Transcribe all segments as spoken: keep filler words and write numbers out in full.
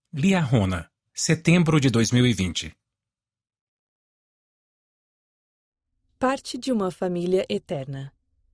Liahona, setembro de dois mil e vinte. Parte de uma família eterna.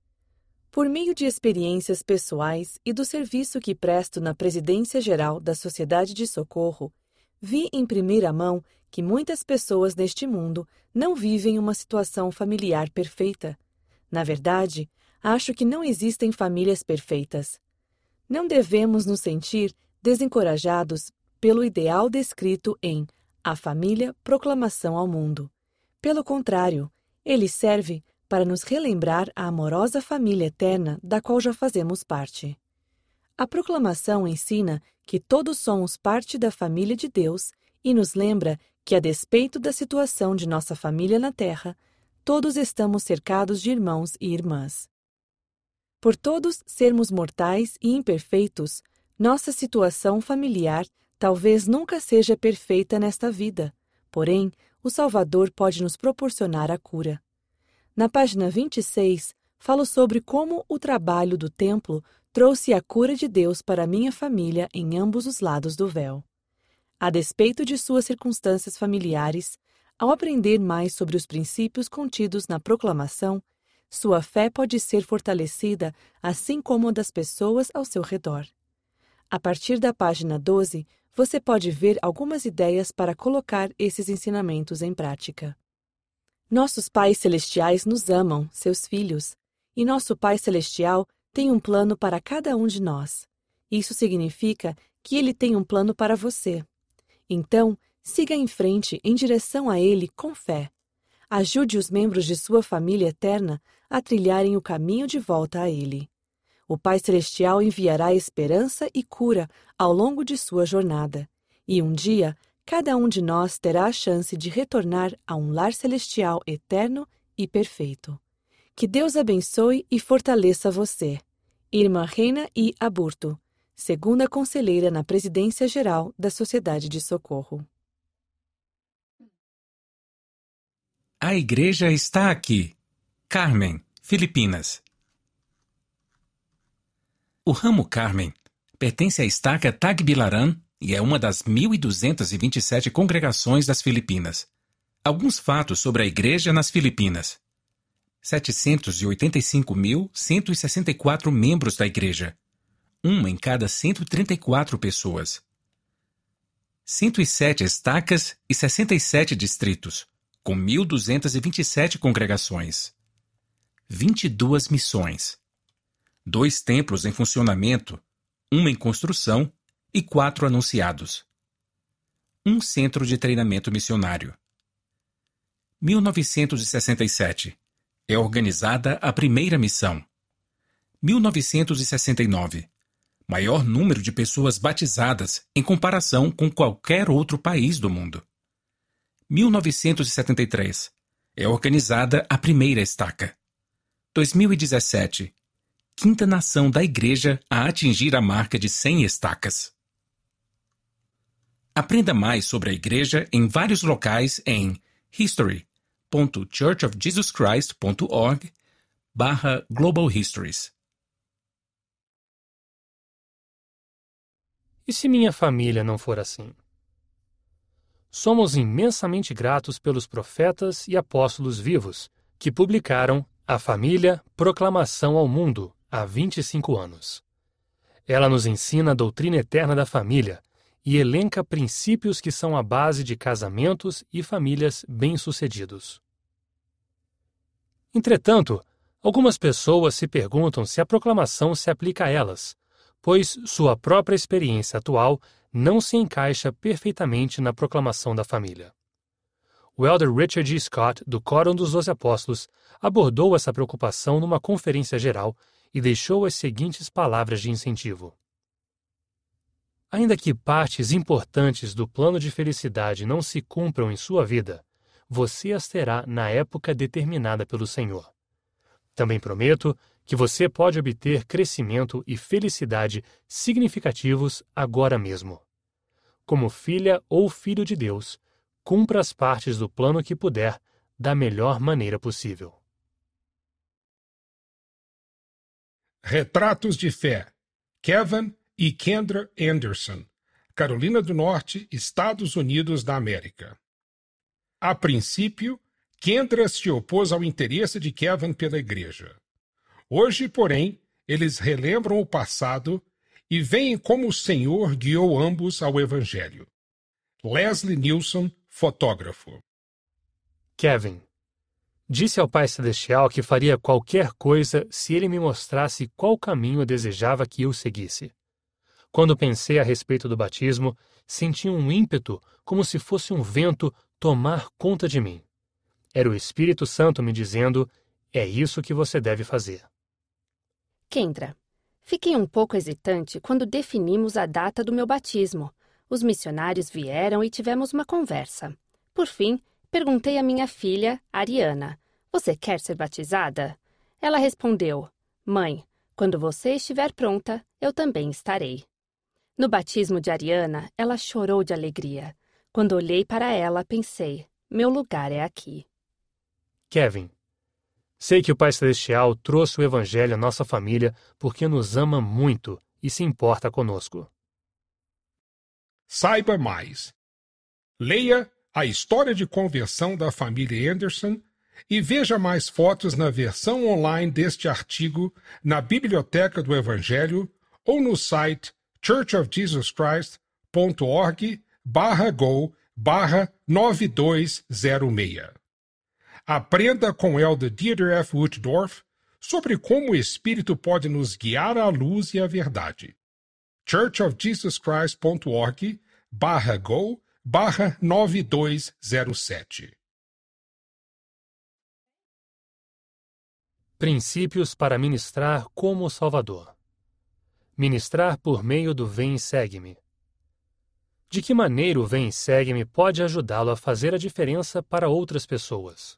Por meio de experiências pessoais e do serviço que presto na Presidência Geral da Sociedade de Socorro, vi em primeira mão que muitas pessoas neste mundo não vivem uma situação familiar perfeita. Na verdade, acho que não existem famílias perfeitas. Não devemos nos sentir desencorajados pelo ideal descrito em A Família, Proclamação ao Mundo. Pelo contrário, ele serve para nos relembrar a amorosa família eterna da qual já fazemos parte. A proclamação ensina que todos somos parte da família de Deus e nos lembra que, a despeito da situação de nossa família na Terra, todos estamos cercados de irmãos e irmãs. Por todos sermos mortais e imperfeitos, nossa situação familiar talvez nunca seja perfeita nesta vida, porém, o Salvador pode nos proporcionar a cura. Na página vinte e seis, falo sobre como o trabalho do templo trouxe a cura de Deus para minha família em ambos os lados do véu. A despeito de suas circunstâncias familiares, ao aprender mais sobre os princípios contidos na proclamação, sua fé pode ser fortalecida, assim como a das pessoas ao seu redor. A partir da página doze, você pode ver algumas ideias para colocar esses ensinamentos em prática. Nossos pais celestiais nos amam, seus filhos, e nosso Pai Celestial tem um plano para cada um de nós. Isso significa que Ele tem um plano para você. Então, siga em frente em direção a Ele com fé. Ajude os membros de sua família eterna a trilharem o caminho de volta a Ele. O Pai Celestial enviará esperança e cura ao longo de sua jornada, e um dia, cada um de nós terá a chance de retornar a um lar celestial eterno e perfeito. Que Deus abençoe e fortaleça você. Irmã Reina I. Aburto, segunda conselheira na Presidência Geral da Sociedade de Socorro. A igreja está aqui. Carmen, Filipinas. O ramo Carmen pertence à estaca Tagbilaran e é uma das mil duzentas e vinte e sete congregações das Filipinas. Alguns fatos sobre a igreja nas Filipinas. setecentos e oitenta e cinco mil, cento e sessenta e quatro membros da igreja. Uma em cada cento e trinta e quatro pessoas. cento e sete estacas e sessenta e sete distritos, com mil duzentas e vinte e sete congregações. vinte e duas missões. Dois templos em funcionamento, uma em construção e quatro anunciados. Um centro de treinamento missionário. mil novecentos e sessenta e sete. É organizada a primeira missão. mil novecentos e sessenta e nove. Maior número de pessoas batizadas em comparação com qualquer outro país do mundo. mil novecentos e setenta e três. É organizada a primeira estaca. dois mil e dezessete. Quinta nação da igreja a atingir a marca de cem estacas. Aprenda mais sobre a igreja em vários locais em history ponto church of jesus christ ponto org barra global histories. E se minha família não for assim? Somos imensamente gratos pelos profetas e apóstolos vivos que publicaram A Família, Proclamação ao Mundo há vinte e cinco anos. Ela nos ensina a doutrina eterna da família e elenca princípios que são a base de casamentos e famílias bem-sucedidos. Entretanto, algumas pessoas se perguntam se a proclamação se aplica a elas, pois sua própria experiência atual não se encaixa perfeitamente na proclamação da família. O elder Richard G. Scott, do Quórum dos Doze Apóstolos, abordou essa preocupação numa conferência geral e deixou as seguintes palavras de incentivo. Ainda que partes importantes do plano de felicidade não se cumpram em sua vida, você as terá na época determinada pelo Senhor. Também prometo que você pode obter crescimento e felicidade significativos agora mesmo. Como filha ou filho de Deus, cumpra as partes do plano que puder da melhor maneira possível. Retratos de Fé, Kevin e Kendra Anderson, Carolina do Norte, Estados Unidos da América. A princípio, Kendra se opôs ao interesse de Kevin pela igreja. Hoje, porém, eles relembram o passado e veem como o Senhor guiou ambos ao Evangelho. Leslie Nilsson, fotógrafo. Kevin. Disse ao Pai Celestial que faria qualquer coisa se ele me mostrasse qual caminho desejava que eu seguisse. Quando pensei a respeito do batismo, senti um ímpeto como se fosse um vento tomar conta de mim. Era o Espírito Santo me dizendo, é isso que você deve fazer. Kendra, fiquei um pouco hesitante quando definimos a data do meu batismo. Os missionários vieram e tivemos uma conversa. Por fim, perguntei à minha filha, Ariana, você quer ser batizada? Ela respondeu, mãe, quando você estiver pronta, eu também estarei. No batismo de Ariana, ela chorou de alegria. Quando olhei para ela, pensei, meu lugar é aqui. Kevin. Sei que o Pai Celestial trouxe o Evangelho à nossa família porque nos ama muito e se importa conosco. Saiba mais. Leia A História de Conversão da Família Anderson e veja mais fotos na versão online deste artigo na Biblioteca do Evangelho ou no site churchofjesuschrist.org barra go barra nove dois zero seis. Aprenda com Elder Dieter F. Woodruff sobre como o Espírito pode nos guiar à luz e à verdade. churchofjesuschrist.org barra go barra nove dois zero sete. Princípios para ministrar como Salvador. Ministrar por meio do Vem e Segue-me. De que maneira o Vem e Segue-me pode ajudá-lo a fazer a diferença para outras pessoas?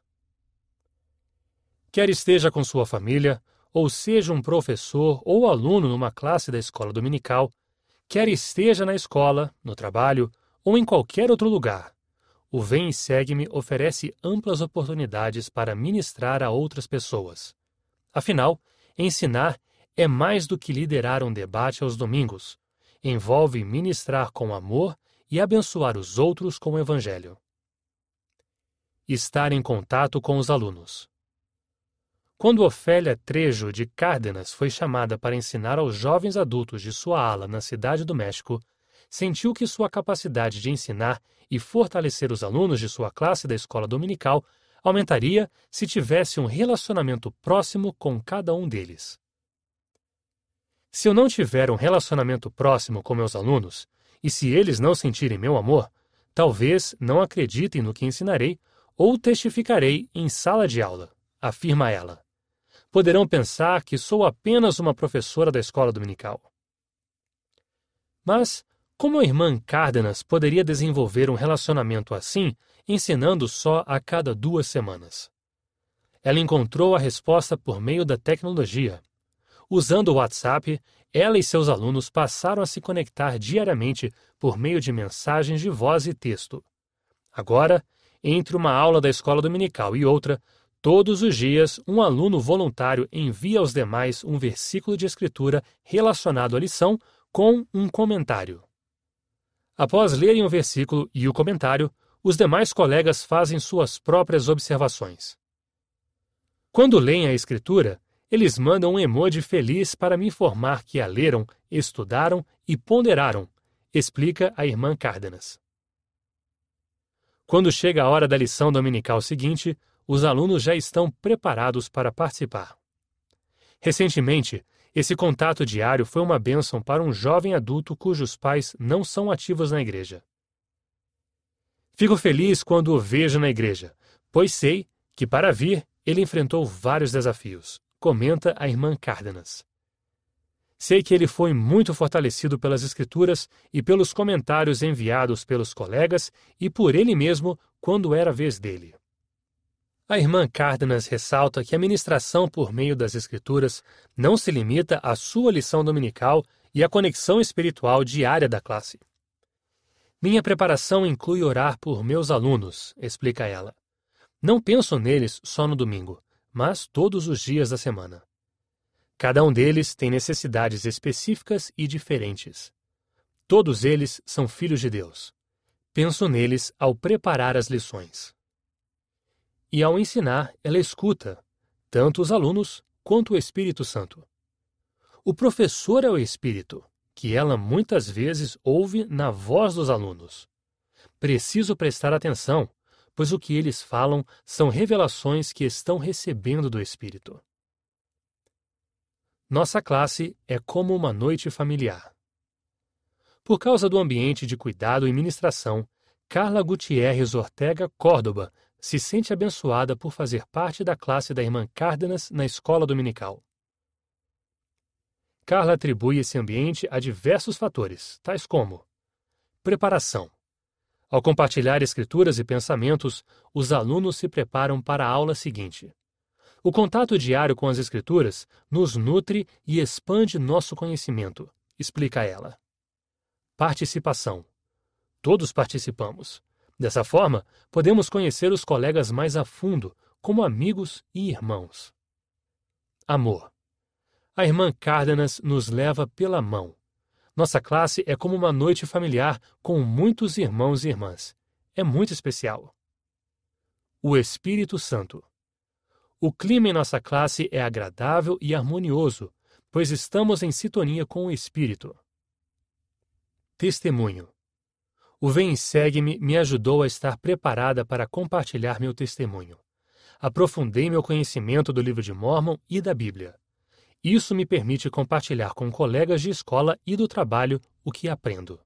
Quer esteja com sua família, ou seja um professor ou aluno numa classe da escola dominical, quer esteja na escola, no trabalho ou em qualquer outro lugar, o Vem e Segue-me oferece amplas oportunidades para ministrar a outras pessoas. Afinal, ensinar é mais do que liderar um debate aos domingos. Envolve ministrar com amor e abençoar os outros com o Evangelho. Estar em contato com os alunos. Quando Ofélia Trejo de Cárdenas foi chamada para ensinar aos jovens adultos de sua ala na Cidade do México, sentiu que sua capacidade de ensinar e fortalecer os alunos de sua classe da escola dominical aumentaria se tivesse um relacionamento próximo com cada um deles. Se eu não tiver um relacionamento próximo com meus alunos, e se eles não sentirem meu amor, talvez não acreditem no que ensinarei ou testificarei em sala de aula, afirma ela. Poderão pensar que sou apenas uma professora da escola dominical. Mas como a irmã Cárdenas poderia desenvolver um relacionamento assim, ensinando só a cada duas semanas? Ela encontrou a resposta por meio da tecnologia. Usando o WhatsApp, ela e seus alunos passaram a se conectar diariamente por meio de mensagens de voz e texto. Agora, entre uma aula da escola dominical e outra, todos os dias, um aluno voluntário envia aos demais um versículo de escritura relacionado à lição com um comentário. Após lerem o versículo e o comentário, os demais colegas fazem suas próprias observações. Quando leem a escritura, eles mandam um emoji feliz para me informar que a leram, estudaram e ponderaram, explica a irmã Cárdenas. Quando chega a hora da lição dominical seguinte, os alunos já estão preparados para participar. Recentemente, esse contato diário foi uma bênção para um jovem adulto cujos pais não são ativos na igreja. Fico feliz quando o vejo na igreja, pois sei que, para vir, ele enfrentou vários desafios, comenta a irmã Cárdenas. Sei que ele foi muito fortalecido pelas Escrituras e pelos comentários enviados pelos colegas e por ele mesmo quando era a vez dele. A irmã Cárdenas ressalta que a ministração por meio das Escrituras não se limita à sua lição dominical e à conexão espiritual diária da classe. Minha preparação inclui orar por meus alunos, explica ela. Não penso neles só no domingo, mas todos os dias da semana. Cada um deles tem necessidades específicas e diferentes. Todos eles são filhos de Deus. Penso neles ao preparar as lições. E ao ensinar, ela escuta, tanto os alunos quanto o Espírito Santo. O professor é o Espírito, que ela muitas vezes ouve na voz dos alunos. Preciso prestar atenção, pois o que eles falam são revelações que estão recebendo do Espírito. Nossa classe é como uma noite familiar. Por causa do ambiente de cuidado e ministração, Carla Gutierrez Ortega Córdoba se sente abençoada por fazer parte da classe da irmã Cárdenas na escola dominical. Carla atribui esse ambiente a diversos fatores, tais como preparação. Ao compartilhar escrituras e pensamentos, os alunos se preparam para a aula seguinte. O contato diário com as escrituras nos nutre e expande nosso conhecimento, explica ela. Participação. Todos participamos. Dessa forma, podemos conhecer os colegas mais a fundo, como amigos e irmãos. Amor. A irmã Cárdenas nos leva pela mão. Nossa classe é como uma noite familiar com muitos irmãos e irmãs. É muito especial. O Espírito Santo. O clima em nossa classe é agradável e harmonioso, pois estamos em sintonia com o Espírito. Testemunho. O Vem e Segue-me me ajudou a estar preparada para compartilhar meu testemunho. Aprofundei meu conhecimento do livro de Mórmon e da Bíblia. Isso me permite compartilhar com colegas de escola e do trabalho o que aprendo.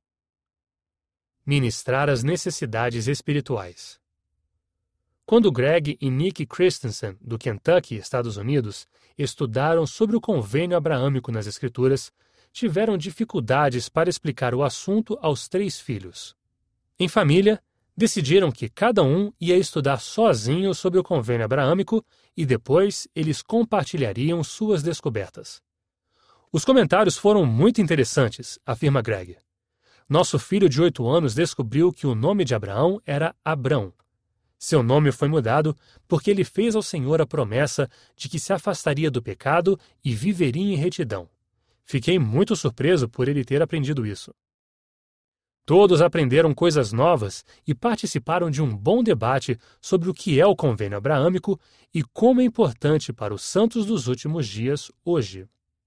Ministrar as necessidades espirituais. Quando Greg e Nick Christensen, do Kentucky, Estados Unidos, estudaram sobre o convênio abraâmico nas Escrituras, tiveram dificuldades para explicar o assunto aos três filhos. Em família, decidiram que cada um ia estudar sozinho sobre o convênio abraâmico e depois eles compartilhariam suas descobertas. Os comentários foram muito interessantes, afirma Greg. Nosso filho de oito anos descobriu que o nome de Abraão era Abrão. Seu nome foi mudado porque ele fez ao Senhor a promessa de que se afastaria do pecado e viveria em retidão. Fiquei muito surpreso por ele ter aprendido isso. Todos aprenderam coisas novas e participaram de um bom debate sobre o que é o convênio abraâmico e como é importante para os santos dos últimos dias hoje.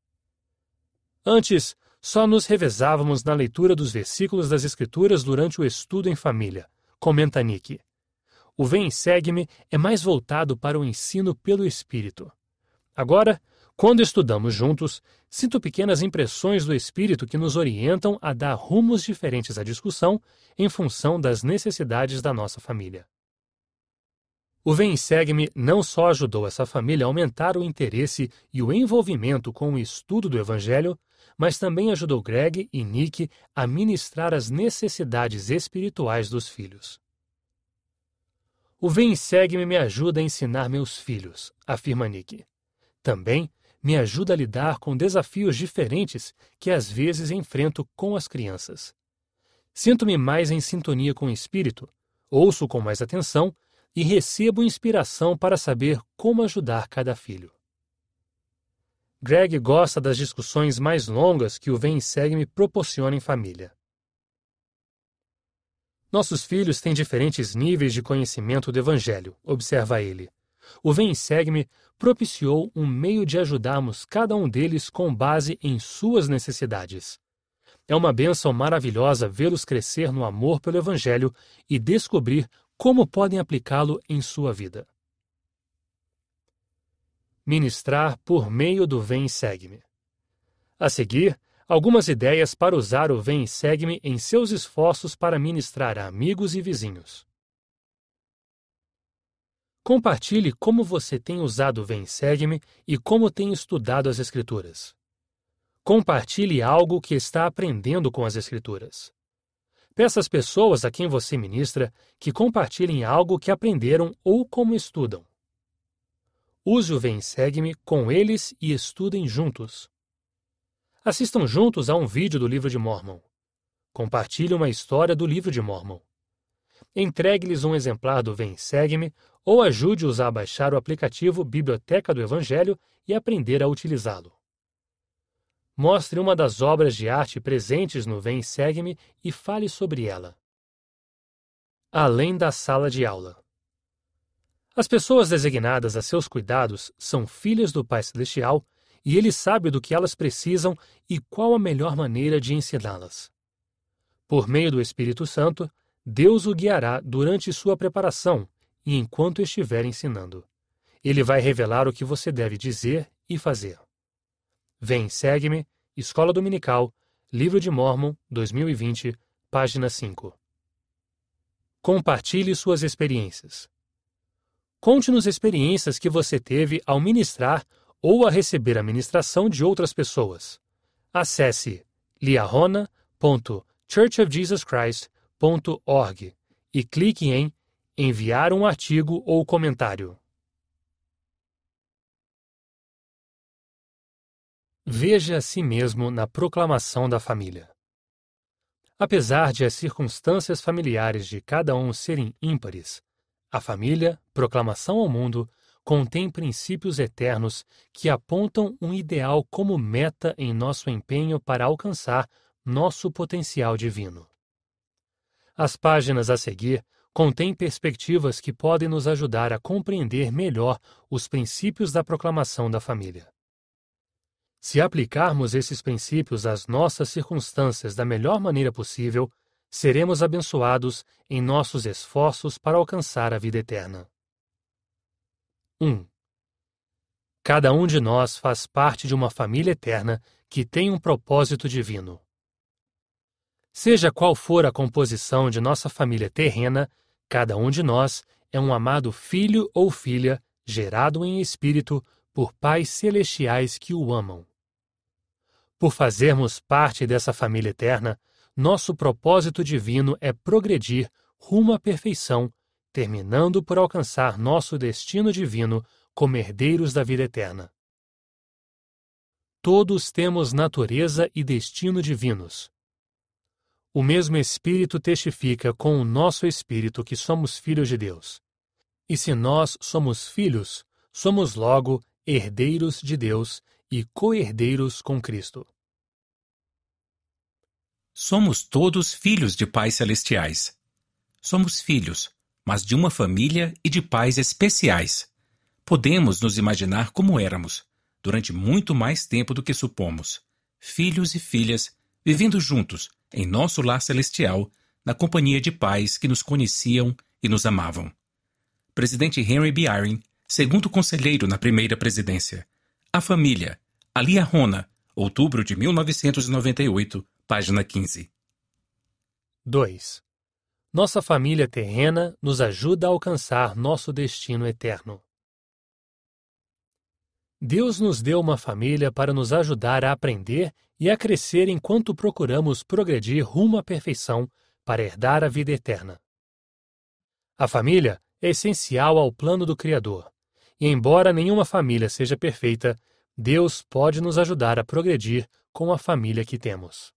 Antes, só nos revezávamos na leitura dos versículos das Escrituras durante o estudo em família, comenta Nick. O Vem e Segue-me é mais voltado para o ensino pelo Espírito. Agora, quando estudamos juntos, sinto pequenas impressões do Espírito que nos orientam a dar rumos diferentes à discussão em função das necessidades da nossa família. O Vem e Segue-me não só ajudou essa família a aumentar o interesse e o envolvimento com o estudo do Evangelho, mas também ajudou Greg e Nick a ministrar as necessidades espirituais dos filhos. O Vem e Segue-me me ajuda a ensinar meus filhos, afirma Nick. Também me ajuda a lidar com desafios diferentes que às vezes enfrento com as crianças. Sinto-me mais em sintonia com o Espírito, ouço com mais atenção e recebo inspiração para saber como ajudar cada filho. Greg gosta das discussões mais longas que o Vem e Segue-me proporciona em família. Nossos filhos têm diferentes níveis de conhecimento do Evangelho, observa ele. O Vem e Segue-me propiciou um meio de ajudarmos cada um deles com base em suas necessidades. É uma bênção maravilhosa vê-los crescer no amor pelo Evangelho e descobrir como podem aplicá-lo em sua vida. Ministrar por meio do Vem e Segue-me. A seguir, algumas ideias para usar o Vem e Segue-me em seus esforços para ministrar a amigos e vizinhos. Compartilhe como você tem usado o Vem e Segue-me e como tem estudado as Escrituras. Compartilhe algo que está aprendendo com as Escrituras. Peça às pessoas a quem você ministra que compartilhem algo que aprenderam ou como estudam. Use o Vem e Segue-me com eles e estudem juntos. Assistam juntos a um vídeo do livro de Mórmon. Compartilhe uma história do livro de Mórmon. Entregue-lhes um exemplar do Vem e Segue-me ou ajude-os a baixar o aplicativo Biblioteca do Evangelho e aprender a utilizá-lo. Mostre uma das obras de arte presentes no Vem Segue-me e fale sobre ela. Além da sala de aula. As pessoas designadas a seus cuidados são filhas do Pai Celestial e Ele sabe do que elas precisam e qual a melhor maneira de ensiná-las. Por meio do Espírito Santo, Deus o guiará durante sua preparação e enquanto estiver ensinando. Ele vai revelar o que você deve dizer e fazer. Vem, segue-me, Escola Dominical, Livro de Mórmon, dois mil e vinte, página cinco. Compartilhe suas experiências. Conte-nos experiências que você teve ao ministrar ou a receber a ministração de outras pessoas. Acesse liahona ponto church of jesus christ ponto org e clique em Enviar um artigo ou comentário. Veja a si mesmo na proclamação da família. Apesar de as circunstâncias familiares de cada um serem ímpares, a família, proclamação ao mundo, contém princípios eternos que apontam um ideal como meta em nosso empenho para alcançar nosso potencial divino. As páginas a seguir contêm perspectivas que podem nos ajudar a compreender melhor os princípios da proclamação da família. Se aplicarmos esses princípios às nossas circunstâncias da melhor maneira possível, seremos abençoados em nossos esforços para alcançar a vida eterna. um. Cada um de nós faz parte de uma família eterna que tem um propósito divino. Seja qual for a composição de nossa família terrena, cada um de nós é um amado filho ou filha gerado em espírito por pais celestiais que o amam. Por fazermos parte dessa família eterna, nosso propósito divino é progredir rumo à perfeição, terminando por alcançar nosso destino divino como herdeiros da vida eterna. Todos temos natureza e destino divinos. O mesmo Espírito testifica com o nosso espírito que somos filhos de Deus. E se nós somos filhos, somos logo herdeiros de Deus e co-herdeiros com Cristo. Somos todos filhos de pais celestiais. Somos filhos, mas de uma família e de pais especiais. Podemos nos imaginar como éramos, durante muito mais tempo do que supomos, filhos e filhas, vivendo juntos, em nosso lar celestial, na companhia de pais que nos conheciam e nos amavam. Presidente Henry B. Eyring, segundo conselheiro na primeira presidência. A família, a Liahona, outubro de mil novecentos e noventa e oito, página quinze. dois. Nossa família terrena nos ajuda a alcançar nosso destino eterno. Deus nos deu uma família para nos ajudar a aprender e a crescer enquanto procuramos progredir rumo à perfeição para herdar a vida eterna. A família é essencial ao plano do Criador, e embora nenhuma família seja perfeita, Deus pode nos ajudar a progredir com a família que temos.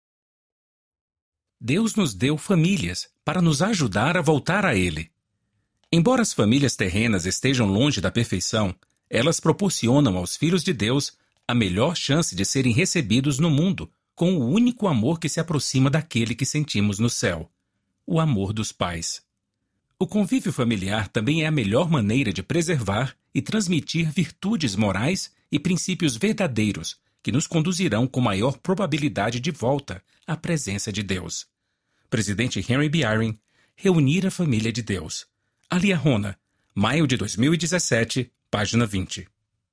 Deus nos deu famílias para nos ajudar a voltar a Ele. Embora as famílias terrenas estejam longe da perfeição, elas proporcionam aos filhos de Deus a melhor chance de serem recebidos no mundo com o único amor que se aproxima daquele que sentimos no céu, o amor dos pais. O convívio familiar também é a melhor maneira de preservar e transmitir virtudes morais e princípios verdadeiros que nos conduzirão com maior probabilidade de volta à presença de Deus. Presidente Henry B. Eyring, Reunir a Família de Deus. A Liahona, maio de dois mil e dezessete, página vinte.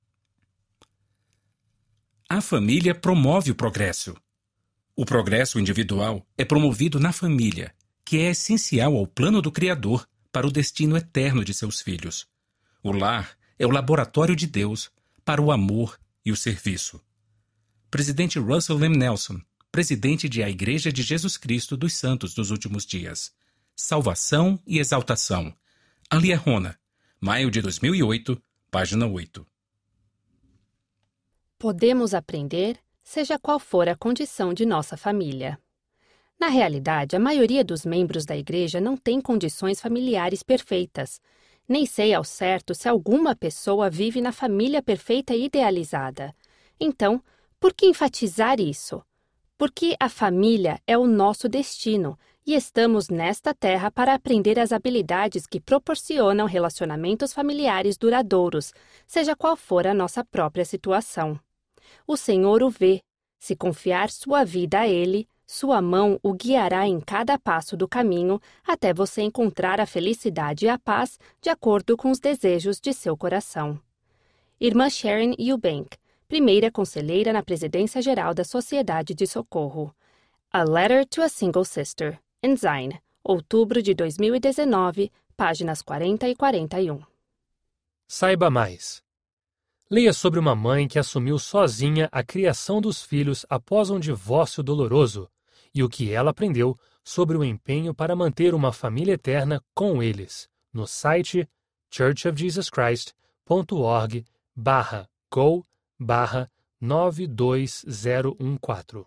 A família promove o progresso. O progresso individual é promovido na família, que é essencial ao plano do Criador para o destino eterno de seus filhos. O lar é o laboratório de Deus para o amor e o serviço. Presidente Russell M. Nelson, presidente de A Igreja de Jesus Cristo dos Santos dos Últimos Dias. Salvação e Exaltação. A Liahona, maio de dois mil e oito, página oito. Podemos aprender, seja qual for a condição de nossa família. Na realidade, a maioria dos membros da igreja não tem condições familiares perfeitas. Nem sei ao certo se alguma pessoa vive na família perfeita e idealizada. Então, Por que enfatizar isso? Porque a família é o nosso destino e estamos nesta terra para aprender as habilidades que proporcionam relacionamentos familiares duradouros, seja qual for a nossa própria situação. O Senhor o vê. Se confiar sua vida a Ele, sua mão o guiará em cada passo do caminho até você encontrar a felicidade e a paz de acordo com os desejos de seu coração. Irmã Sharon Eubank, primeira conselheira na Presidência Geral da Sociedade de Socorro. A Letter to a Single Sister, Ensign, outubro de dois mil e dezenove, páginas quarenta e quarenta e um. Saiba mais. Leia sobre uma mãe que assumiu sozinha a criação dos filhos após um divórcio doloroso e o que ela aprendeu sobre o empenho para manter uma família eterna com eles, no site churchofjesuschrist.org barra go barra nove dois zero um quatro.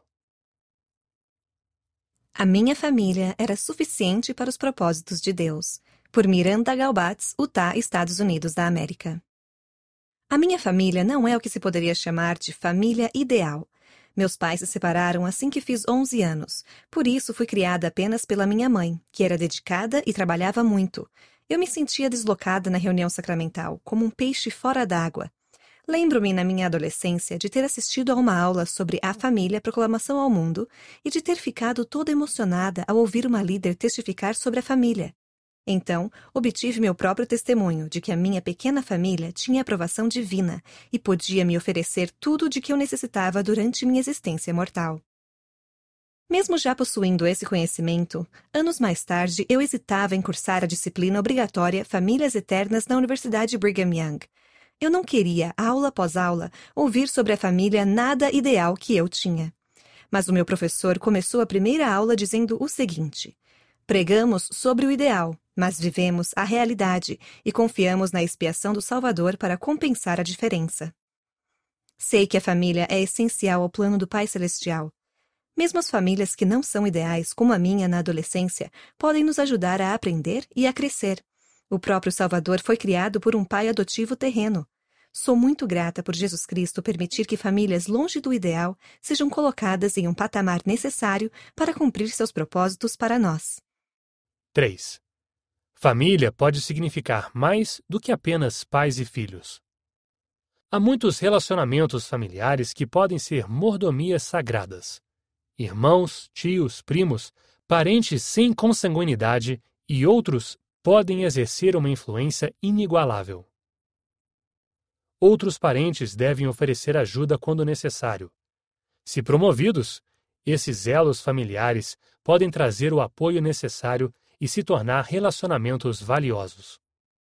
A minha família era suficiente para os propósitos de Deus, por Miranda Galbatz, Utah, Estados Unidos da América. A minha família não é o que se poderia chamar de família ideal. Meus pais se separaram assim que fiz onze anos, por isso fui criada apenas pela minha mãe, que era dedicada e trabalhava muito. Eu me sentia deslocada na reunião sacramental, como um peixe fora d'água. Lembro-me na minha adolescência de ter assistido a uma aula sobre a família Proclamação ao Mundo e de ter ficado toda emocionada ao ouvir uma líder testificar sobre a família. Então, obtive meu próprio testemunho de que a minha pequena família tinha aprovação divina e podia me oferecer tudo de que eu necessitava durante minha existência mortal. Mesmo já possuindo esse conhecimento, anos mais tarde eu hesitava em cursar a disciplina obrigatória Famílias Eternas na Universidade Brigham Young. Eu não queria, aula após aula, ouvir sobre a família nada ideal que eu tinha. Mas o meu professor começou a primeira aula dizendo o seguinte: pregamos sobre o ideal, mas vivemos a realidade e confiamos na expiação do Salvador para compensar a diferença. Sei que a família é essencial ao plano do Pai Celestial. Mesmo as famílias que não são ideais, como a minha na adolescência, podem nos ajudar a aprender e a crescer. O próprio Salvador foi criado por um pai adotivo terreno. Sou muito grata por Jesus Cristo permitir que famílias longe do ideal sejam colocadas em um patamar necessário para cumprir seus propósitos para nós. três. Família pode significar mais do que apenas pais e filhos. Há muitos relacionamentos familiares que podem ser mordomias sagradas. Irmãos, tios, primos, parentes sem consanguinidade e outros podem exercer uma influência inigualável. Outros parentes devem oferecer ajuda quando necessário. Se promovidos, esses elos familiares podem trazer o apoio necessário e se tornar relacionamentos valiosos.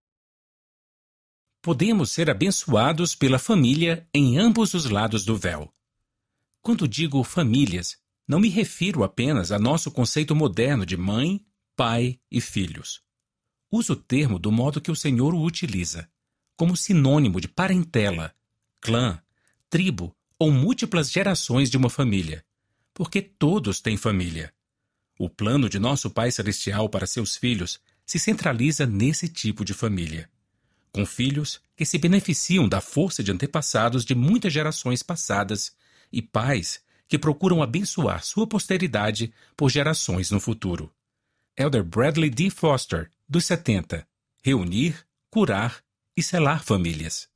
Podemos ser abençoados pela família em ambos os lados do véu. Quando digo famílias, não me refiro apenas a nosso conceito moderno de mãe, pai e filhos. Uso o termo do modo que o Senhor o utiliza, como sinônimo de parentela, clã, tribo ou múltiplas gerações de uma família, porque todos têm família. O plano de nosso Pai Celestial para seus filhos se centraliza nesse tipo de família, com filhos que se beneficiam da força de antepassados de muitas gerações passadas e pais que procuram abençoar sua posteridade por gerações no futuro. Elder Bradley D. Foster, dos setenta, reunir, curar e selar famílias.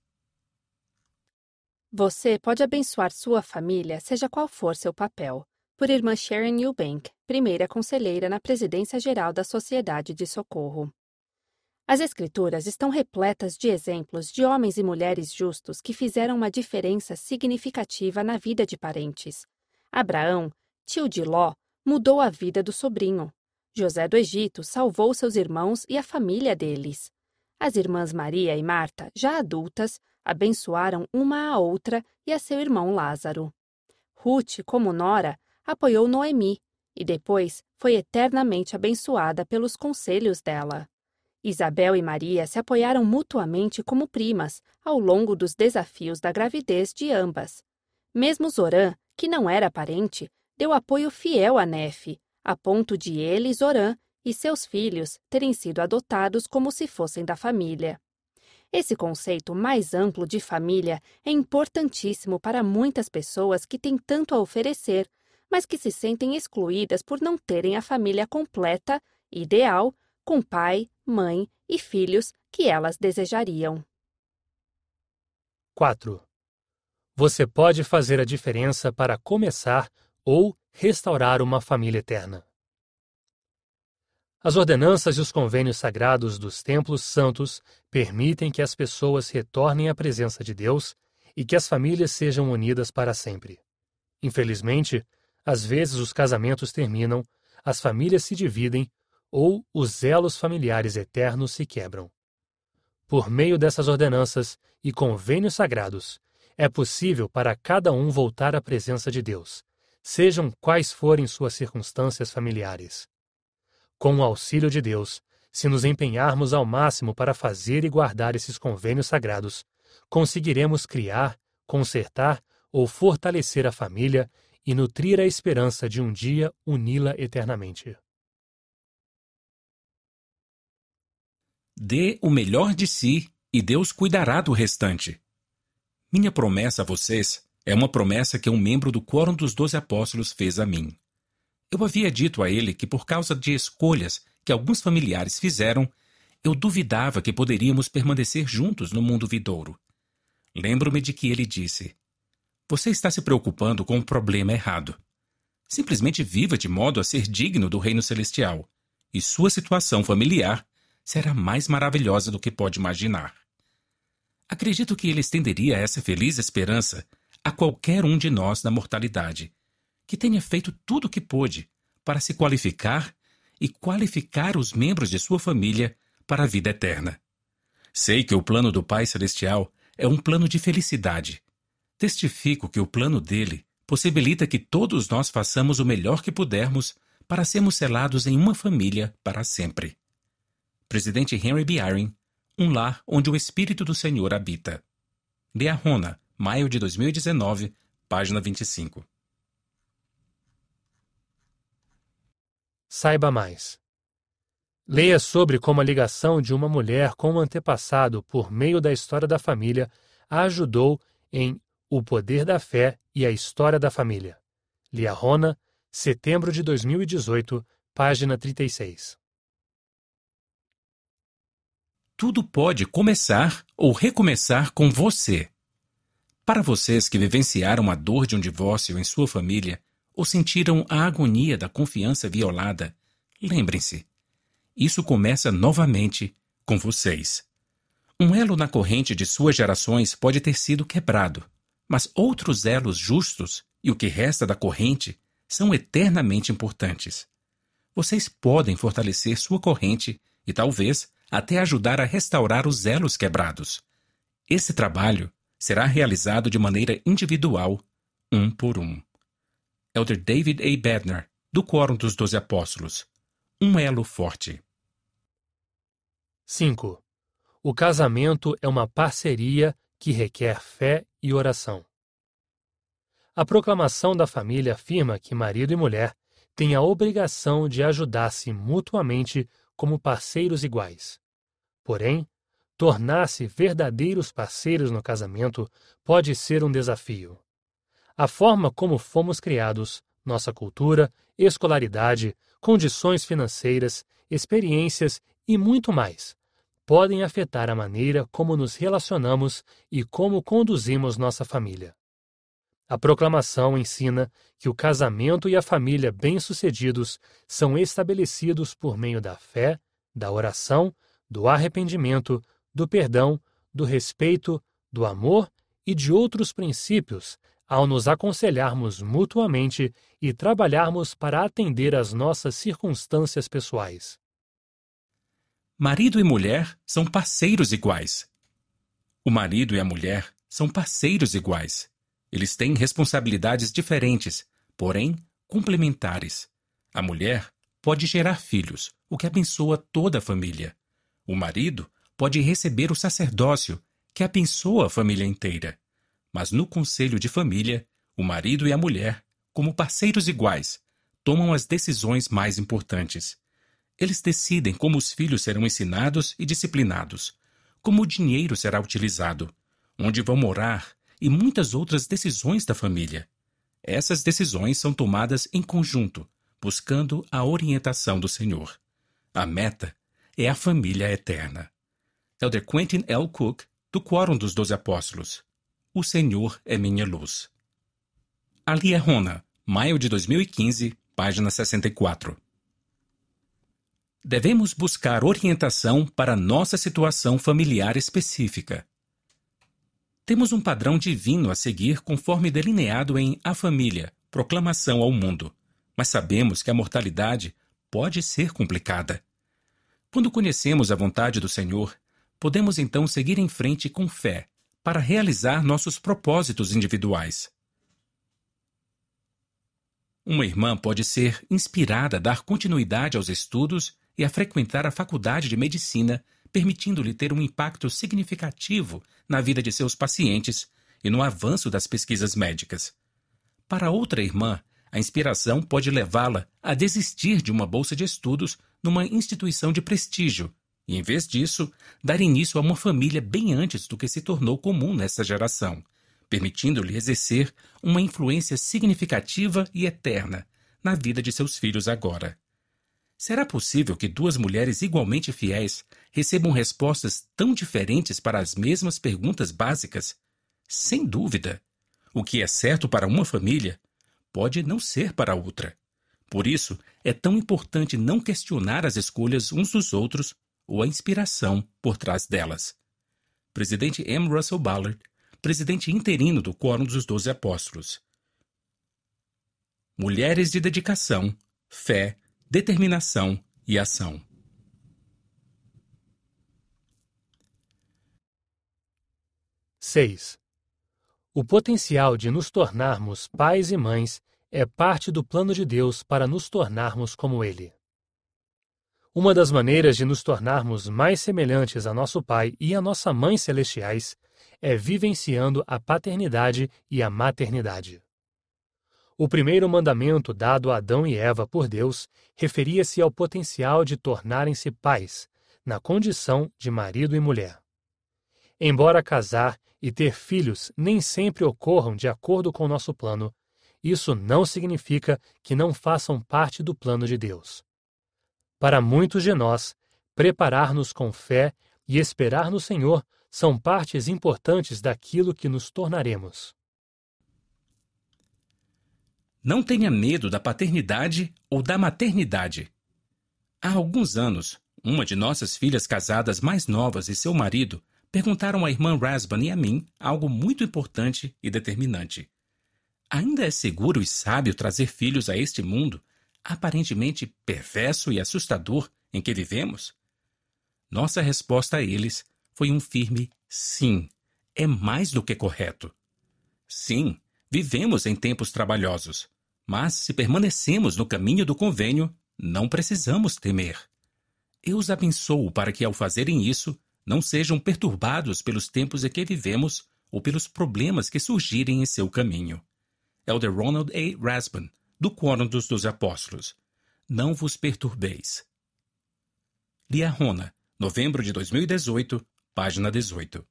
Você pode abençoar sua família, seja qual for seu papel. Por Irmã Sharon Eubank, primeira conselheira na Presidência Geral da Sociedade de Socorro. As Escrituras estão repletas de exemplos de homens e mulheres justos que fizeram uma diferença significativa na vida de parentes. Abraão, tio de Ló, mudou a vida do sobrinho. José do Egito salvou seus irmãos e a família deles. As irmãs Maria e Marta, já adultas, abençoaram uma a outra e a seu irmão Lázaro. Ruth, como nora, apoiou Noemi e depois foi eternamente abençoada pelos conselhos dela. Isabel e Maria se apoiaram mutuamente como primas ao longo dos desafios da gravidez de ambas. Mesmo Zorã, que não era parente, deu apoio fiel a Nefe, a ponto de ele, Zorã, e seus filhos terem sido adotados como se fossem da família. Esse conceito mais amplo de família é importantíssimo para muitas pessoas que têm tanto a oferecer, mas que se sentem excluídas por não terem a família completa, ideal, com pai, mãe e filhos que elas desejariam. quatro. Você pode fazer a diferença para começar ou restaurar uma família eterna. As ordenanças e os convênios sagrados dos templos santos permitem que as pessoas retornem à presença de Deus e que as famílias sejam unidas para sempre. Infelizmente, às vezes os casamentos terminam, as famílias se dividem ou os elos familiares eternos se quebram. Por meio dessas ordenanças e convênios sagrados, é possível para cada um voltar à presença de Deus, sejam quais forem suas circunstâncias familiares. Com o auxílio de Deus, se nos empenharmos ao máximo para fazer e guardar esses convênios sagrados, conseguiremos criar, consertar ou fortalecer a família e nutrir a esperança de um dia uni-la eternamente. Dê o melhor de si e Deus cuidará do restante. Minha promessa a vocês é uma promessa que um membro do Quórum dos Doze Apóstolos fez a mim. Eu havia dito a ele que por causa de escolhas que alguns familiares fizeram, eu duvidava que poderíamos permanecer juntos no mundo vidouro. Lembro-me de que ele disse: "Você está se preocupando com o problema errado. Simplesmente viva de modo a ser digno do reino celestial, e sua situação familiar será mais maravilhosa do que pode imaginar." Acredito que ele estenderia essa feliz esperança a qualquer um de nós na mortalidade, que tenha feito tudo o que pôde para se qualificar e qualificar os membros de sua família para a vida eterna. Sei que o plano do Pai Celestial é um plano de felicidade. Testifico que o plano dele possibilita que todos nós façamos o melhor que pudermos para sermos selados em uma família para sempre. Presidente Henry B. Eyring, Um lar onde o Espírito do Senhor habita. Liahona, maio de dois mil e dezenove, página vinte e cinco. Saiba mais. Leia sobre como a ligação de uma mulher com um antepassado por meio da história da família a ajudou em O Poder da Fé e a História da Família. Liahona, setembro de dois mil e dezoito, página trinta e seis. Tudo pode começar ou recomeçar com você. Para vocês que vivenciaram a dor de um divórcio em sua família ou sentiram a agonia da confiança violada, lembrem-se, isso começa novamente com vocês. Um elo na corrente de suas gerações pode ter sido quebrado, mas outros elos justos e o que resta da corrente são eternamente importantes. Vocês podem fortalecer sua corrente e, talvez, até ajudar a restaurar os elos quebrados. Esse trabalho será realizado de maneira individual, um por um. Elder David A. Bednar, do Quórum dos Doze Apóstolos. Um elo forte. cinco. O casamento é uma parceria que requer fé e oração. A proclamação da família afirma que marido e mulher têm a obrigação de ajudar-se mutuamente como parceiros iguais. Porém, tornar-se verdadeiros parceiros no casamento pode ser um desafio. A forma como fomos criados, nossa cultura, escolaridade, condições financeiras, experiências e muito mais podem afetar a maneira como nos relacionamos e como conduzimos nossa família. A proclamação ensina que o casamento e a família bem-sucedidos são estabelecidos por meio da fé, da oração, do arrependimento, do perdão, do respeito, do amor e de outros princípios, ao nos aconselharmos mutuamente e trabalharmos para atender às nossas circunstâncias pessoais. Marido e mulher são parceiros iguais. O marido e a mulher são parceiros iguais. Eles têm responsabilidades diferentes, porém complementares. A mulher pode gerar filhos, o que abençoa toda a família. O marido pode receber o sacerdócio, que abençoa a família inteira. Mas no conselho de família, o marido e a mulher, como parceiros iguais, tomam as decisões mais importantes. Eles decidem como os filhos serão ensinados e disciplinados, como o dinheiro será utilizado, onde vão morar e muitas outras decisões da família. Essas decisões são tomadas em conjunto, buscando a orientação do Senhor. A meta é a família eterna. Elder Quentin L. Cook, do Quórum dos Doze Apóstolos. O Senhor é minha luz. Ali é Rona, maio de dois mil e quinze, página sessenta e quatro. Devemos buscar orientação para nossa situação familiar específica. Temos um padrão divino a seguir conforme delineado em A Família, Proclamação ao Mundo, mas sabemos que a mortalidade pode ser complicada. Quando conhecemos a vontade do Senhor, podemos então seguir em frente com fé para realizar nossos propósitos individuais. Uma irmã pode ser inspirada a dar continuidade aos estudos e a frequentar a faculdade de medicina, permitindo-lhe ter um impacto significativo na vida de seus pacientes e no avanço das pesquisas médicas. Para outra irmã, a inspiração pode levá-la a desistir de uma bolsa de estudos numa instituição de prestígio e, em vez disso, dar início a uma família bem antes do que se tornou comum nessa geração, permitindo-lhe exercer uma influência significativa e eterna na vida de seus filhos agora. Será possível que duas mulheres igualmente fiéis recebam respostas tão diferentes para as mesmas perguntas básicas? Sem dúvida. O que é certo para uma família pode não ser para outra. Por isso, é tão importante não questionar as escolhas uns dos outros ou a inspiração por trás delas. Presidente M. Russell Ballard, presidente interino do Quórum dos Doze Apóstolos. Mulheres de dedicação, fé, determinação e ação. seis. O potencial de nos tornarmos pais e mães é parte do plano de Deus para nos tornarmos como Ele. Uma das maneiras de nos tornarmos mais semelhantes a nosso Pai e a nossa Mãe celestiais é vivenciando a paternidade e a maternidade. O primeiro mandamento dado a Adão e Eva por Deus referia-se ao potencial de tornarem-se pais, na condição de marido e mulher. Embora casar e ter filhos nem sempre ocorram de acordo com o nosso plano, isso não significa que não façam parte do plano de Deus. Para muitos de nós, preparar-nos com fé e esperar no Senhor são partes importantes daquilo que nos tornaremos. Não tenha medo da paternidade ou da maternidade. Há alguns anos, uma de nossas filhas casadas mais novas e seu marido perguntaram à irmã Rasban e a mim algo muito importante e determinante. Ainda é seguro e sábio trazer filhos a este mundo, aparentemente perverso e assustador, em que vivemos? Nossa resposta a eles foi um firme sim, é mais do que correto. Sim, vivemos em tempos trabalhosos, mas se permanecemos no caminho do convênio, não precisamos temer. Eu os abençoo para que, ao fazerem isso, não sejam perturbados pelos tempos em que vivemos ou pelos problemas que surgirem em seu caminho. Elder Ronald A. Rasban, do Quórum dos Doze Apóstolos. Não vos perturbeis. Liahona, novembro de dois mil e dezoito, página dezoito.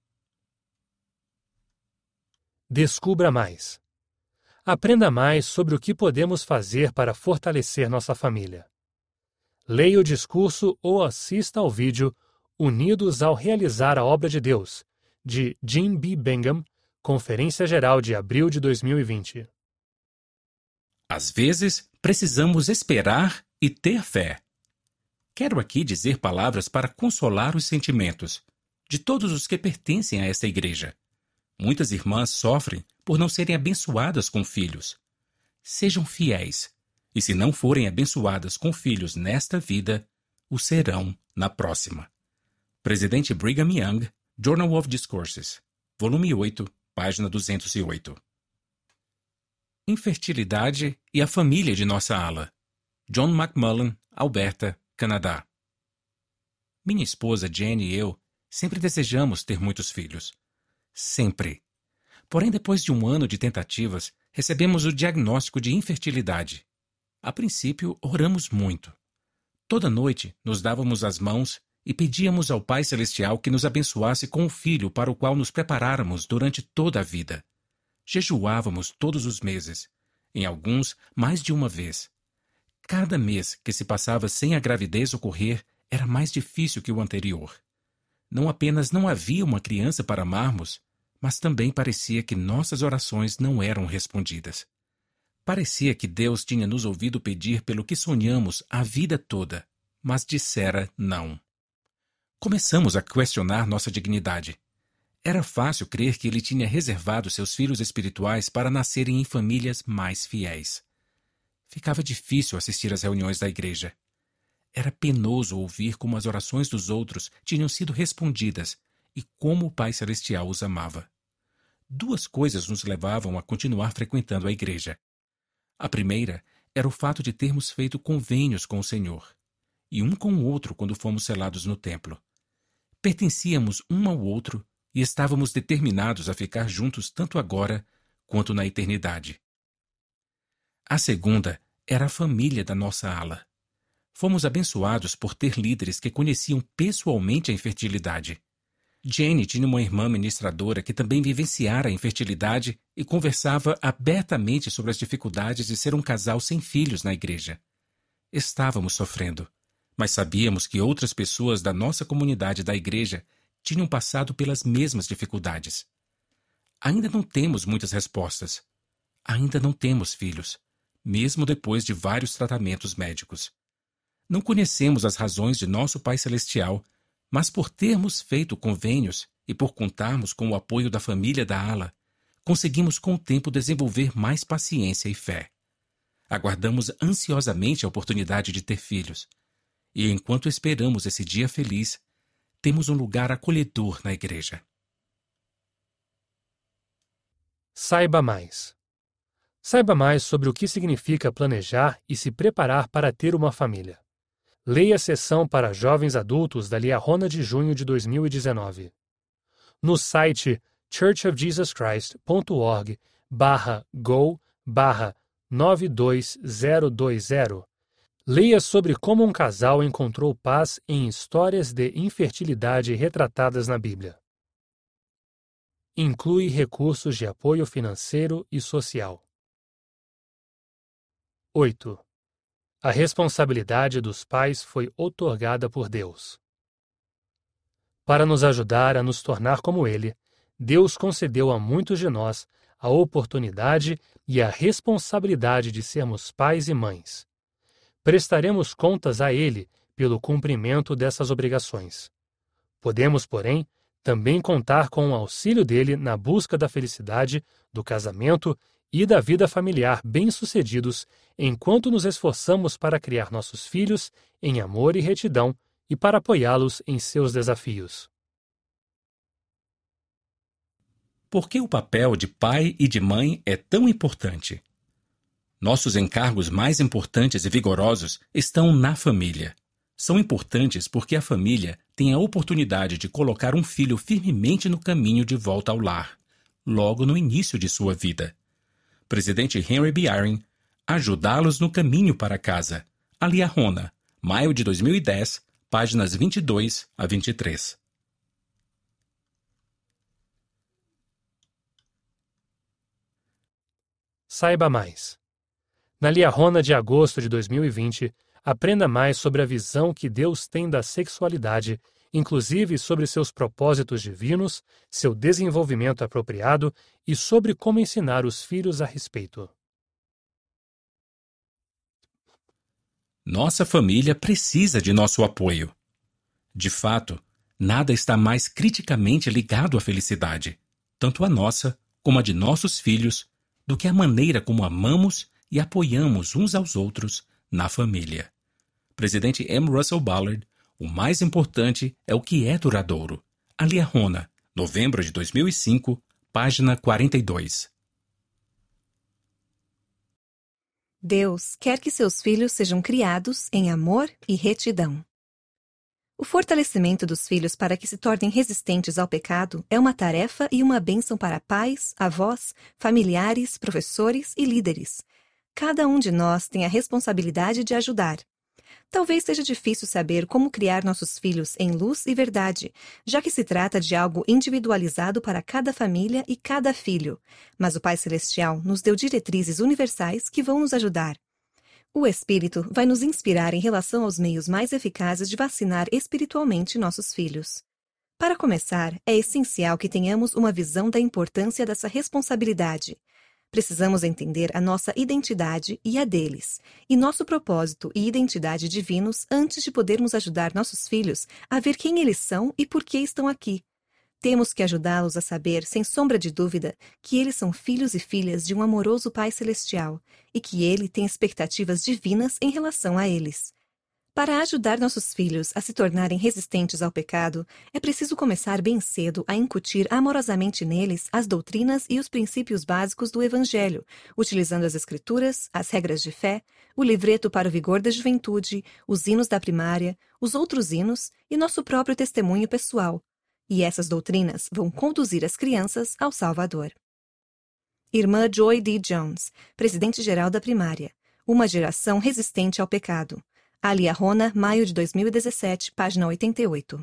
Descubra mais. Aprenda mais sobre o que podemos fazer para fortalecer nossa família. Leia o discurso ou assista ao vídeo Unidos ao Realizar a Obra de Deus, de Jim B. Bingham, Conferência Geral de abril de dois mil e vinte. Às vezes, precisamos esperar e ter fé. Quero aqui dizer palavras para consolar os sentimentos de todos os que pertencem a esta igreja. Muitas irmãs sofrem por não serem abençoadas com filhos. Sejam fiéis, e se não forem abençoadas com filhos nesta vida, o serão na próxima. Presidente Brigham Young, Journal of Discourses, volume oito, página duzentos e oito. Infertilidade e a família de nossa ala. John McMullen, Alberta, Canadá. Minha esposa Jenny e eu sempre desejamos ter muitos filhos. Sempre. Porém, depois de um ano de tentativas, recebemos o diagnóstico de infertilidade. A princípio, oramos muito. Toda noite, nos dávamos as mãos e pedíamos ao Pai Celestial que nos abençoasse com o filho para o qual nos preparáramos durante toda a vida. Jejuávamos todos os meses, em alguns mais de uma vez. Cada mês que se passava sem a gravidez ocorrer era mais difícil que o anterior. Não apenas não havia uma criança para amarmos, mas também parecia que nossas orações não eram respondidas. Parecia que Deus tinha nos ouvido pedir pelo que sonhamos a vida toda, mas dissera não. Começamos a questionar nossa dignidade. Era fácil crer que ele tinha reservado seus filhos espirituais para nascerem em famílias mais fiéis. Ficava difícil assistir às reuniões da igreja. Era penoso ouvir como as orações dos outros tinham sido respondidas e como o Pai Celestial os amava. Duas coisas nos levavam a continuar frequentando a igreja. A primeira era o fato de termos feito convênios com o Senhor, e um com o outro quando fomos selados no templo. Pertencíamos um ao outro e estávamos determinados a ficar juntos tanto agora quanto na eternidade. A segunda era a família da nossa ala. Fomos abençoados por ter líderes que conheciam pessoalmente a infertilidade. Jenny tinha uma irmã ministradora que também vivenciara a infertilidade e conversava abertamente sobre as dificuldades de ser um casal sem filhos na igreja. Estávamos sofrendo, mas sabíamos que outras pessoas da nossa comunidade da igreja tinham passado pelas mesmas dificuldades. Ainda não temos muitas respostas. Ainda não temos filhos, mesmo depois de vários tratamentos médicos. Não conhecemos as razões de nosso Pai Celestial, mas por termos feito convênios e por contarmos com o apoio da família da ala, conseguimos com o tempo desenvolver mais paciência e fé. Aguardamos ansiosamente a oportunidade de ter filhos, e enquanto esperamos esse dia feliz, temos um lugar acolhedor na igreja. Saiba mais. Saiba mais sobre o que significa planejar e se preparar para ter uma família. Leia a seção para jovens adultos da Liahona de junho de dois mil e dezenove. No site churchofjesuschrist.org barra go barra nove dois zero dois zero, leia sobre como um casal encontrou paz em histórias de infertilidade retratadas na Bíblia. Inclui recursos de apoio financeiro e social. oito. A responsabilidade dos pais foi outorgada por Deus. Para nos ajudar a nos tornar como Ele, Deus concedeu a muitos de nós a oportunidade e a responsabilidade de sermos pais e mães. Prestaremos contas a Ele pelo cumprimento dessas obrigações. Podemos, porém, também contar com o auxílio dele na busca da felicidade, do casamento e da vida familiar bem-sucedidos enquanto nos esforçamos para criar nossos filhos em amor e retidão e para apoiá-los em seus desafios. Por que o papel de pai e de mãe é tão importante? Nossos encargos mais importantes e vigorosos estão na família. São importantes porque a família tem a oportunidade de colocar um filho firmemente no caminho de volta ao lar, logo no início de sua vida. Presidente Henry B. Eyring, Ajudá-los no caminho para casa. A Liahona, maio de dois mil e dez, páginas vinte e dois a vinte e três. Saiba mais. Na Liahona de agosto de dois mil e vinte, aprenda mais sobre a visão que Deus tem da sexualidade, inclusive sobre seus propósitos divinos, seu desenvolvimento apropriado e sobre como ensinar os filhos a respeito. Nossa família precisa de nosso apoio. De fato, nada está mais criticamente ligado à felicidade, tanto a nossa como a de nossos filhos, do que a maneira como amamos e apoiamos uns aos outros na família. Presidente M. Russell Ballard, o mais importante é o que é duradouro. A Liahona, novembro de dois mil e cinco, página quarenta e dois. Deus quer que seus filhos sejam criados em amor e retidão. O fortalecimento dos filhos para que se tornem resistentes ao pecado é uma tarefa e uma bênção para pais, avós, familiares, professores e líderes. Cada um de nós tem a responsabilidade de ajudar. Talvez seja difícil saber como criar nossos filhos em luz e verdade, já que se trata de algo individualizado para cada família e cada filho, mas o Pai Celestial nos deu diretrizes universais que vão nos ajudar. O Espírito vai nos inspirar em relação aos meios mais eficazes de vacinar espiritualmente nossos filhos. Para começar, é essencial que tenhamos uma visão da importância dessa responsabilidade. Precisamos entender a nossa identidade e a deles, e nosso propósito e identidade divinos antes de podermos ajudar nossos filhos a ver quem eles são e por que estão aqui. Temos que ajudá-los a saber, sem sombra de dúvida, que eles são filhos e filhas de um amoroso Pai Celestial e que Ele tem expectativas divinas em relação a eles. Para ajudar nossos filhos a se tornarem resistentes ao pecado, é preciso começar bem cedo a incutir amorosamente neles as doutrinas e os princípios básicos do Evangelho, utilizando as Escrituras, as regras de fé, o livreto para o vigor da juventude, os hinos da primária, os outros hinos e nosso próprio testemunho pessoal. E essas doutrinas vão conduzir as crianças ao Salvador. Irmã Joy D. Jones, presidente-geral da primária. Uma geração resistente ao pecado. Liahona, maio de dois mil e dezessete, página oitenta e oito.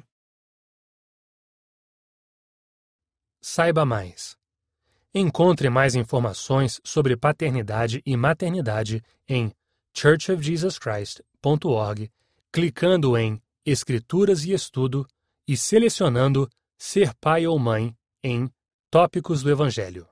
Saiba mais. Encontre mais informações sobre paternidade e maternidade em church of jesus christ ponto org, clicando em Escrituras e Estudo e selecionando Ser Pai ou Mãe em Tópicos do Evangelho.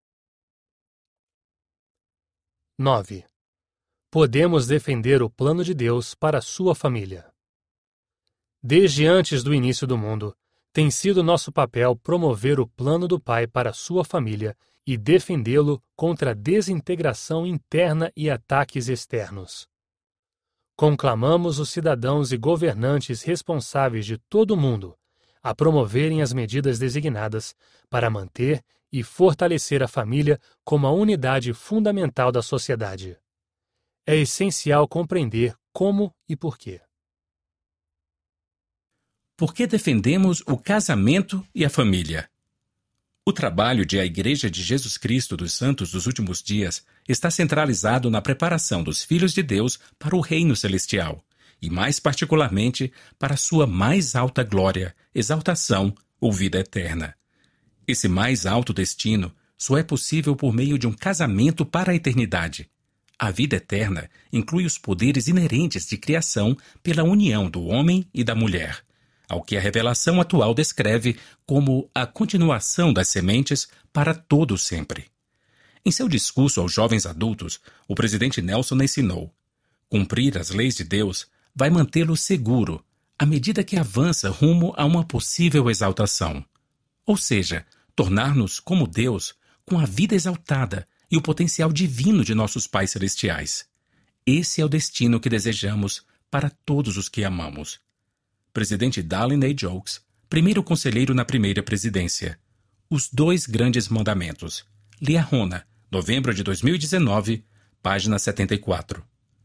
nove. Podemos defender o plano de Deus para a sua família. Desde antes do início do mundo, tem sido nosso papel promover o plano do Pai para a sua família e defendê-lo contra a desintegração interna e ataques externos. Conclamamos os cidadãos e governantes responsáveis de todo o mundo a promoverem as medidas designadas para manter e fortalecer a família como a unidade fundamental da sociedade. É essencial compreender como e por quê. Por que defendemos o casamento e a família? O trabalho de a Igreja de Jesus Cristo dos Santos dos Últimos Dias está centralizado na preparação dos filhos de Deus para o reino celestial, e mais particularmente para a sua mais alta glória, exaltação ou vida eterna. Esse mais alto destino só é possível por meio de um casamento para a eternidade. A vida eterna inclui os poderes inerentes de criação pela união do homem e da mulher, ao que a revelação atual descreve como a continuação das sementes para todo sempre. Em seu discurso aos jovens adultos, o presidente Nelson ensinou: cumprir as leis de Deus vai mantê-lo seguro à medida que avança rumo a uma possível exaltação. Ou seja, tornar-nos como Deus, com a vida exaltada e o potencial divino de nossos pais celestiais. Esse é o destino que desejamos para todos os que amamos. Presidente Dallin A. Oaks, primeiro conselheiro na primeira presidência. Os dois grandes mandamentos. Liahona, novembro de dois mil e dezenove, página setenta e quatro.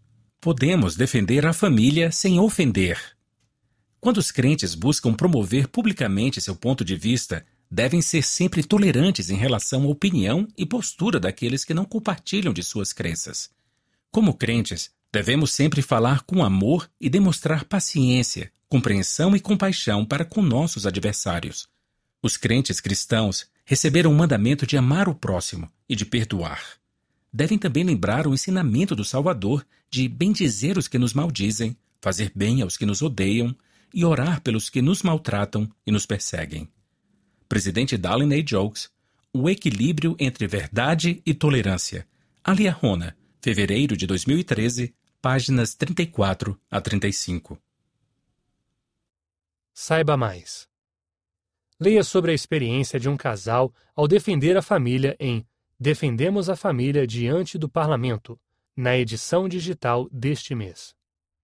Podemos defender a família sem ofender. Quando os crentes buscam promover publicamente seu ponto de vista, devem ser sempre tolerantes em relação à opinião e postura daqueles que não compartilham de suas crenças. Como crentes, devemos sempre falar com amor e demonstrar paciência, compreensão e compaixão para com nossos adversários. Os crentes cristãos receberam o mandamento de amar o próximo e de perdoar. Devem também lembrar o ensinamento do Salvador de bendizer os que nos maldizem, fazer bem aos que nos odeiam e orar pelos que nos maltratam e nos perseguem. Presidente Dallin A. Oaks, o equilíbrio entre verdade e tolerância. Liahona, fevereiro de dois mil e treze, páginas trinta e quatro a trinta e cinco. Saiba mais. Leia sobre a experiência de um casal ao defender a família em Defendemos a Família Diante do Parlamento, na edição digital deste mês.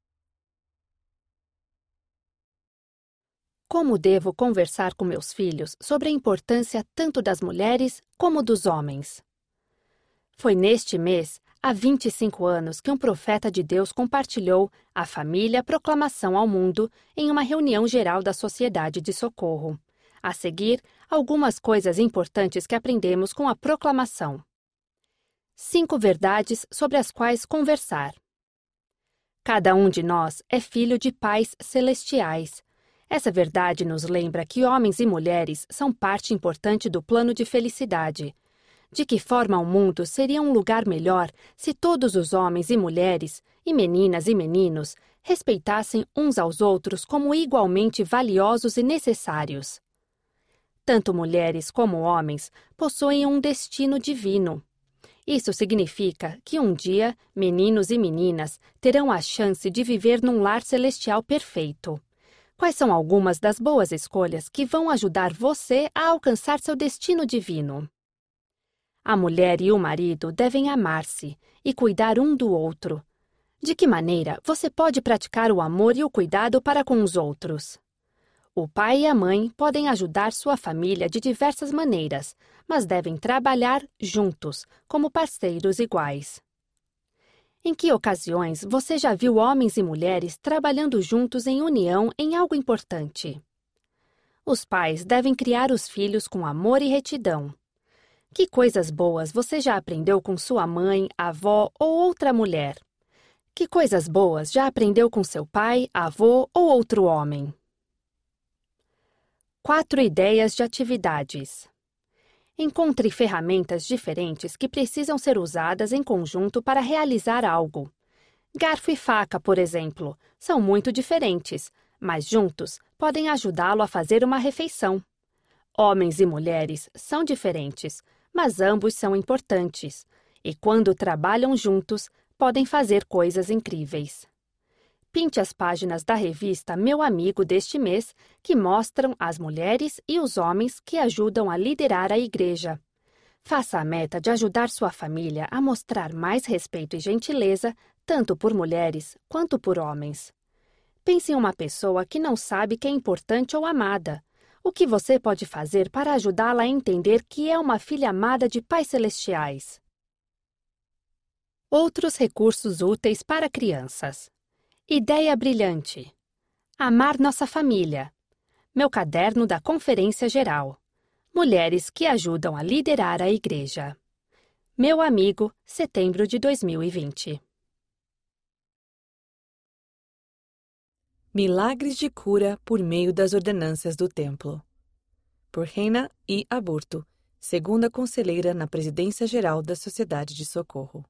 Como devo conversar com meus filhos sobre a importância tanto das mulheres como dos homens? Foi neste mês, há vinte e cinco anos, que um profeta de Deus compartilhou a família proclamação ao mundo em uma reunião geral da Sociedade de Socorro. A seguir, algumas coisas importantes que aprendemos com a proclamação. Cinco verdades sobre as quais conversar. Cada um de nós é filho de pais celestiais. Essa verdade nos lembra que homens e mulheres são parte importante do plano de felicidade. De que forma o mundo seria um lugar melhor se todos os homens e mulheres, e meninas e meninos, respeitassem uns aos outros como igualmente valiosos e necessários? Tanto mulheres como homens possuem um destino divino. Isso significa que um dia, meninos e meninas terão a chance de viver num lar celestial perfeito. Quais são algumas das boas escolhas que vão ajudar você a alcançar seu destino divino? A mulher e o marido devem amar-se e cuidar um do outro. De que maneira você pode praticar o amor e o cuidado para com os outros? O pai e a mãe podem ajudar sua família de diversas maneiras, mas devem trabalhar juntos, como parceiros iguais. Em que ocasiões você já viu homens e mulheres trabalhando juntos em união em algo importante? Os pais devem criar os filhos com amor e retidão. Que coisas boas você já aprendeu com sua mãe, avó ou outra mulher? Que coisas boas já aprendeu com seu pai, avô ou outro homem? Quatro ideias de atividades. Encontre ferramentas diferentes que precisam ser usadas em conjunto para realizar algo. Garfo e faca, por exemplo, são muito diferentes, mas juntos podem ajudá-lo a fazer uma refeição. Homens e mulheres são diferentes, mas ambos são importantes, e quando trabalham juntos, podem fazer coisas incríveis. Pinte as páginas da revista Meu Amigo deste mês, que mostram as mulheres e os homens que ajudam a liderar a igreja. Faça a meta de ajudar sua família a mostrar mais respeito e gentileza, tanto por mulheres quanto por homens. Pense em uma pessoa que não sabe que é importante ou amada. O que você pode fazer para ajudá-la a entender que é uma filha amada de pais celestiais? Outros recursos úteis para crianças. Ideia brilhante. Amar nossa família. Meu caderno da Conferência Geral. Mulheres que ajudam a liderar a igreja. Meu Amigo, setembro de dois mil e vinte. Milagres de cura por meio das ordenanças do templo. Por Reina I. Aburto, segunda conselheira na Presidência Geral da Sociedade de Socorro.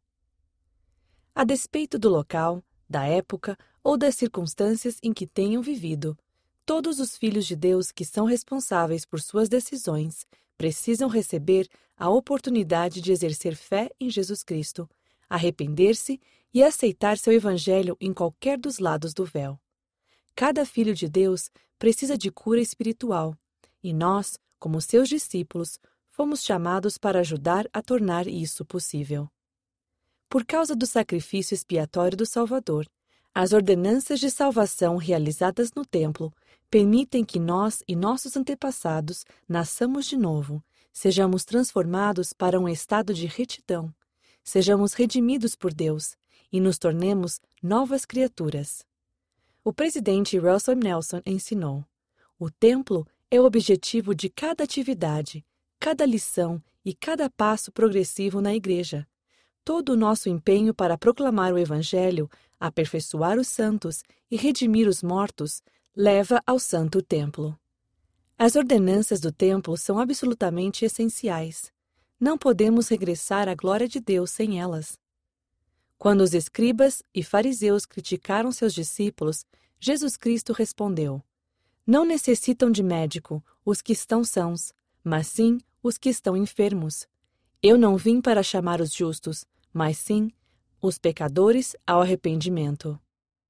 A despeito do local, da época ou das circunstâncias em que tenham vivido, todos os filhos de Deus que são responsáveis por suas decisões precisam receber a oportunidade de exercer fé em Jesus Cristo, arrepender-se e aceitar seu evangelho em qualquer dos lados do véu. Cada filho de Deus precisa de cura espiritual, e nós, como seus discípulos, fomos chamados para ajudar a tornar isso possível. Por causa do sacrifício expiatório do Salvador, as ordenanças de salvação realizadas no templo permitem que nós e nossos antepassados nasçamos de novo, sejamos transformados para um estado de retidão, sejamos redimidos por Deus e nos tornemos novas criaturas. O presidente Russell Nelson ensinou: o templo é o objetivo de cada atividade, cada lição e cada passo progressivo na igreja. Todo o nosso empenho para proclamar o Evangelho, aperfeiçoar os santos e redimir os mortos leva ao Santo Templo. As ordenanças do templo são absolutamente essenciais. Não podemos regressar à glória de Deus sem elas. Quando os escribas e fariseus criticaram seus discípulos, Jesus Cristo respondeu: não necessitam de médico os que estão sãos, mas sim os que estão enfermos. Eu não vim para chamar os justos, mas sim os pecadores ao arrependimento.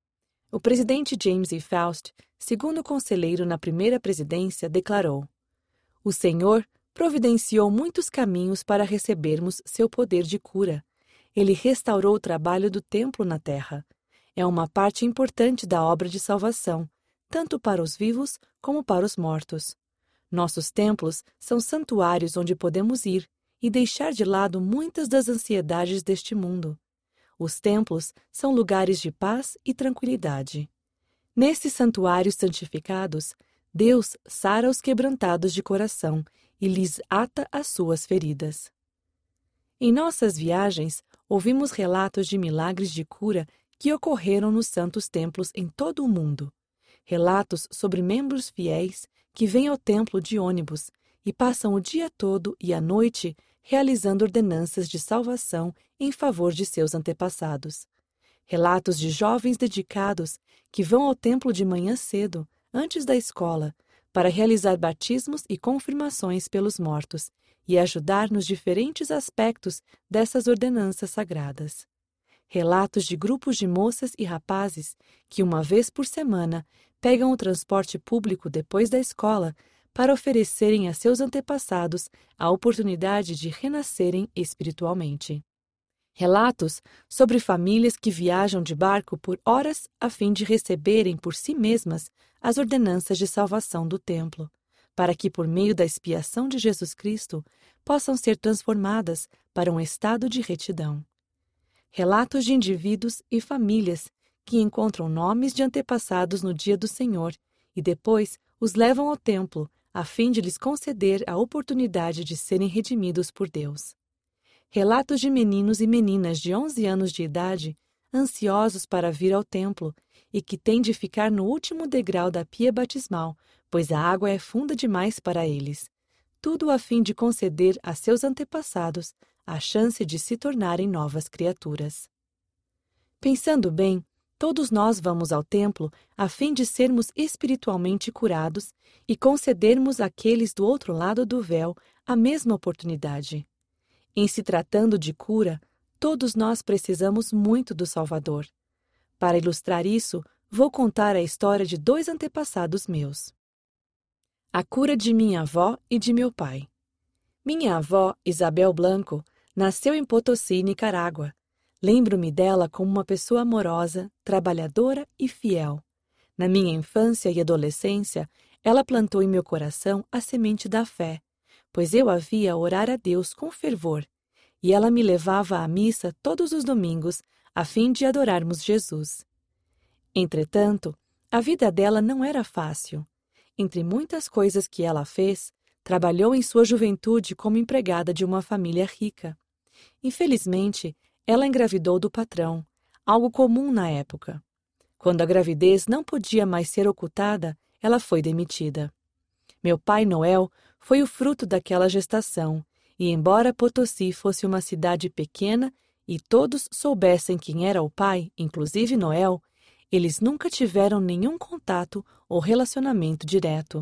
O presidente James E. Faust, segundo conselheiro na primeira presidência, declarou: o Senhor providenciou muitos caminhos para recebermos seu poder de cura. Ele restaurou o trabalho do templo na terra. É uma parte importante da obra de salvação, tanto para os vivos como para os mortos. Nossos templos são santuários onde podemos ir e deixar de lado muitas das ansiedades deste mundo. Os templos são lugares de paz e tranquilidade. Nesses santuários santificados, Deus sara os quebrantados de coração e lhes ata as suas feridas. Em nossas viagens, ouvimos relatos de milagres de cura que ocorreram nos santos templos em todo o mundo. Relatos sobre membros fiéis que vêm ao templo de ônibus e passam o dia todo e a noite realizando ordenanças de salvação em favor de seus antepassados. Relatos de jovens dedicados que vão ao templo de manhã cedo, antes da escola, para realizar batismos e confirmações pelos mortos e ajudar nos diferentes aspectos dessas ordenanças sagradas. Relatos de grupos de moças e rapazes que, uma vez por semana, pegam o transporte público depois da escola para oferecerem a seus antepassados a oportunidade de renascerem espiritualmente. Relatos sobre famílias que viajam de barco por horas a fim de receberem por si mesmas as ordenanças de salvação do templo, para que, por meio da expiação de Jesus Cristo, possam ser transformadas para um estado de retidão. Relatos de indivíduos e famílias que encontram nomes de antepassados no dia do Senhor e depois os levam ao templo a fim de lhes conceder a oportunidade de serem redimidos por Deus. Relatos de meninos e meninas de onze anos de idade, ansiosos para vir ao templo e que têm de ficar no último degrau da pia batismal, pois a água é funda demais para eles. Tudo a fim de conceder a seus antepassados a chance de se tornarem novas criaturas. Pensando bem, todos nós vamos ao templo a fim de sermos espiritualmente curados e concedermos àqueles do outro lado do véu a mesma oportunidade. Em se tratando de cura, todos nós precisamos muito do Salvador. Para ilustrar isso, vou contar a história de dois antepassados meus. A cura de minha avó e de meu pai. Minha avó, Isabel Blanco, nasceu em Potosí, Nicarágua. Lembro-me dela como uma pessoa amorosa, trabalhadora e fiel. Na minha infância e adolescência, ela plantou em meu coração a semente da fé, pois eu a via orar a Deus com fervor, e ela me levava à missa todos os domingos, a fim de adorarmos Jesus. Entretanto, a vida dela não era fácil. Entre muitas coisas que ela fez, trabalhou em sua juventude como empregada de uma família rica. Infelizmente, ela engravidou do patrão, algo comum na época. Quando a gravidez não podia mais ser ocultada, ela foi demitida. Meu pai Noel foi o fruto daquela gestação, e embora Potosí fosse uma cidade pequena e todos soubessem quem era o pai, inclusive Noel, eles nunca tiveram nenhum contato ou relacionamento direto.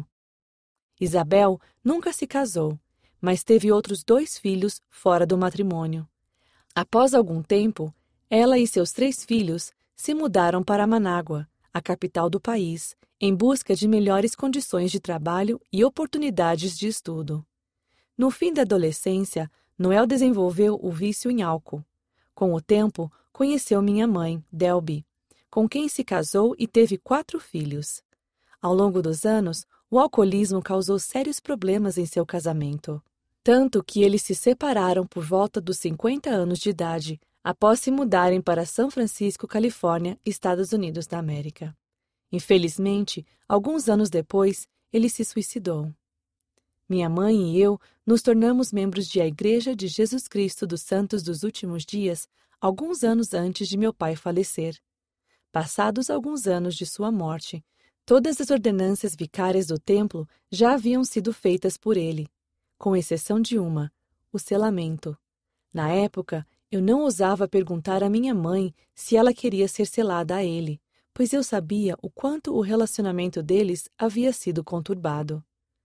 Isabel nunca se casou, mas teve outros dois filhos fora do matrimônio. Após algum tempo, ela e seus três filhos se mudaram para Manágua, a capital do país, em busca de melhores condições de trabalho e oportunidades de estudo. No fim da adolescência, Noel desenvolveu o vício em álcool. Com o tempo, conheceu minha mãe, Delby, com quem se casou e teve quatro filhos. Ao longo dos anos, o alcoolismo causou sérios problemas em seu casamento, tanto que eles se separaram por volta dos cinquenta anos de idade, após se mudarem para São Francisco, Califórnia, Estados Unidos da América. Infelizmente, alguns anos depois, ele se suicidou. Minha mãe e eu nos tornamos membros de a Igreja de Jesus Cristo dos Santos dos Últimos Dias alguns anos antes de meu pai falecer. Passados alguns anos de sua morte, todas as ordenanças vicárias do templo já haviam sido feitas por ele, com exceção de uma, o selamento. Na época, eu não ousava perguntar à minha mãe se ela queria ser selada a ele, pois eu sabia o quanto o relacionamento deles havia sido conturbado.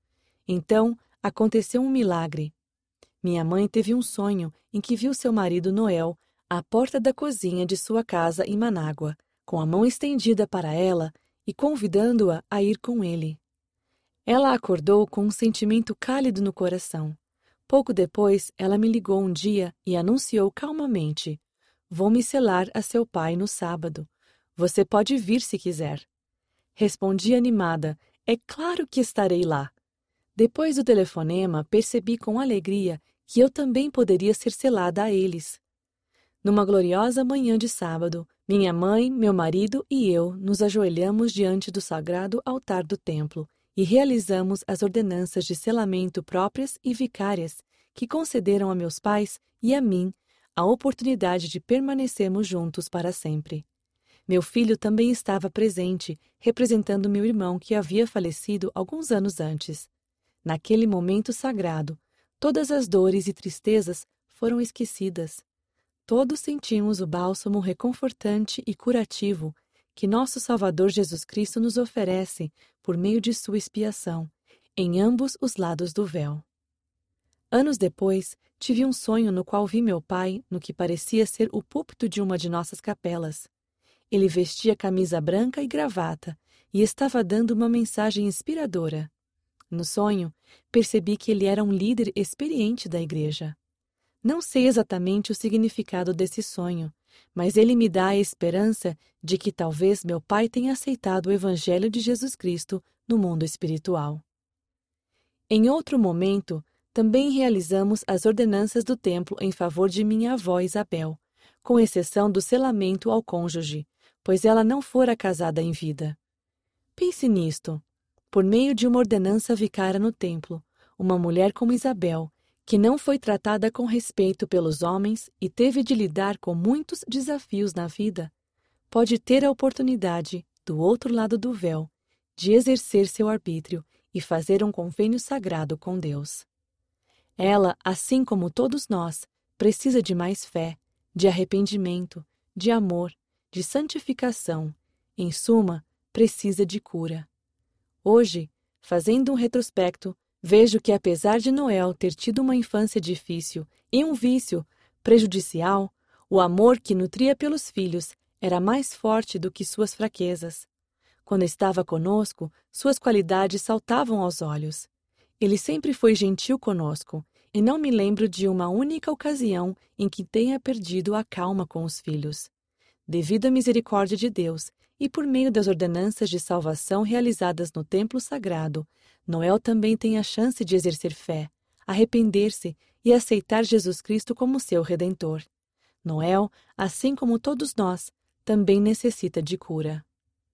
Então, aconteceu um milagre. Minha mãe teve um sonho em que viu seu marido Noel à porta da cozinha de sua casa em Manágua, com a mão estendida para ela e convidando-a a ir com ele. Ela acordou com um sentimento cálido no coração. Pouco depois, ela me ligou um dia e anunciou calmamente: "Vou me selar a seu pai no sábado. Você pode vir se quiser." Respondi animada: "É claro que estarei lá." Depois do telefonema, percebi com alegria que eu também poderia ser selada a eles. Numa gloriosa manhã de sábado, minha mãe, meu marido e eu nos ajoelhamos diante do sagrado altar do templo e realizamos as ordenanças de selamento próprias e vicárias que concederam a meus pais e a mim a oportunidade de permanecermos juntos para sempre. Meu filho também estava presente, representando meu irmão que havia falecido alguns anos antes. Naquele momento sagrado, todas as dores e tristezas foram esquecidas. Todos sentimos o bálsamo reconfortante e curativo que nosso Salvador Jesus Cristo nos oferece por meio de sua expiação, em ambos os lados do véu. Anos depois, tive um sonho no qual vi meu pai no que parecia ser o púlpito de uma de nossas capelas. Ele vestia camisa branca e gravata e estava dando uma mensagem inspiradora. No sonho, percebi que ele era um líder experiente da igreja. Não sei exatamente o significado desse sonho, mas ele me dá a esperança de que talvez meu pai tenha aceitado o Evangelho de Jesus Cristo no mundo espiritual. Em outro momento, também realizamos as ordenanças do templo em favor de minha avó Isabel, com exceção do selamento ao cônjuge, pois ela não fora casada em vida. Pense nisto. Por meio de uma ordenança vicária no templo, uma mulher como Isabel, que não foi tratada com respeito pelos homens e teve de lidar com muitos desafios na vida, pode ter a oportunidade, do outro lado do véu, de exercer seu arbítrio e fazer um convênio sagrado com Deus. Ela, assim como todos nós, precisa de mais fé, de arrependimento, de amor, de santificação, em suma, precisa de cura. Hoje, fazendo um retrospecto, vejo que apesar de Noel ter tido uma infância difícil e um vício prejudicial, o amor que nutria pelos filhos era mais forte do que suas fraquezas. Quando estava conosco, suas qualidades saltavam aos olhos. Ele sempre foi gentil conosco, e não me lembro de uma única ocasião em que tenha perdido a calma com os filhos. Devido à misericórdia de Deus, e por meio das ordenanças de salvação realizadas no templo sagrado, Noel também tem a chance de exercer fé, arrepender-se e aceitar Jesus Cristo como seu Redentor. Noel, assim como todos nós, também necessita de cura.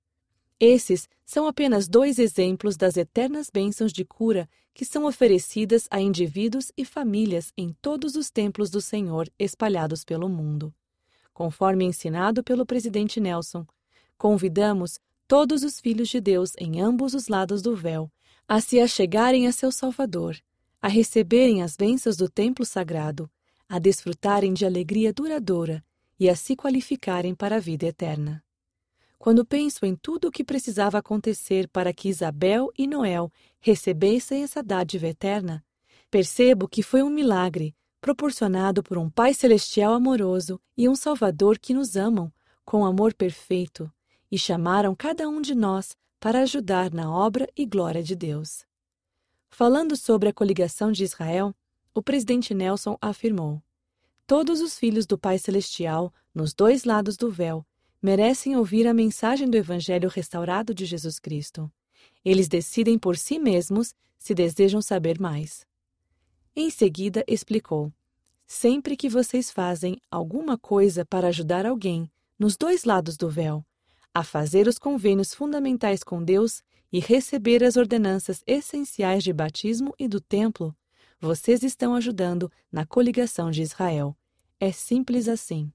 Esses são apenas dois exemplos das eternas bênçãos de cura que são oferecidas a indivíduos e famílias em todos os templos do Senhor espalhados pelo mundo. Conforme ensinado pelo presidente Nelson, convidamos todos os filhos de Deus em ambos os lados do véu a se achegarem a seu Salvador, a receberem as bênçãos do templo sagrado, a desfrutarem de alegria duradoura e a se qualificarem para a vida eterna. Quando penso em tudo o que precisava acontecer para que Isabel e Noel recebessem essa dádiva eterna, percebo que foi um milagre proporcionado por um Pai Celestial amoroso e um Salvador que nos amam com amor perfeito e chamaram cada um de nós para ajudar na obra e glória de Deus. Falando sobre a coligação de Israel, o presidente Nelson afirmou: todos os filhos do Pai Celestial, nos dois lados do véu, merecem ouvir a mensagem do Evangelho restaurado de Jesus Cristo. Eles decidem por si mesmos se desejam saber mais. Em seguida, explicou: sempre que vocês fazem alguma coisa para ajudar alguém, nos dois lados do véu, a fazer os convênios fundamentais com Deus e receber as ordenanças essenciais de batismo e do templo, vocês estão ajudando na coligação de Israel. É simples assim.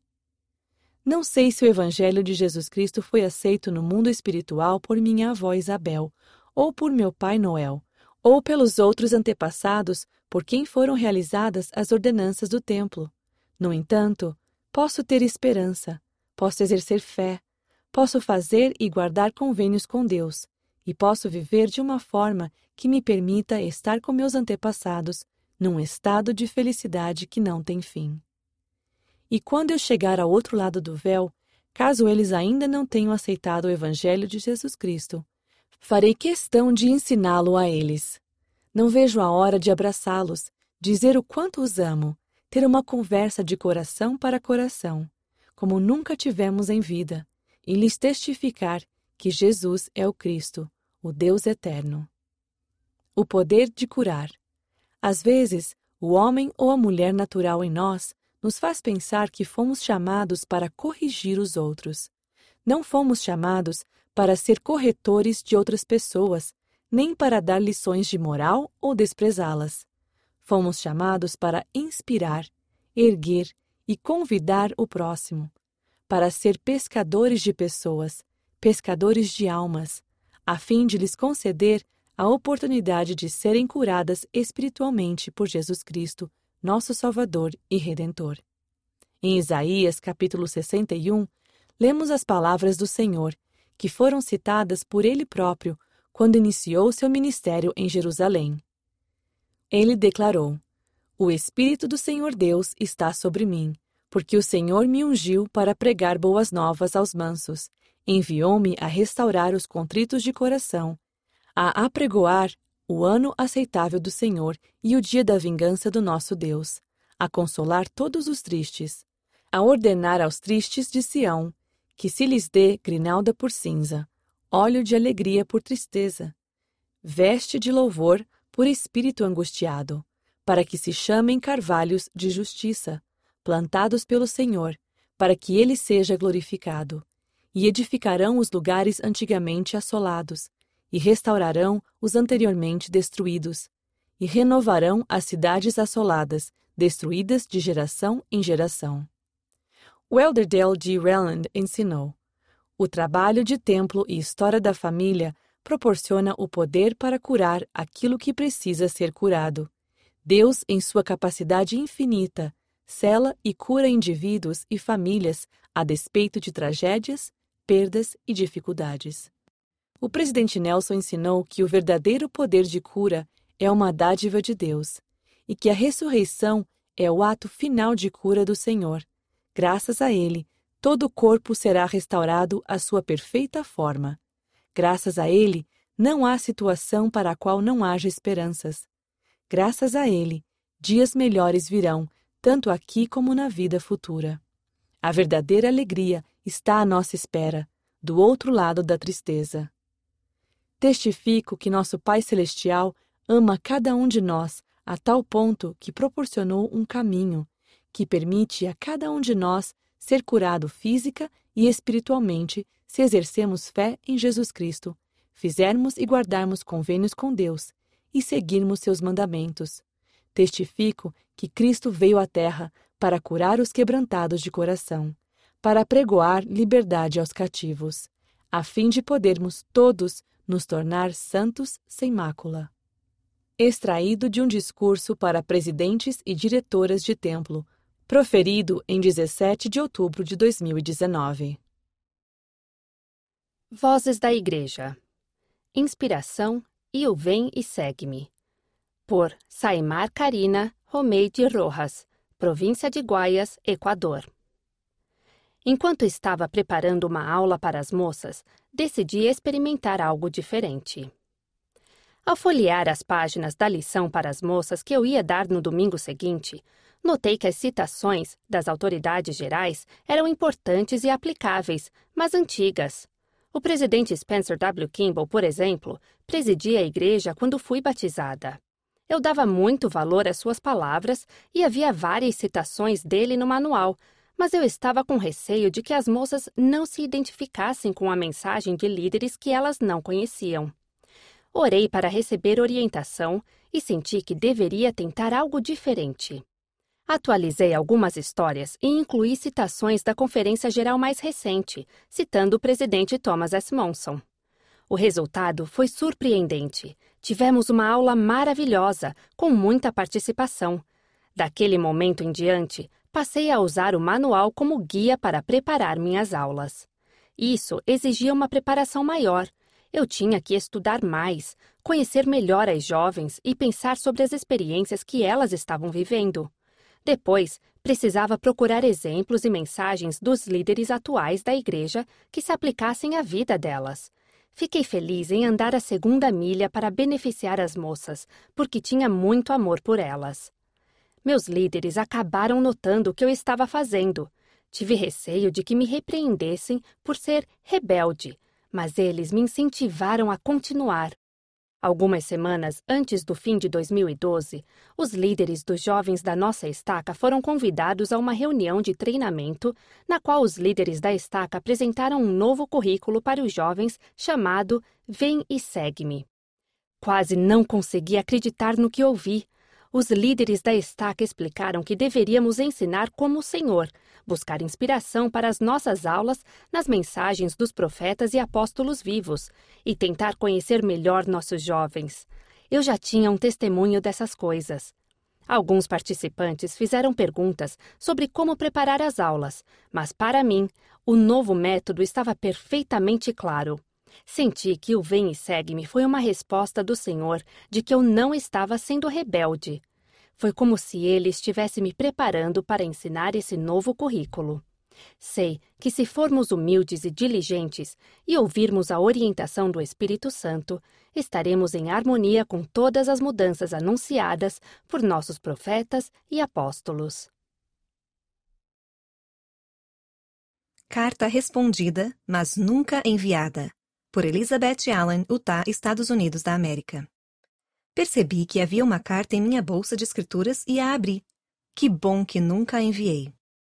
Não sei se o Evangelho de Jesus Cristo foi aceito no mundo espiritual por minha avó Isabel, ou por meu pai Noel, ou pelos outros antepassados por quem foram realizadas as ordenanças do templo. No entanto, posso ter esperança, posso exercer fé, posso fazer e guardar convênios com Deus, e posso viver de uma forma que me permita estar com meus antepassados num estado de felicidade que não tem fim. E quando eu chegar ao outro lado do véu, caso eles ainda não tenham aceitado o Evangelho de Jesus Cristo, farei questão de ensiná-lo a eles. Não vejo a hora de abraçá-los, dizer o quanto os amo, ter uma conversa de coração para coração, como nunca tivemos em vida, e lhes testificar que Jesus é o Cristo, o Deus eterno. O poder de curar. Às vezes, o homem ou a mulher natural em nós nos faz pensar que fomos chamados para corrigir os outros. Não fomos chamados para ser corretores de outras pessoas, nem para dar lições de moral ou desprezá-las. Fomos chamados para inspirar, erguer e convidar o próximo, para ser pescadores de pessoas, pescadores de almas, a fim de lhes conceder a oportunidade de serem curadas espiritualmente por Jesus Cristo, nosso Salvador e Redentor. Em Isaías, capítulo sessenta e um, lemos as palavras do Senhor, que foram citadas por ele próprio quando iniciou seu ministério em Jerusalém. Ele declarou: "O Espírito do Senhor Deus está sobre mim, porque o Senhor me ungiu para pregar boas novas aos mansos, enviou-me a restaurar os contritos de coração, a apregoar o ano aceitável do Senhor e o dia da vingança do nosso Deus, a consolar todos os tristes, a ordenar aos tristes de Sião que se lhes dê grinalda por cinza, óleo de alegria por tristeza, veste de louvor por espírito angustiado, para que se chamem carvalhos de justiça, plantados pelo Senhor, para que ele seja glorificado. E edificarão os lugares antigamente assolados, e restaurarão os anteriormente destruídos, e renovarão as cidades assoladas, destruídas de geração em geração." O elder Dale G. Relland ensinou: "O trabalho de templo e história da família proporciona o poder para curar aquilo que precisa ser curado. Deus, em sua capacidade infinita, sela e cura indivíduos e famílias a despeito de tragédias, perdas e dificuldades." O presidente Nelson ensinou que o verdadeiro poder de cura é uma dádiva de Deus e que a ressurreição é o ato final de cura do Senhor. Graças a ele, todo o corpo será restaurado à sua perfeita forma. Graças a ele, não há situação para a qual não haja esperanças. Graças a ele, dias melhores virão, tanto aqui como na vida futura. A verdadeira alegria está à nossa espera, do outro lado da tristeza. Testifico que nosso Pai Celestial ama cada um de nós a tal ponto que proporcionou um caminho que permite a cada um de nós ser curado física e espiritualmente se exercermos fé em Jesus Cristo, fizermos e guardarmos convênios com Deus e seguirmos seus mandamentos. Testifico que Cristo veio à terra para curar os quebrantados de coração, para pregoar liberdade aos cativos, a fim de podermos todos nos tornar santos sem mácula. Extraído de um discurso para presidentes e diretoras de templo, proferido em dezessete de outubro de dois mil e dezenove. Vozes da Igreja. Inspiração e o Vem e Segue-me. Por Saimar Karina Romei de Rojas, província de Guayas, Equador. Enquanto estava preparando uma aula para as moças, decidi experimentar algo diferente. Ao folhear as páginas da lição para as moças que eu ia dar no domingo seguinte, notei que as citações das autoridades gerais eram importantes e aplicáveis, mas antigas. O presidente Spencer W. Kimball, por exemplo, presidia a igreja quando fui batizada. Eu dava muito valor às suas palavras e havia várias citações dele no manual, mas eu estava com receio de que as moças não se identificassem com a mensagem de líderes que elas não conheciam. Orei para receber orientação e senti que deveria tentar algo diferente. Atualizei algumas histórias e incluí citações da Conferência Geral mais recente, citando o presidente Thomas S. Monson. O resultado foi surpreendente. Tivemos uma aula maravilhosa, com muita participação. Daquele momento em diante, passei a usar o manual como guia para preparar minhas aulas. Isso exigia uma preparação maior. Eu tinha que estudar mais, conhecer melhor as jovens e pensar sobre as experiências que elas estavam vivendo. Depois, precisava procurar exemplos e mensagens dos líderes atuais da igreja que se aplicassem à vida delas. Fiquei feliz em andar a segunda milha para beneficiar as moças, porque tinha muito amor por elas. Meus líderes acabaram notando o que eu estava fazendo. Tive receio de que me repreendessem por ser rebelde, mas eles me incentivaram a continuar. Algumas semanas antes do fim de dois mil e doze, os líderes dos jovens da nossa estaca foram convidados a uma reunião de treinamento, na qual os líderes da estaca apresentaram um novo currículo para os jovens chamado Vem e Segue-me. Quase não consegui acreditar no que ouvi. Os líderes da estaca explicaram que deveríamos ensinar como o Senhor, buscar inspiração para as nossas aulas nas mensagens dos profetas e apóstolos vivos e tentar conhecer melhor nossos jovens. Eu já tinha um testemunho dessas coisas. Alguns participantes fizeram perguntas sobre como preparar as aulas, mas para mim, o novo método estava perfeitamente claro. Senti que o Vem e Segue-me foi uma resposta do Senhor de que eu não estava sendo rebelde. Foi como se Ele estivesse me preparando para ensinar esse novo currículo. Sei que se formos humildes e diligentes e ouvirmos a orientação do Espírito Santo, estaremos em harmonia com todas as mudanças anunciadas por nossos profetas e apóstolos. Carta respondida, mas nunca enviada. Por Elizabeth Allen, Utah, Estados Unidos da América. Percebi que havia uma carta em minha bolsa de escrituras e a abri. Que bom que nunca a enviei.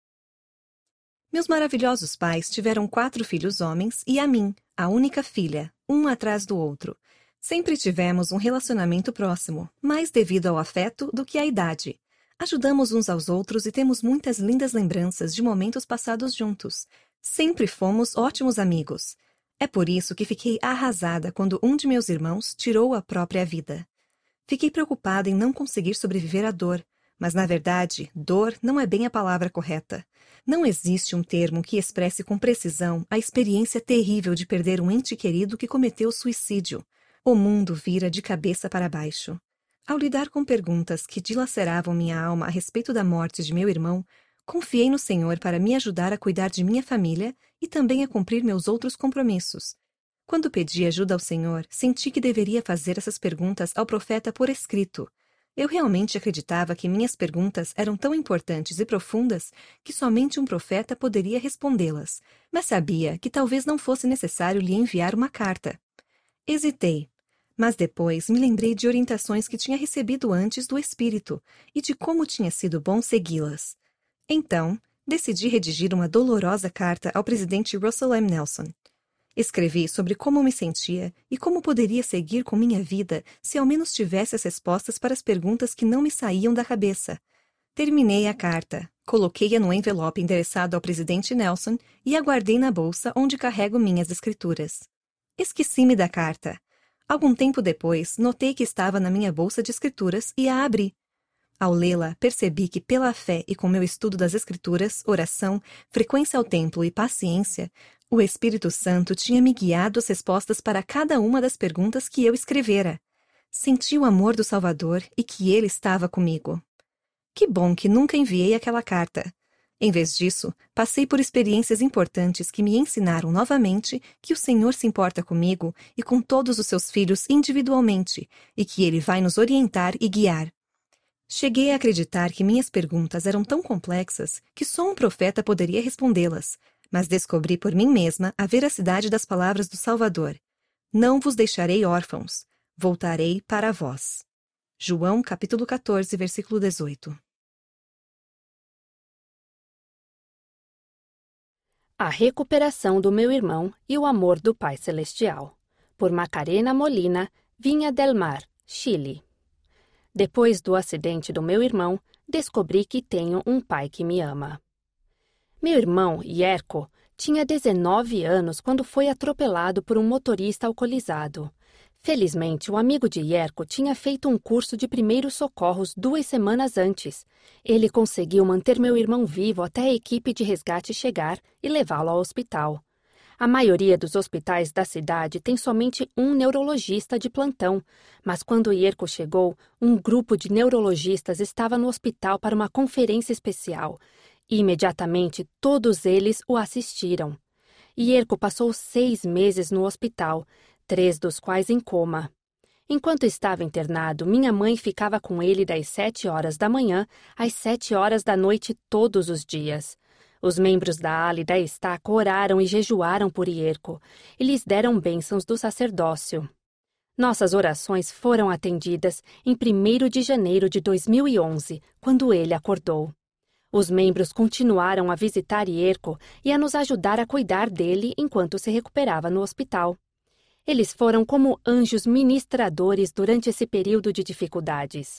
Meus maravilhosos pais tiveram quatro filhos homens e a mim, a única filha, um atrás do outro. Sempre tivemos um relacionamento próximo, mais devido ao afeto do que à idade. Ajudamos uns aos outros e temos muitas lindas lembranças de momentos passados juntos. Sempre fomos ótimos amigos. É por isso que fiquei arrasada quando um de meus irmãos tirou a própria vida. Fiquei preocupada em não conseguir sobreviver à dor, mas na verdade, dor não é bem a palavra correta. Não existe um termo que expresse com precisão a experiência terrível de perder um ente querido que cometeu suicídio. O mundo vira de cabeça para baixo. Ao lidar com perguntas que dilaceravam minha alma a respeito da morte de meu irmão, confiei no Senhor para me ajudar a cuidar de minha família e também a cumprir meus outros compromissos. Quando pedi ajuda ao Senhor, senti que deveria fazer essas perguntas ao profeta por escrito. Eu realmente acreditava que minhas perguntas eram tão importantes e profundas que somente um profeta poderia respondê-las, mas sabia que talvez não fosse necessário lhe enviar uma carta. Hesitei, mas depois me lembrei de orientações que tinha recebido antes do Espírito e de como tinha sido bom segui-las. Então, decidi redigir uma dolorosa carta ao presidente Russell M. Nelson. Escrevi sobre como me sentia e como poderia seguir com minha vida se ao menos tivesse as respostas para as perguntas que não me saíam da cabeça. Terminei a carta, coloquei-a no envelope endereçado ao presidente Nelson e a guardei na bolsa onde carrego minhas escrituras. Esqueci-me da carta. Algum tempo depois, notei que estava na minha bolsa de escrituras e a abri. Ao lê-la, percebi que pela fé e com meu estudo das Escrituras, oração, frequência ao templo e paciência, o Espírito Santo tinha me guiado as respostas para cada uma das perguntas que eu escrevera. Senti o amor do Salvador e que Ele estava comigo. Que bom que nunca enviei aquela carta. Em vez disso, passei por experiências importantes que me ensinaram novamente que o Senhor se importa comigo e com todos os seus filhos individualmente e que Ele vai nos orientar e guiar. Cheguei a acreditar que minhas perguntas eram tão complexas que só um profeta poderia respondê-las, mas descobri por mim mesma a veracidade das palavras do Salvador. Não vos deixarei órfãos, voltarei para vós. João capítulo quatorze, versículo dezoito. A recuperação do meu irmão e o amor do Pai Celestial. Por Macarena Molina, Vinha del Mar, Chile. Depois do acidente do meu irmão, descobri que tenho um pai que me ama. Meu irmão, Yerko, tinha dezenove anos quando foi atropelado por um motorista alcoolizado. Felizmente, o amigo de Yerko tinha feito um curso de primeiros socorros duas semanas antes. Ele conseguiu manter meu irmão vivo até a equipe de resgate chegar e levá-lo ao hospital. A maioria dos hospitais da cidade tem somente um neurologista de plantão, mas quando Yerko chegou, um grupo de neurologistas estava no hospital para uma conferência especial. E, imediatamente, todos eles o assistiram. Yerko passou seis meses no hospital, três dos quais em coma. Enquanto estava internado, minha mãe ficava com ele das sete horas da manhã às sete horas da noite todos os dias. Os membros da ala e da estaca oraram e jejuaram por Yerko e lhes deram bênçãos do sacerdócio. Nossas orações foram atendidas em primeiro de janeiro de dois mil e onze, quando ele acordou. Os membros continuaram a visitar Yerko e a nos ajudar a cuidar dele enquanto se recuperava no hospital. Eles foram como anjos ministradores durante esse período de dificuldades.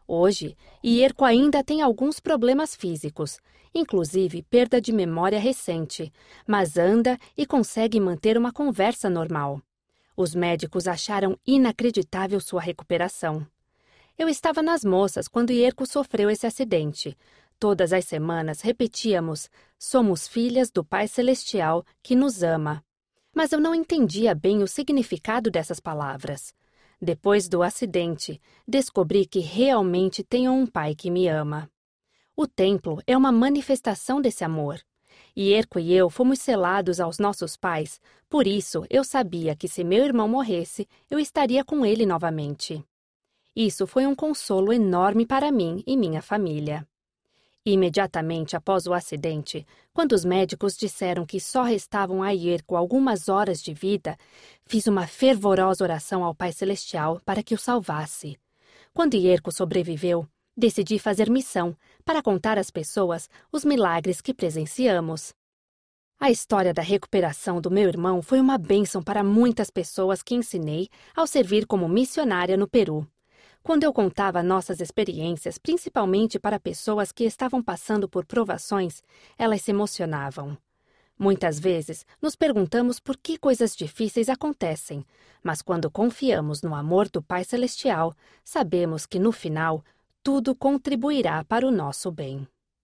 Hoje, Ierko ainda tem alguns problemas físicos, inclusive perda de memória recente, mas anda e consegue manter uma conversa normal. Os médicos acharam inacreditável sua recuperação. Eu estava nas moças quando Ierko sofreu esse acidente. Todas as semanas repetíamos: somos filhas do Pai Celestial que nos ama. Mas eu não entendia bem o significado dessas palavras. Depois do acidente, descobri que realmente tenho um pai que me ama. O templo é uma manifestação desse amor. Ierko e eu fomos selados aos nossos pais, por isso eu sabia que se meu irmão morresse, eu estaria com ele novamente. Isso foi um consolo enorme para mim e minha família. Imediatamente após o acidente, quando os médicos disseram que só restavam a Ierko algumas horas de vida, fiz uma fervorosa oração ao Pai Celestial para que o salvasse. Quando Ierko sobreviveu, decidi fazer missão para contar às pessoas os milagres que presenciamos. A história da recuperação do meu irmão foi uma bênção para muitas pessoas que ensinei ao servir como missionária no Peru. Quando eu contava nossas experiências, principalmente para pessoas que estavam passando por provações, elas se emocionavam. Muitas vezes, nos perguntamos por que coisas difíceis acontecem, mas quando confiamos no amor do Pai Celestial, sabemos que, no final, tudo contribuirá para o nosso bem.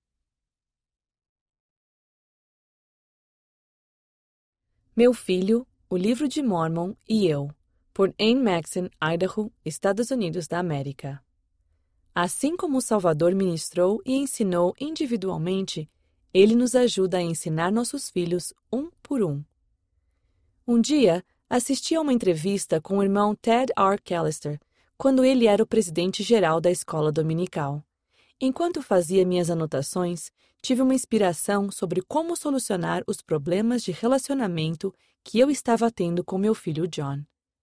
Meu Filho, o Livro de Mormon e Eu, por Anne Maxon, Idaho, Estados Unidos da América. Assim como o Salvador ministrou e ensinou individualmente, ele nos ajuda a ensinar nossos filhos um por um. Um dia, assisti a uma entrevista com o irmão Ted R. Callister, quando ele era o presidente-geral da escola dominical. Enquanto fazia minhas anotações, tive uma inspiração sobre como solucionar os problemas de relacionamento que eu estava tendo com meu filho John.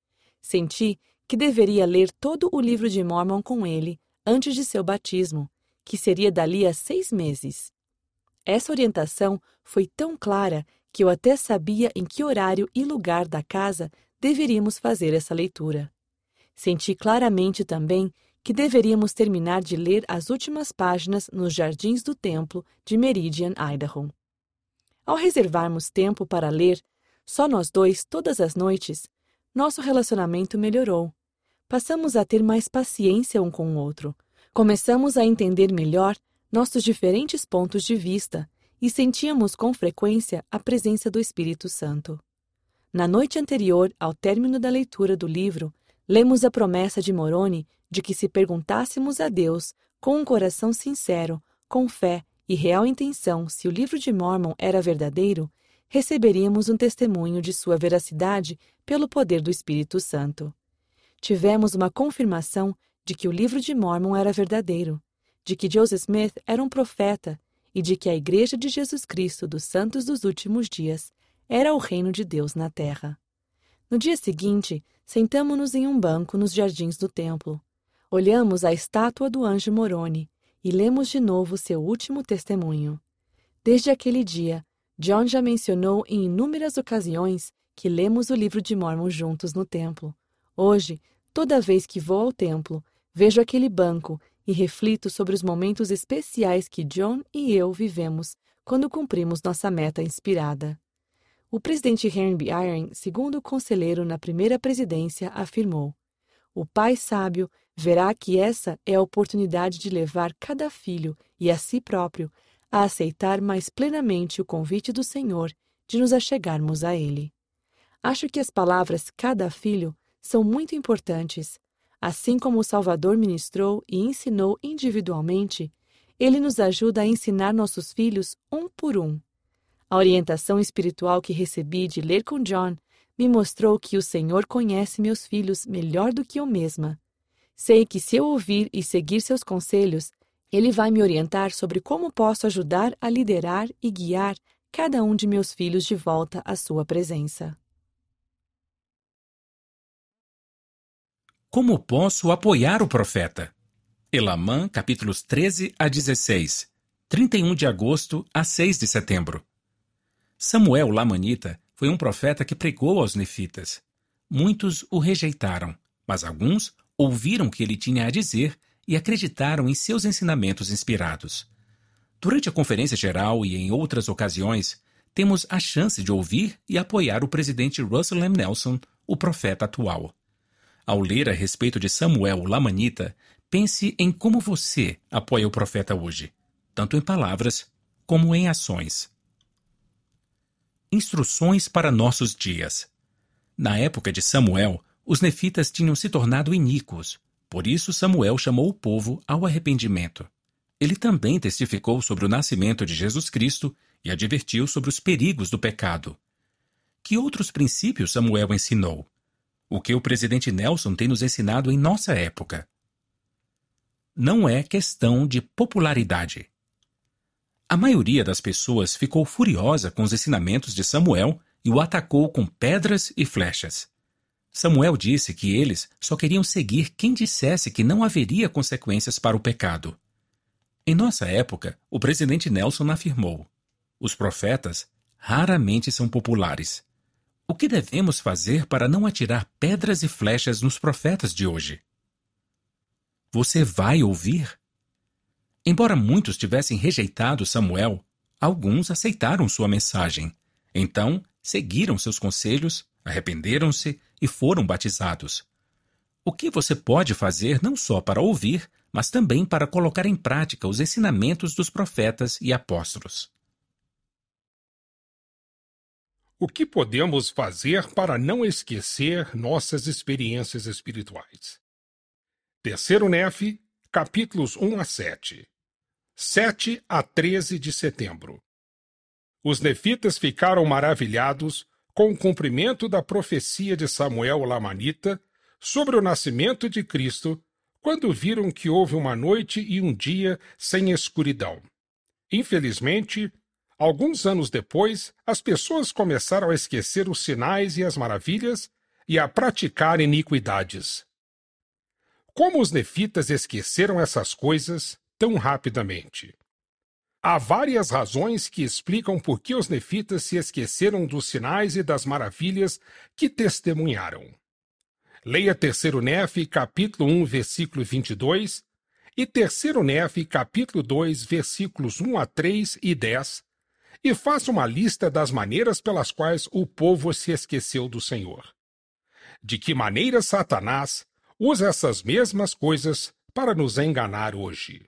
Senti que deveria ler todo o livro de Mormon com ele antes de seu batismo, que seria dali a seis meses. Essa orientação foi tão clara que eu até sabia em que horário e lugar da casa deveríamos fazer essa leitura. Senti claramente também que deveríamos terminar de ler as últimas páginas nos Jardins do Templo de Meridian, Idaho. Ao reservarmos tempo para ler, só nós dois todas as noites, nosso relacionamento melhorou. Passamos a ter mais paciência um com o outro. Começamos a entender melhor nossos diferentes pontos de vista e sentíamos com frequência a presença do Espírito Santo. Na noite anterior ao término da leitura do livro, lemos a promessa de Moroni de que se perguntássemos a Deus com um coração sincero, com fé e real intenção se o livro de Mormon era verdadeiro, receberíamos um testemunho de sua veracidade pelo poder do Espírito Santo. Tivemos uma confirmação de que o livro de Mormon era verdadeiro, de que Joseph Smith era um profeta e de que a Igreja de Jesus Cristo dos Santos dos Últimos Dias era o reino de Deus na terra. No dia seguinte, sentamo-nos em um banco nos jardins do templo. Olhamos a estátua do anjo Moroni e lemos de novo seu último testemunho. Desde aquele dia, John já mencionou em inúmeras ocasiões que lemos o livro de Mormon juntos no templo. Hoje, toda vez que vou ao templo, vejo aquele banco e reflito sobre os momentos especiais que John e eu vivemos quando cumprimos nossa meta inspirada. O presidente Henry B. Eyring, segundo conselheiro na primeira presidência, afirmou: "O pai sábio verá que essa é a oportunidade de levar cada filho e a si próprio a aceitar mais plenamente o convite do Senhor de nos achegarmos a Ele." Acho que as palavras "cada filho" são muito importantes. Assim como o Salvador ministrou e ensinou individualmente, ele nos ajuda a ensinar nossos filhos um por um. A orientação espiritual que recebi de ler com John me mostrou que o Senhor conhece meus filhos melhor do que eu mesma. Sei que se eu ouvir e seguir seus conselhos, ele vai me orientar sobre como posso ajudar a liderar e guiar cada um de meus filhos de volta à sua presença. Como posso apoiar o profeta? Elamã, capítulos treze a dezesseis, trinta e um de agosto a seis de setembro. Samuel Lamanita foi um profeta que pregou aos nefitas. Muitos o rejeitaram, mas alguns ouviram o que ele tinha a dizer e acreditaram em seus ensinamentos inspirados. Durante a Conferência Geral e em outras ocasiões, temos a chance de ouvir e apoiar o presidente Russell M. Nelson, o profeta atual. Ao ler a respeito de Samuel Lamanita, pense em como você apoia o profeta hoje, tanto em palavras como em ações. Instruções para nossos dias. Na época de Samuel, os nefitas tinham se tornado iníquos, por isso Samuel chamou o povo ao arrependimento. Ele também testificou sobre o nascimento de Jesus Cristo e advertiu sobre os perigos do pecado. Que outros princípios Samuel ensinou? O que o presidente Nelson tem nos ensinado em nossa época? Não é questão de popularidade. A maioria das pessoas ficou furiosa com os ensinamentos de Samuel e o atacou com pedras e flechas. Samuel disse que eles só queriam seguir quem dissesse que não haveria consequências para o pecado. Em nossa época, o presidente Nelson afirmou: os profetas raramente são populares. O que devemos fazer para não atirar pedras e flechas nos profetas de hoje? Você vai ouvir? Embora muitos tivessem rejeitado Samuel, alguns aceitaram sua mensagem. Então, seguiram seus conselhos, arrependeram-se e foram batizados. O que você pode fazer não só para ouvir, mas também para colocar em prática os ensinamentos dos profetas e apóstolos? O que podemos fazer para não esquecer nossas experiências espirituais? Terceiro Nefe, capítulos um a sete. sete a treze de setembro. Os nefitas ficaram maravilhados com o cumprimento da profecia de Samuel Lamanita sobre o nascimento de Cristo, quando viram que houve uma noite e um dia sem escuridão. Infelizmente, alguns anos depois, as pessoas começaram a esquecer os sinais e as maravilhas e a praticar iniquidades. Como os nefitas esqueceram essas coisas tão rapidamente? Há várias razões que explicam por que os nefitas se esqueceram dos sinais e das maravilhas que testemunharam. Leia terceiro Nefe, capítulo um, versículo vinte e dois, e terceiro Nefe, capítulo dois, versículos um a três e dez, e faça uma lista das maneiras pelas quais o povo se esqueceu do Senhor. De que maneira Satanás usa essas mesmas coisas para nos enganar hoje.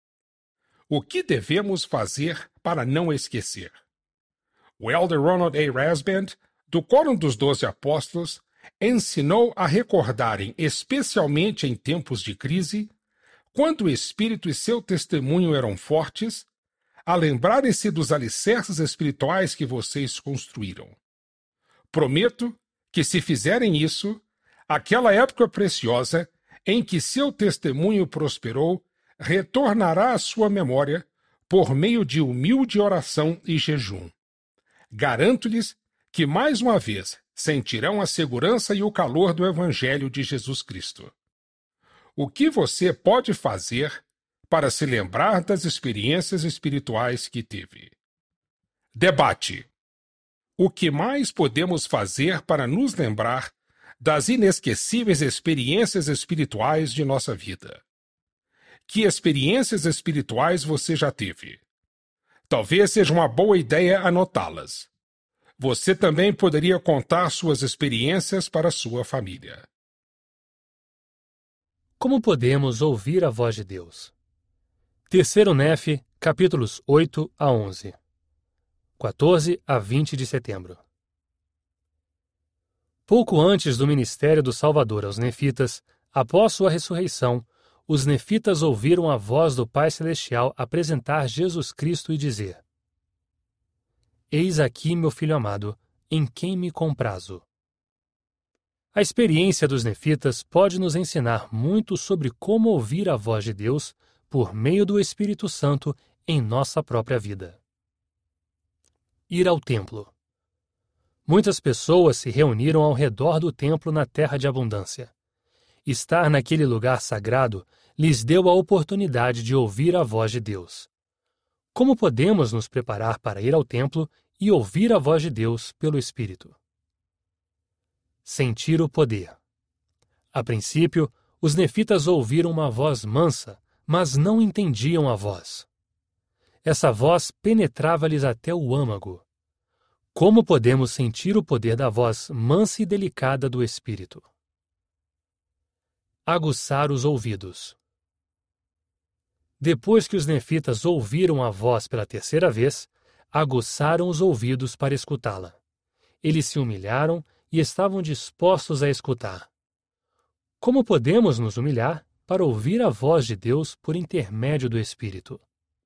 O que devemos fazer para não esquecer? O elder Ronald A. Rasband, do Quórum dos Doze Apóstolos, ensinou a recordarem, especialmente em tempos de crise, quando o Espírito e seu testemunho eram fortes, a lembrarem-se dos alicerces espirituais que vocês construíram. Prometo que, se fizerem isso, aquela época preciosa em que seu testemunho prosperou retornará à sua memória por meio de humilde oração e jejum. Garanto-lhes que, mais uma vez, sentirão a segurança e o calor do Evangelho de Jesus Cristo. O que você pode fazer para se lembrar das experiências espirituais que teve? Debate. O que mais podemos fazer para nos lembrar das inesquecíveis experiências espirituais de nossa vida? Que experiências espirituais você já teve? Talvez seja uma boa ideia anotá-las. Você também poderia contar suas experiências para sua família. Como podemos ouvir a voz de Deus? Terceiro Nefe, capítulos oito a onze. quatorze a vinte de setembro. Pouco antes do ministério do Salvador aos nefitas, após sua ressurreição, os nefitas ouviram a voz do Pai Celestial apresentar Jesus Cristo e dizer: Eis aqui meu Filho amado, em quem me comprazo. A experiência dos nefitas pode nos ensinar muito sobre como ouvir a voz de Deus por meio do Espírito Santo em nossa própria vida. Ir ao templo. Muitas pessoas se reuniram ao redor do templo na terra de abundância. Estar naquele lugar sagrado lhes deu a oportunidade de ouvir a voz de Deus. Como podemos nos preparar para ir ao templo e ouvir a voz de Deus pelo Espírito? Sentir o poder. A princípio, Os nefitas ouviram uma voz mansa, mas não entendiam a voz. Essa voz penetrava-lhes até o âmago. Como podemos sentir o poder da voz mansa e delicada do Espírito? Aguçar os ouvidos. Depois que os nefitas ouviram a voz pela terceira vez, aguçaram os ouvidos para escutá-la. Eles se humilharam e estavam dispostos a escutar. Como podemos nos humilhar para ouvir a voz de Deus por intermédio do Espírito?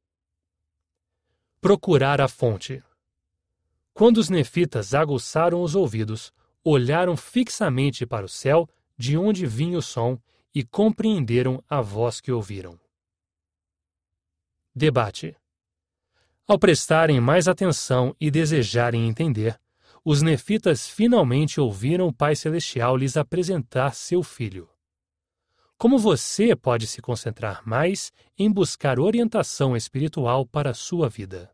Procurar a fonte. Quando os nefitas aguçaram os ouvidos, olharam fixamente para o céu de onde vinha o som e compreenderam a voz que ouviram. Debate. Ao prestarem mais atenção e desejarem entender, os nefitas finalmente ouviram o Pai Celestial lhes apresentar seu filho. Como você pode se concentrar mais em buscar orientação espiritual para a sua vida?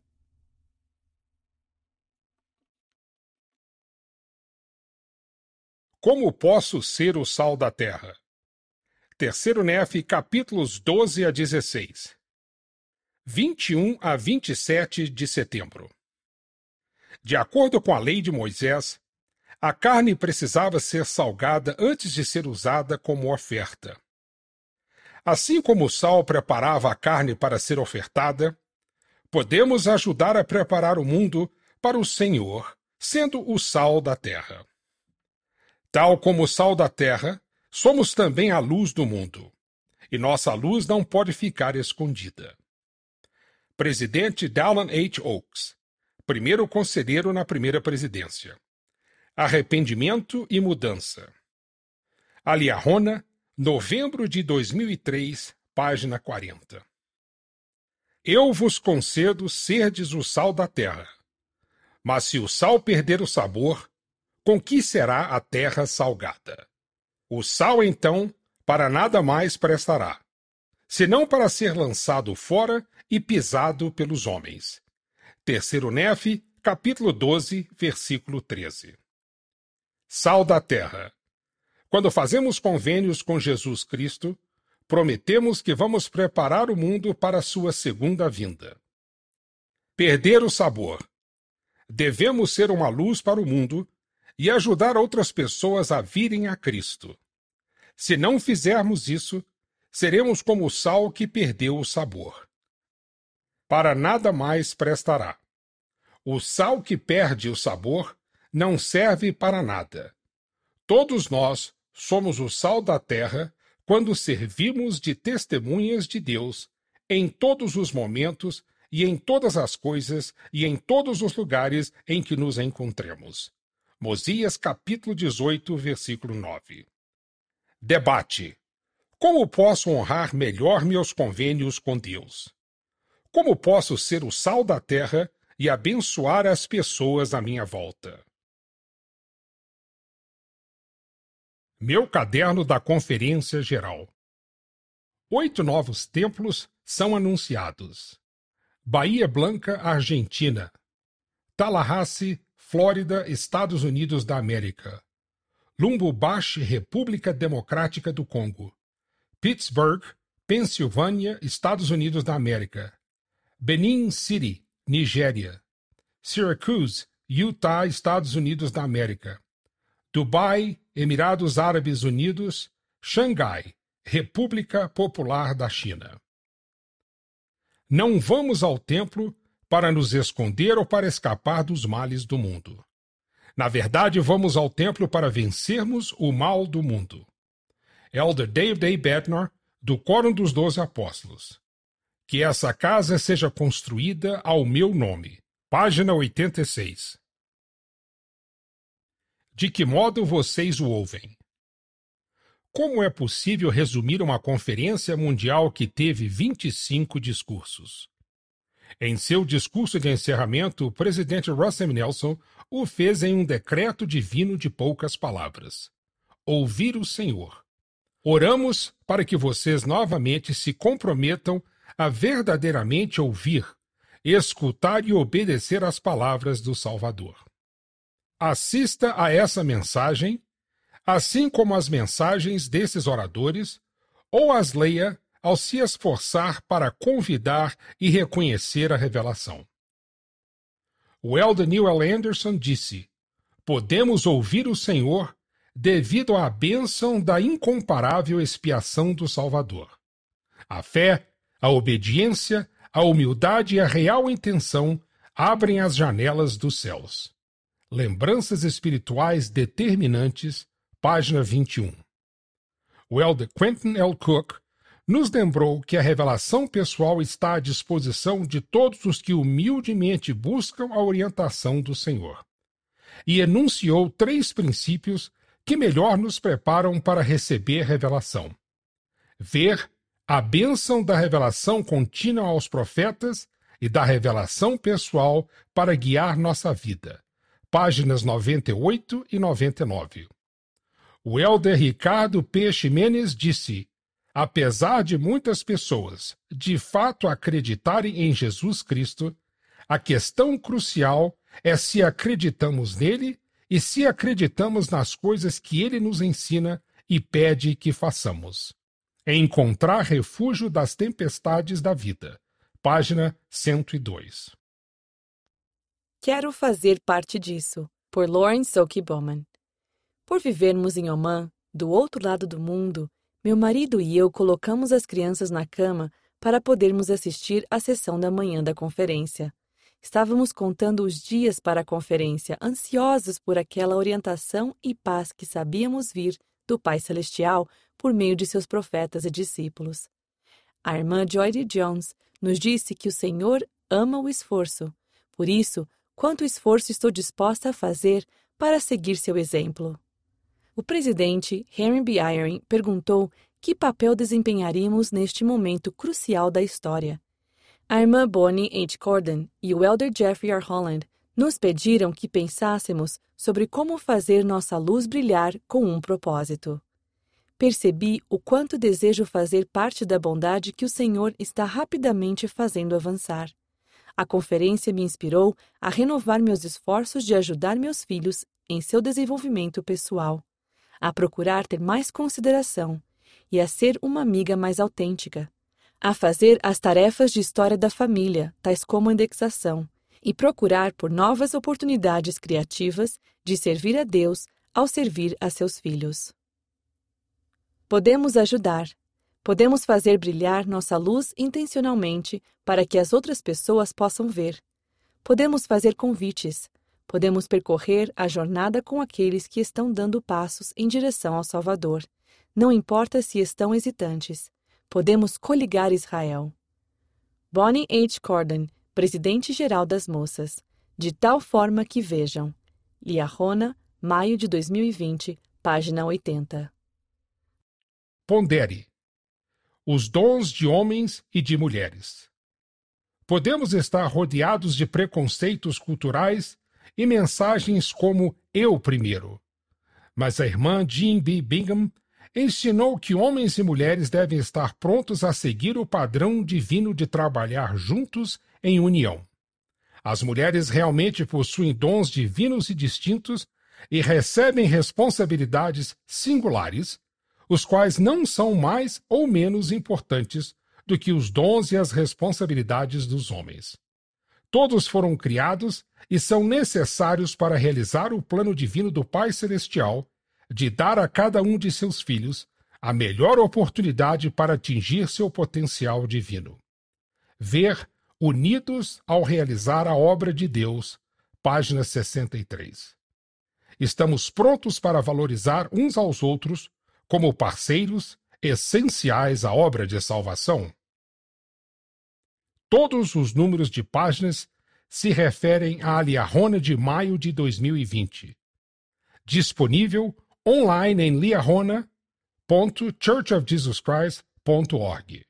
Como posso ser o sal da terra? Terceiro Nef, capítulos doze a dezesseis. vinte e um a vinte e sete de setembro. De acordo com a lei de Moisés, a carne precisava ser salgada antes de ser usada como oferta. Assim como o sal preparava a carne para ser ofertada, podemos ajudar a preparar o mundo para o Senhor, sendo o sal da terra. Tal como o sal da terra, somos também a luz do mundo, e nossa luz não pode ficar escondida. Presidente Dallin H. Oaks, primeiro conselheiro na primeira presidência. Arrependimento e mudança. Aliahona, novembro de dois mil e três, página quarenta. Eu vos concedo serdes o sal da terra. Mas se o sal perder o sabor, com que será a terra salgada? O sal, então, para nada mais prestará, senão para ser lançado fora e pisado pelos homens. Terceiro Nef, capítulo doze, versículo treze. Sal da terra. Quando fazemos convênios com Jesus Cristo, prometemos que vamos preparar o mundo para a sua segunda vinda. Perder o sabor. Devemos ser uma luz para o mundo e ajudar outras pessoas a virem a Cristo. Se não fizermos isso, seremos como o sal que perdeu o sabor. Para nada mais prestará. O sal que perde o sabor não serve para nada. Todos nós somos o sal da terra quando servimos de testemunhas de Deus em todos os momentos e em todas as coisas e em todos os lugares em que nos encontremos. Mosias capítulo dezoito, versículo nove. Debate. Como posso honrar melhor meus convênios com Deus? Como posso ser o sal da terra e abençoar as pessoas à minha volta? Meu caderno da Conferência Geral. Oito novos templos são anunciados. Bahia Blanca, Argentina. Tallahassee, Flórida, Estados Unidos da América. Lubumbashi, República Democrática do Congo. Pittsburgh, Pensilvânia, Estados Unidos da América. Benin City, Nigéria. Syracuse, Utah, Estados Unidos da América. Dubai, Emirados Árabes Unidos. Xangai, República Popular da China. Não vamos ao templo para nos esconder ou para escapar dos males do mundo. Na verdade, vamos ao templo para vencermos o mal do mundo. Elder David A. Bednar, do Quórum dos Doze Apóstolos. Que essa casa seja construída ao meu nome. Página oitenta e seis. De que modo vocês o ouvem? Como é possível resumir uma conferência mundial que teve vinte e cinco discursos? Em seu discurso de encerramento, o presidente Russell M. Nelson o fez em um decreto divino de poucas palavras. Ouvir o Senhor. Oramos para que vocês novamente se comprometam a verdadeiramente ouvir, escutar e obedecer às palavras do Salvador. Assista a essa mensagem, assim como as mensagens desses oradores, ou as leia ao se esforçar para convidar e reconhecer a revelação. O elder Neil L. Anderson disse: podemos ouvir o Senhor devido à bênção da incomparável expiação do Salvador. A fé, a obediência, a humildade e a real intenção abrem as janelas dos céus. Lembranças espirituais determinantes, página vinte e um. O elder Quentin L. Cook nos lembrou que a revelação pessoal está à disposição de todos os que humildemente buscam a orientação do Senhor. E enunciou três princípios que melhor nos preparam para receber revelação. Ver a bênção da revelação contínua aos profetas e da revelação pessoal para guiar nossa vida. Páginas noventa e oito e noventa e nove. O elder Ricardo P. Ximenes disse: apesar de muitas pessoas de fato acreditarem em Jesus Cristo, a questão crucial é se acreditamos nele e se acreditamos nas coisas que ele nos ensina e pede que façamos. É encontrar refúgio das tempestades da vida. Página cento e dois. Quero fazer parte disso, por Lauren Soki Bowman. Por vivermos em Oman, do outro lado do mundo, meu marido e eu colocamos as crianças na cama para podermos assistir à sessão da manhã da conferência. Estávamos contando os dias para a conferência, ansiosos por aquela orientação e paz que sabíamos vir do Pai Celestial por meio de seus profetas e discípulos. A irmã Joy Jones nos disse que o Senhor ama o esforço. Por isso, quanto esforço estou disposta a fazer para seguir seu exemplo? O presidente, Henry B. Eyring, perguntou que papel desempenharíamos neste momento crucial da história. A irmã Bonnie H. Corden e o elder Jeffrey R. Holland nos pediram que pensássemos sobre como fazer nossa luz brilhar com um propósito. Percebi o quanto desejo fazer parte da bondade que o Senhor está rapidamente fazendo avançar. A conferência me inspirou a renovar meus esforços de ajudar meus filhos em seu desenvolvimento pessoal, a procurar ter mais consideração e a ser uma amiga mais autêntica, a fazer as tarefas de história da família, tais como a indexação, e procurar por novas oportunidades criativas de servir a Deus ao servir a seus filhos. Podemos ajudar. Podemos fazer brilhar nossa luz intencionalmente para que as outras pessoas possam ver. Podemos fazer convites. Podemos percorrer a jornada com aqueles que estão dando passos em direção ao Salvador. Não importa se estão hesitantes. Podemos coligar Israel. Bonnie H. Corden, presidente-geral das moças. De tal forma que vejam. Liahona, maio de dois mil e vinte, página oitenta. Pondere. Os dons de homens e de mulheres. Podemos estar rodeados de preconceitos culturais e mensagens como eu primeiro. Mas a irmã Jean B. Bingham ensinou que homens e mulheres devem estar prontos a seguir o padrão divino de trabalhar juntos em união. As mulheres realmente possuem dons divinos e distintos e recebem responsabilidades singulares, os quais não são mais ou menos importantes do que os dons e as responsabilidades dos homens. Todos foram criados e são necessários para realizar o plano divino do Pai Celestial de dar a cada um de seus filhos a melhor oportunidade para atingir seu potencial divino. Ver Unidos ao realizar a obra de Deus, página sessenta e três. Estamos prontos para valorizar uns aos outros como parceiros essenciais à obra de salvação? Todos os números de páginas se referem à Liahona de maio de dois mil e vinte. Disponível online em liahona ponto church of jesus christ ponto org.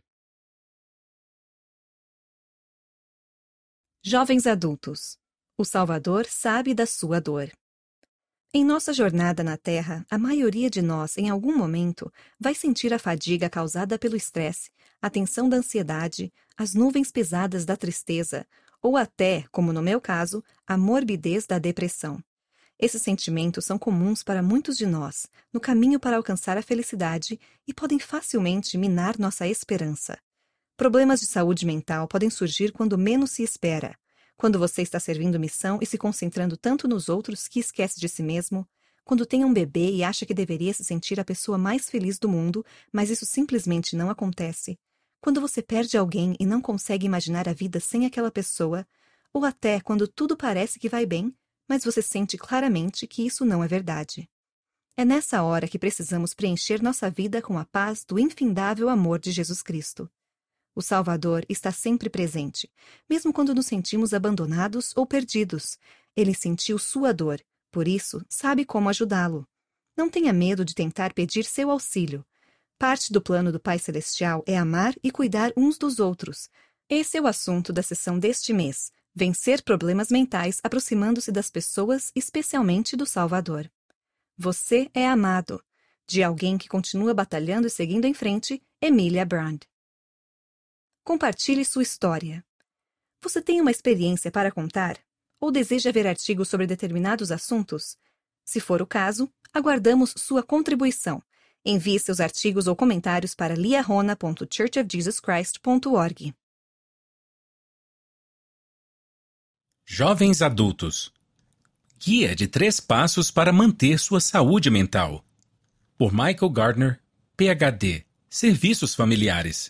Jovens adultos. O Salvador sabe da sua dor. Em nossa jornada na Terra, a maioria de nós, em algum momento, vai sentir a fadiga causada pelo estresse, a tensão da ansiedade, as nuvens pesadas da tristeza, ou até, como no meu caso, a morbidez da depressão. Esses sentimentos são comuns para muitos de nós, no caminho para alcançar a felicidade, e podem facilmente minar nossa esperança. Problemas de saúde mental podem surgir quando menos se espera. Quando você está servindo missão e se concentrando tanto nos outros que esquece de si mesmo, quando tem um bebê e acha que deveria se sentir a pessoa mais feliz do mundo, mas isso simplesmente não acontece, quando você perde alguém e não consegue imaginar a vida sem aquela pessoa, ou até quando tudo parece que vai bem, mas você sente claramente que isso não é verdade. É nessa hora que precisamos preencher nossa vida com a paz do infindável amor de Jesus Cristo. O Salvador está sempre presente, mesmo quando nos sentimos abandonados ou perdidos. Ele sentiu sua dor, por isso sabe como ajudá-lo. Não tenha medo de tentar pedir seu auxílio. Parte do plano do Pai Celestial é amar e cuidar uns dos outros. Esse é o assunto da sessão deste mês: vencer problemas mentais aproximando-se das pessoas, especialmente do Salvador. Você é amado. De alguém que continua batalhando e seguindo em frente, Emilia Brand. Compartilhe sua história. Você tem uma experiência para contar? Ou deseja ver artigos sobre determinados assuntos? Se for o caso, aguardamos sua contribuição. Envie seus artigos ou comentários para liahona ponto church of jesus christ ponto org. Jovens adultos. Guia de três passos para manter sua saúde mental. Por Michael Gardner, P H D, Serviços Familiares.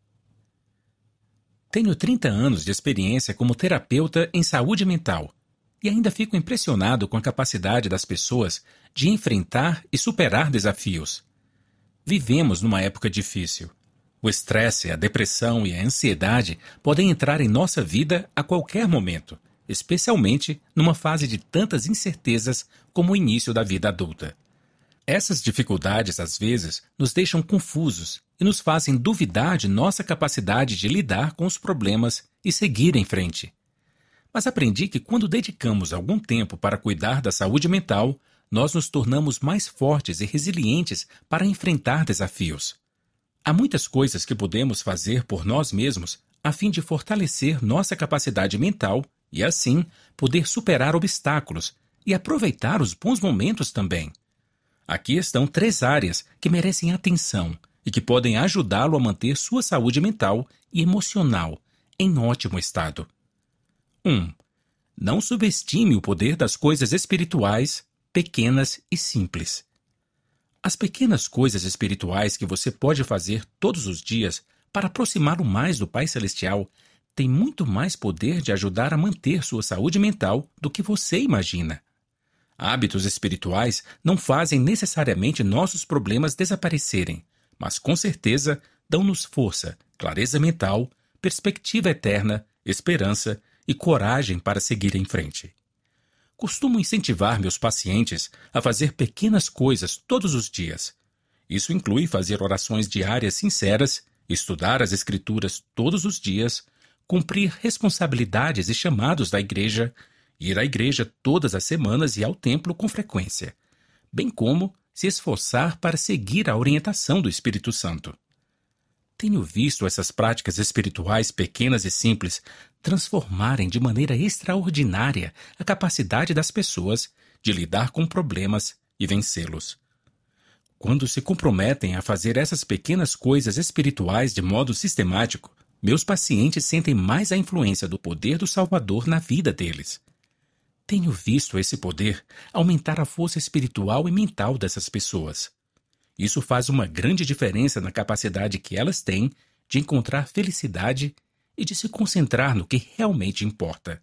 Tenho trinta anos de experiência como terapeuta em saúde mental e ainda fico impressionado com a capacidade das pessoas de enfrentar e superar desafios. Vivemos numa época difícil. O estresse, a depressão e a ansiedade podem entrar em nossa vida a qualquer momento, especialmente numa fase de tantas incertezas como o início da vida adulta. Essas dificuldades, às vezes, nos deixam confusos e nos fazem duvidar de nossa capacidade de lidar com os problemas e seguir em frente. Mas aprendi que quando dedicamos algum tempo para cuidar da saúde mental, nós nos tornamos mais fortes e resilientes para enfrentar desafios. Há muitas coisas que podemos fazer por nós mesmos a fim de fortalecer nossa capacidade mental e, assim, poder superar obstáculos e aproveitar os bons momentos também. Aqui estão três áreas que merecem atenção e que podem ajudá-lo a manter sua saúde mental e emocional em ótimo estado. um. Não subestime o poder das coisas espirituais, pequenas e simples. As pequenas coisas espirituais que você pode fazer todos os dias para aproximá-lo mais do Pai Celestial têm muito mais poder de ajudar a manter sua saúde mental do que você imagina. Hábitos espirituais não fazem necessariamente nossos problemas desaparecerem, mas com certeza dão-nos força, clareza mental, perspectiva eterna, esperança e coragem para seguir em frente. Costumo incentivar meus pacientes a fazer pequenas coisas todos os dias. Isso inclui fazer orações diárias sinceras, estudar as Escrituras todos os dias, cumprir responsabilidades e chamados da igreja, ir à igreja todas as semanas e ao templo com frequência, bem como se esforçar para seguir a orientação do Espírito Santo. Tenho visto essas práticas espirituais pequenas e simples transformarem de maneira extraordinária a capacidade das pessoas de lidar com problemas e vencê-los. Quando se comprometem a fazer essas pequenas coisas espirituais de modo sistemático, meus pacientes sentem mais a influência do poder do Salvador na vida deles. Tenho visto esse poder aumentar a força espiritual e mental dessas pessoas. Isso faz uma grande diferença na capacidade que elas têm de encontrar felicidade e de se concentrar no que realmente importa.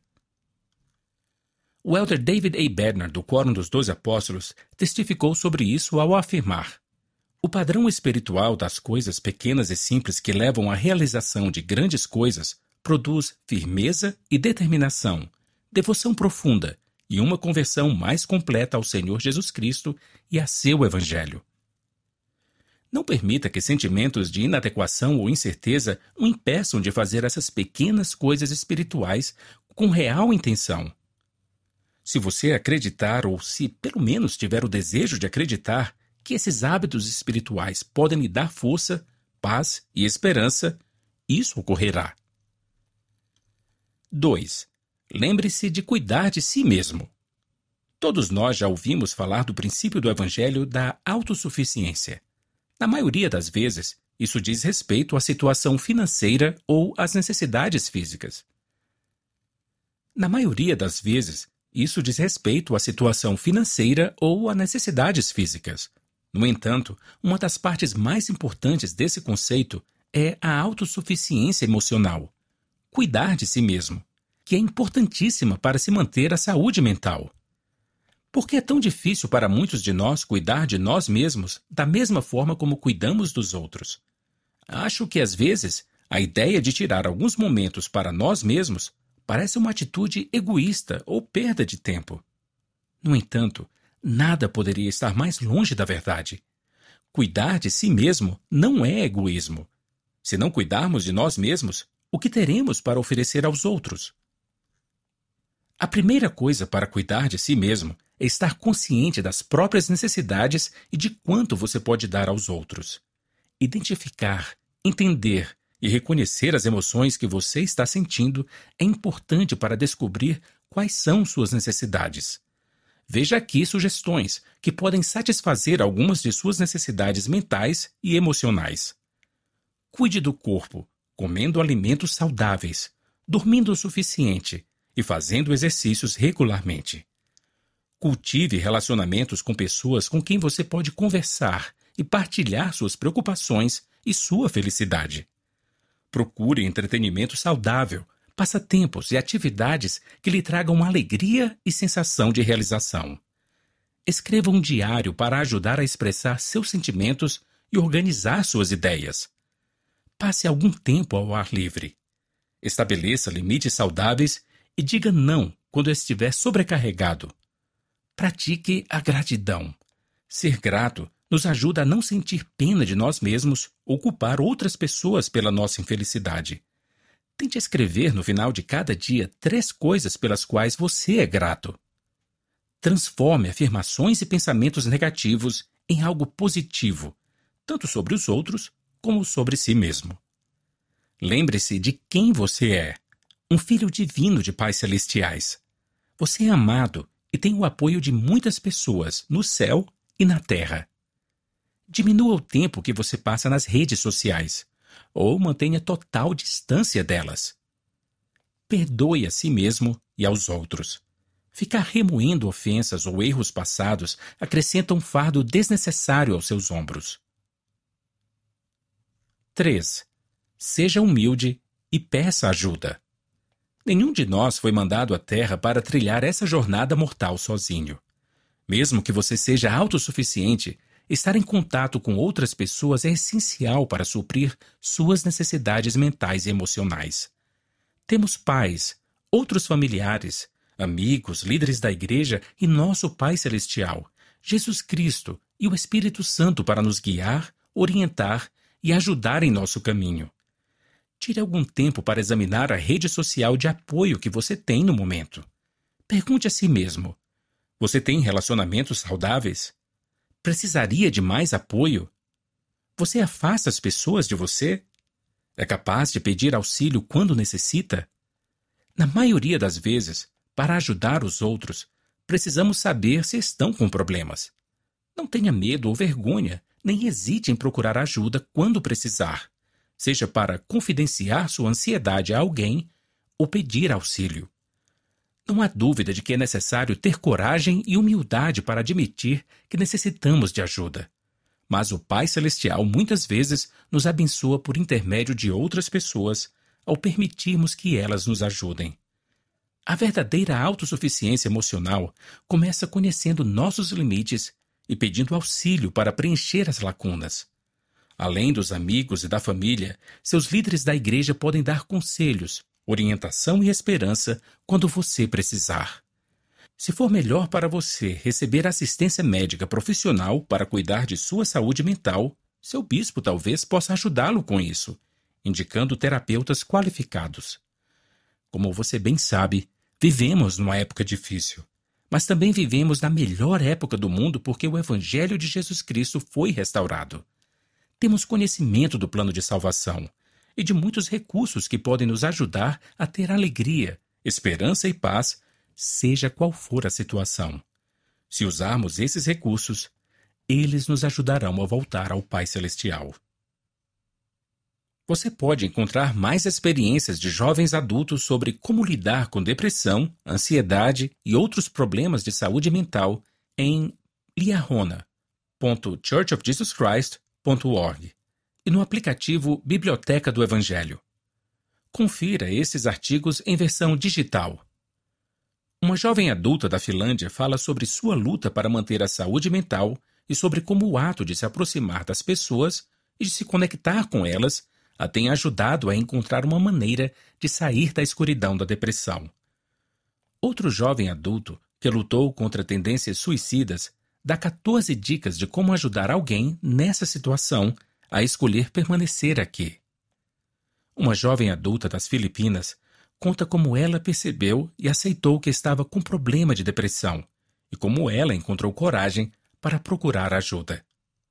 O elder David A. Bednar, do Quórum dos Doze Apóstolos, testificou sobre isso ao afirmar: o padrão espiritual das coisas pequenas e simples que levam à realização de grandes coisas produz firmeza e determinação, devoção profunda e uma conversão mais completa ao Senhor Jesus Cristo e a seu Evangelho. Não permita que sentimentos de inadequação ou incerteza o impeçam de fazer essas pequenas coisas espirituais com real intenção. Se você acreditar, ou se pelo menos tiver o desejo de acreditar, que esses hábitos espirituais podem lhe dar força, paz e esperança, isso ocorrerá. dois. Lembre-se de cuidar de si mesmo. Todos nós já ouvimos falar do princípio do Evangelho da autossuficiência. Na maioria das vezes, isso diz respeito à situação financeira ou às necessidades físicas. Na maioria das vezes, isso diz respeito à situação financeira ou a necessidades físicas. No entanto, uma das partes mais importantes desse conceito é a autossuficiência emocional, cuidar de si mesmo, que é importantíssima para se manter a saúde mental. Por que é tão difícil para muitos de nós cuidar de nós mesmos da mesma forma como cuidamos dos outros? Acho que, às vezes, a ideia de tirar alguns momentos para nós mesmos parece uma atitude egoísta ou perda de tempo. No entanto, nada poderia estar mais longe da verdade. Cuidar de si mesmo não é egoísmo. Se não cuidarmos de nós mesmos, o que teremos para oferecer aos outros? A primeira coisa para cuidar de si mesmo é estar consciente das próprias necessidades e de quanto você pode dar aos outros. Identificar, entender e reconhecer as emoções que você está sentindo é importante para descobrir quais são suas necessidades. Veja aqui sugestões que podem satisfazer algumas de suas necessidades mentais e emocionais. Cuide do corpo, comendo alimentos saudáveis, dormindo o suficiente e fazendo exercícios regularmente. Cultive relacionamentos com pessoas com quem você pode conversar e partilhar suas preocupações e sua felicidade. Procure entretenimento saudável, passatempos e atividades que lhe tragam alegria e sensação de realização. Escreva um diário para ajudar a expressar seus sentimentos e organizar suas ideias. Passe algum tempo ao ar livre. Estabeleça limites saudáveis e diga não quando estiver sobrecarregado. Pratique a gratidão. Ser grato nos ajuda a não sentir pena de nós mesmos ou culpar outras pessoas pela nossa infelicidade. Tente escrever no final de cada dia três coisas pelas quais você é grato. Transforme afirmações e pensamentos negativos em algo positivo, tanto sobre os outros como sobre si mesmo. Lembre-se de quem você é, um filho divino de pais celestiais. Você é amado e tem o apoio de muitas pessoas no céu e na terra. Diminua o tempo que você passa nas redes sociais, ou mantenha total distância delas. Perdoe a si mesmo e aos outros. Ficar remoendo ofensas ou erros passados acrescenta um fardo desnecessário aos seus ombros. três. Seja humilde e peça ajuda. Nenhum de nós foi mandado à Terra para trilhar essa jornada mortal sozinho. Mesmo que você seja autossuficiente, estar em contato com outras pessoas é essencial para suprir suas necessidades mentais e emocionais. Temos pais, outros familiares, amigos, líderes da igreja e nosso Pai Celestial, Jesus Cristo e o Espírito Santo para nos guiar, orientar e ajudar em nosso caminho. Tire algum tempo para examinar a rede social de apoio que você tem no momento. Pergunte a si mesmo: você tem relacionamentos saudáveis? Precisaria de mais apoio? Você afasta as pessoas de você? É capaz de pedir auxílio quando necessita? Na maioria das vezes, para ajudar os outros, precisamos saber se estão com problemas. Não tenha medo ou vergonha, nem hesite em procurar ajuda quando precisar, seja para confidenciar sua ansiedade a alguém ou pedir auxílio. Não há dúvida de que é necessário ter coragem e humildade para admitir que necessitamos de ajuda. Mas o Pai Celestial muitas vezes nos abençoa por intermédio de outras pessoas ao permitirmos que elas nos ajudem. A verdadeira autossuficiência emocional começa conhecendo nossos limites e pedindo auxílio para preencher as lacunas. Além dos amigos e da família, seus líderes da igreja podem dar conselhos, orientação e esperança quando você precisar. Se for melhor para você receber assistência médica profissional para cuidar de sua saúde mental, seu bispo talvez possa ajudá-lo com isso, indicando terapeutas qualificados. Como você bem sabe, vivemos numa época difícil, mas também vivemos na melhor época do mundo porque o Evangelho de Jesus Cristo foi restaurado. Temos conhecimento do plano de salvação e de muitos recursos que podem nos ajudar a ter alegria, esperança e paz, seja qual for a situação. Se usarmos esses recursos, eles nos ajudarão a voltar ao Pai Celestial. Você pode encontrar mais experiências de jovens adultos sobre como lidar com depressão, ansiedade e outros problemas de saúde mental em liahona ponto church of jesus christ ponto org e no aplicativo Biblioteca do Evangelho. Confira esses artigos em versão digital. Uma jovem adulta da Finlândia fala sobre sua luta para manter a saúde mental e sobre como o ato de se aproximar das pessoas e de se conectar com elas a tem ajudado a encontrar uma maneira de sair da escuridão da depressão. Outro jovem adulto, que lutou contra tendências suicidas, dá quatorze dicas de como ajudar alguém nessa situação a escolher permanecer aqui. Uma jovem adulta das Filipinas conta como ela percebeu e aceitou que estava com problema de depressão e como ela encontrou coragem para procurar ajuda.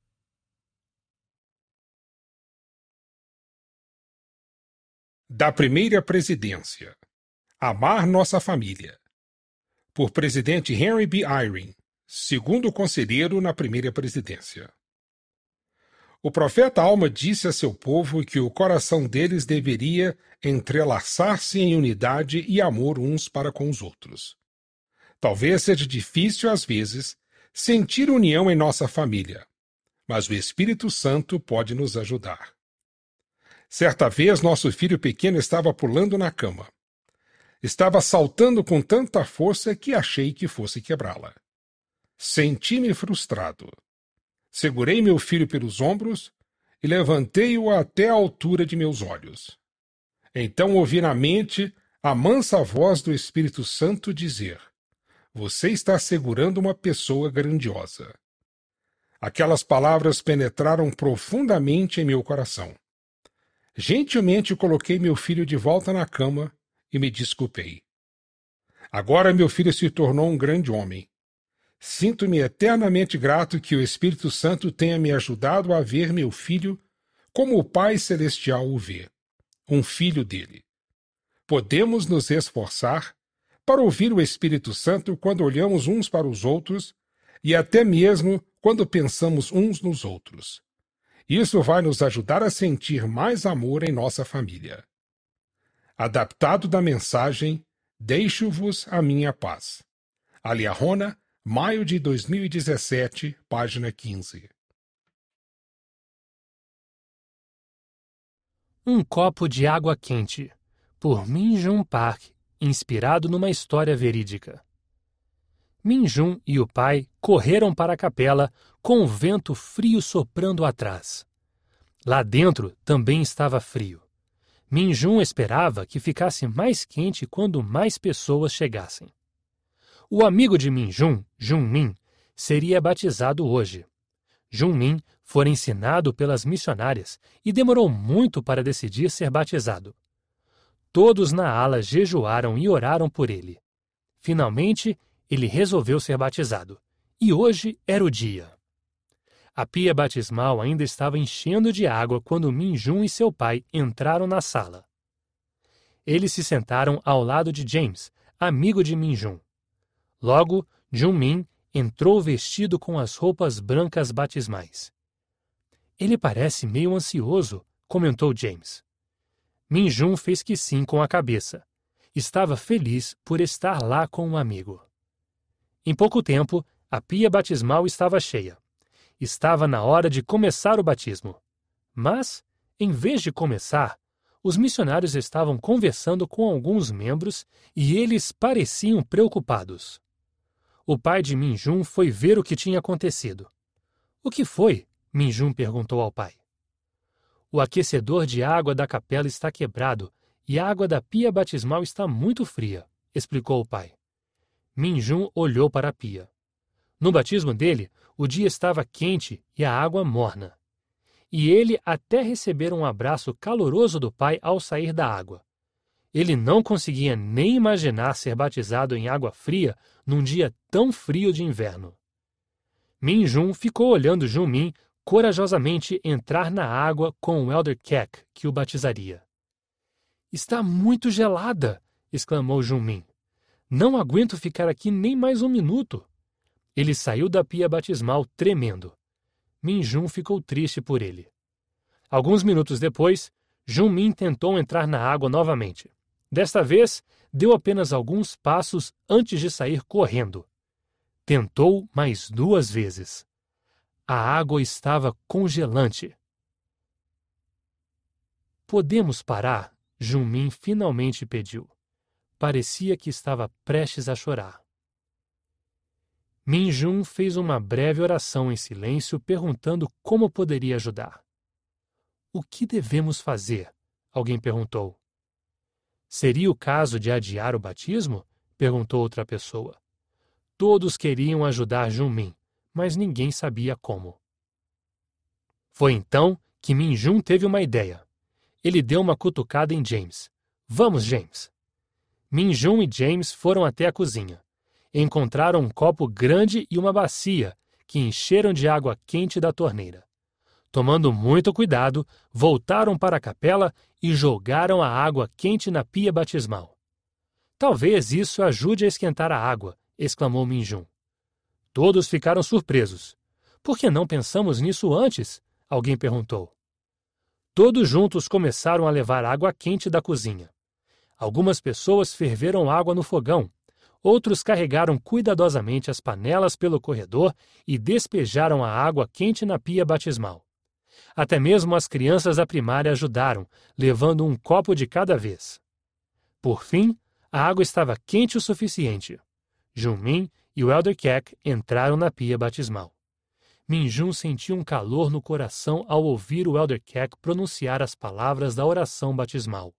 Da primeira presidência. Amar nossa família. Por presidente Henry B. Eyring, segundo conselheiro na primeira presidência. O profeta Alma disse a seu povo que o coração deles deveria entrelaçar-se em unidade e amor uns para com os outros. Talvez seja difícil, às vezes, sentir união em nossa família, mas o Espírito Santo pode nos ajudar. Certa vez, nosso filho pequeno estava pulando na cama. Estava saltando com tanta força que achei que fosse quebrá-la. Senti-me frustrado. Segurei meu filho pelos ombros e levantei-o até a altura de meus olhos. Então ouvi na mente a mansa voz do Espírito Santo dizer: "Você está segurando uma pessoa grandiosa." Aquelas palavras penetraram profundamente em meu coração. Gentilmente coloquei meu filho de volta na cama e me desculpei. Agora meu filho se tornou um grande homem. Sinto-me eternamente grato que o Espírito Santo tenha me ajudado a ver meu filho como o Pai Celestial o vê, um filho dele. Podemos nos esforçar para ouvir o Espírito Santo quando olhamos uns para os outros e até mesmo quando pensamos uns nos outros. Isso vai nos ajudar a sentir mais amor em nossa família. Adaptado da mensagem, Deixo-vos a minha paz. A Liahona, maio de dois mil e dezessete, página quinze. Um copo de água quente, por Min Jun Park, inspirado numa história verídica. Min Jun e o pai correram para a capela com o vento frio soprando atrás. Lá dentro também estava frio. Min Jun esperava que ficasse mais quente quando mais pessoas chegassem. O amigo de Min Jun, Jun Min, seria batizado hoje. Jun Min fora ensinado pelas missionárias e demorou muito para decidir ser batizado. Todos na ala jejuaram e oraram por ele. Finalmente, ele resolveu ser batizado, e hoje era o dia. A pia batismal ainda estava enchendo de água quando Min Jun e seu pai entraram na sala. Eles se sentaram ao lado de James, amigo de Min Jun. Logo, Jun Min entrou vestido com as roupas brancas batismais. Ele parece meio ansioso, comentou James. Min Jun fez que sim com a cabeça. Estava feliz por estar lá com um amigo. Em pouco tempo, a pia batismal estava cheia. Estava na hora de começar o batismo. Mas, em vez de começar, os missionários estavam conversando com alguns membros e eles pareciam preocupados. O pai de Min Jun foi ver o que tinha acontecido. O que foi? Min Jun perguntou ao pai. O aquecedor de água da capela está quebrado e a água da pia batismal está muito fria, explicou o pai. Min Jun olhou para a pia. No batismo dele, o dia estava quente e a água morna. E ele até recebera um abraço caloroso do pai ao sair da água. Ele não conseguia nem imaginar ser batizado em água fria num dia tão frio de inverno. Min Jun ficou olhando Jun Min corajosamente entrar na água com o Elder Keck, que o batizaria. Está muito gelada! Exclamou Jun Min. Não aguento ficar aqui nem mais um minuto. Ele saiu da pia batismal tremendo. Min Jun ficou triste por ele. Alguns minutos depois, Jun Min tentou entrar na água novamente. Desta vez, deu apenas alguns passos antes de sair correndo. Tentou mais duas vezes. A água estava congelante. Podemos parar? Jun Min finalmente pediu. Parecia que estava prestes a chorar. Min Jun fez uma breve oração em silêncio perguntando como poderia ajudar. O que devemos fazer? Alguém perguntou. Seria o caso de adiar o batismo? Perguntou outra pessoa. Todos queriam ajudar Jun Min, mas ninguém sabia como. Foi então que Min Jun teve uma ideia. Ele deu uma cutucada em James. Vamos, James. Min Jun e James foram até a cozinha. Encontraram um copo grande e uma bacia, que encheram de água quente da torneira. Tomando muito cuidado, voltaram para a capela e jogaram a água quente na pia batismal. Talvez isso ajude a esquentar a água, exclamou Min Jun. Todos ficaram surpresos. Por que não pensamos nisso antes? Alguém perguntou. Todos juntos começaram a levar água quente da cozinha. Algumas pessoas ferveram água no fogão. Outros carregaram cuidadosamente as panelas pelo corredor e despejaram a água quente na pia batismal. Até mesmo as crianças da primária ajudaram, levando um copo de cada vez. Por fim, a água estava quente o suficiente. Jun Min e o Elder Keck entraram na pia batismal. Min Jun sentiu um calor no coração ao ouvir o Elder Keck pronunciar as palavras da oração batismal.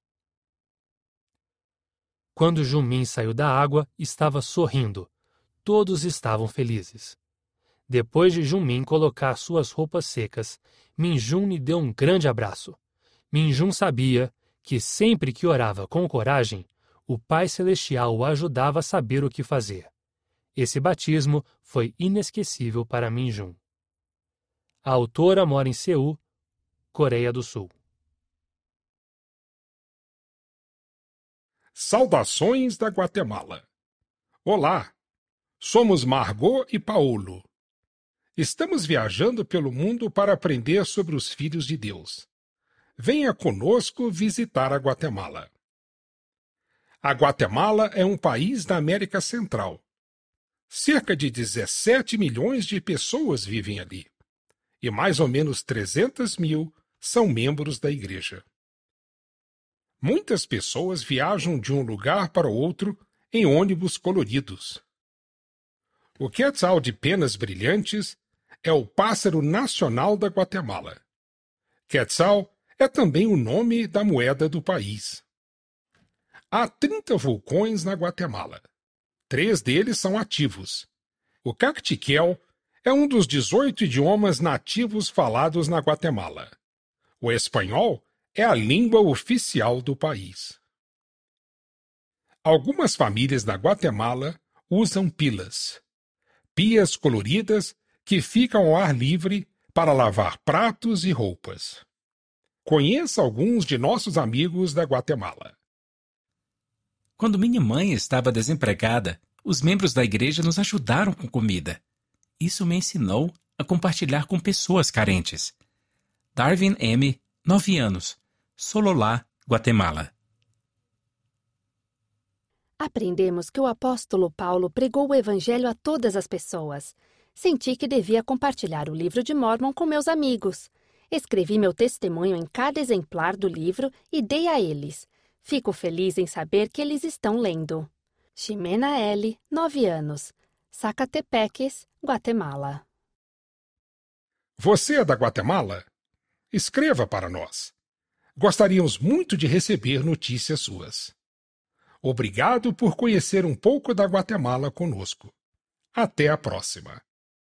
Quando Jun Min saiu da água, estava sorrindo. Todos estavam felizes. Depois de Jun Min colocar suas roupas secas, Min Jun lhe deu um grande abraço. Min Jun sabia que sempre que orava com coragem, o Pai Celestial o ajudava a saber o que fazer. Esse batismo foi inesquecível para Min Jun. A autora mora em Seul, Coreia do Sul. Saudações da Guatemala. Olá, somos Margot e Paulo. Estamos viajando pelo mundo para aprender sobre os filhos de Deus. Venha conosco visitar a Guatemala. A Guatemala é um país da América Central. Cerca de dezessete milhões de pessoas vivem ali, e mais ou menos trezentos mil são membros da igreja. Muitas pessoas viajam de um lugar para o outro em ônibus coloridos. O quetzal de penas brilhantes é o pássaro nacional da Guatemala. Quetzal é também o nome da moeda do país. Há trinta vulcões na Guatemala. Três deles são ativos. O Cactiquel é um dos dezoito idiomas nativos falados na Guatemala. O espanhol é a língua oficial do país. Algumas famílias da Guatemala usam pilas, pias coloridas que ficam ao ar livre para lavar pratos e roupas. Conheça alguns de nossos amigos da Guatemala. Quando minha mãe estava desempregada, os membros da igreja nos ajudaram com comida. Isso me ensinou a compartilhar com pessoas carentes. Darwin M., nove anos. Sololá, Guatemala. Aprendemos que o apóstolo Paulo pregou o evangelho a todas as pessoas. Senti que devia compartilhar o livro de Mórmon com meus amigos. Escrevi meu testemunho em cada exemplar do livro e dei a eles. Fico feliz em saber que eles estão lendo. Ximena L., nove anos. Zacatepeques, Guatemala. Você é da Guatemala? Escreva para nós. Gostaríamos muito de receber notícias suas. Obrigado por conhecer um pouco da Guatemala conosco. Até a próxima.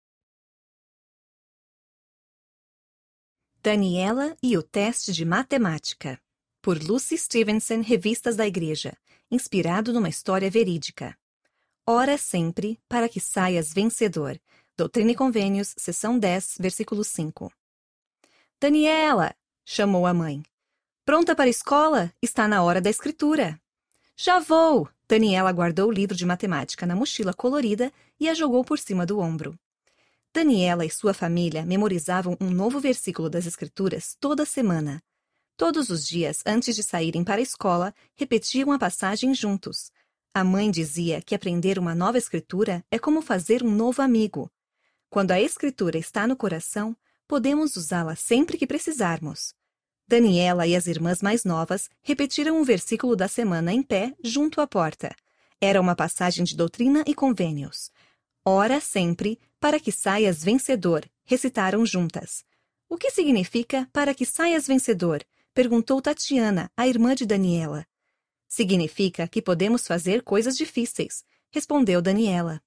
Daniela e o teste de matemática, por Lucy Stevenson, Revistas da Igreja, inspirado numa história verídica. Ora sempre para que saias vencedor. Doutrina e Convênios, seção dez, versículo cinco. Daniela, chamou a mãe. Pronta para a escola? Está na hora da escritura. Já vou, Daniela guardou o livro de matemática na mochila colorida e a jogou por cima do ombro. Daniela e sua família memorizavam um novo versículo das Escrituras toda semana. Todos os dias, antes de saírem para a escola, repetiam a passagem juntos. A mãe dizia que aprender uma nova escritura é como fazer um novo amigo. Quando a escritura está no coração, podemos usá-la sempre que precisarmos. Daniela e as irmãs mais novas repetiram o versículo da semana em pé, junto à porta. Era uma passagem de doutrina e convênios. Ora sempre, para que saias vencedor, recitaram juntas. O que significa para que saias vencedor? Perguntou Tatiana, a irmã de Daniela. Significa que podemos fazer coisas difíceis, respondeu Daniela.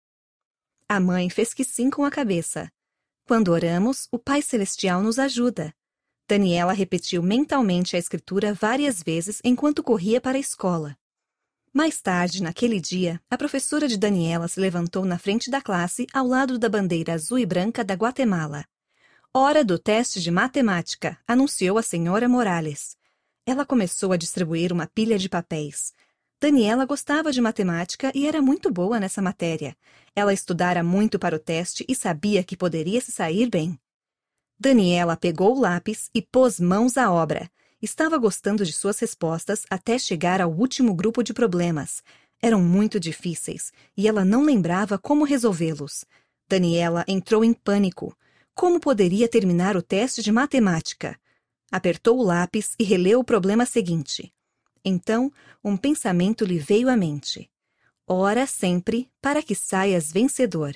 A mãe fez que sim com a cabeça. Quando oramos, o Pai Celestial nos ajuda. Daniela repetiu mentalmente a escritura várias vezes enquanto corria para a escola. Mais tarde, naquele dia, a professora de Daniela se levantou na frente da classe ao lado da bandeira azul e branca da Guatemala. Hora do teste de matemática, anunciou a senhora Morales. Ela começou a distribuir uma pilha de papéis. Daniela gostava de matemática e era muito boa nessa matéria. Ela estudara muito para o teste e sabia que poderia se sair bem. Daniela pegou o lápis e pôs mãos à obra. Estava gostando de suas respostas até chegar ao último grupo de problemas. Eram muito difíceis e ela não lembrava como resolvê-los. Daniela entrou em pânico. Como poderia terminar o teste de matemática? Apertou o lápis e releu o problema seguinte. Então, um pensamento lhe veio à mente. Ora sempre para que saias vencedor.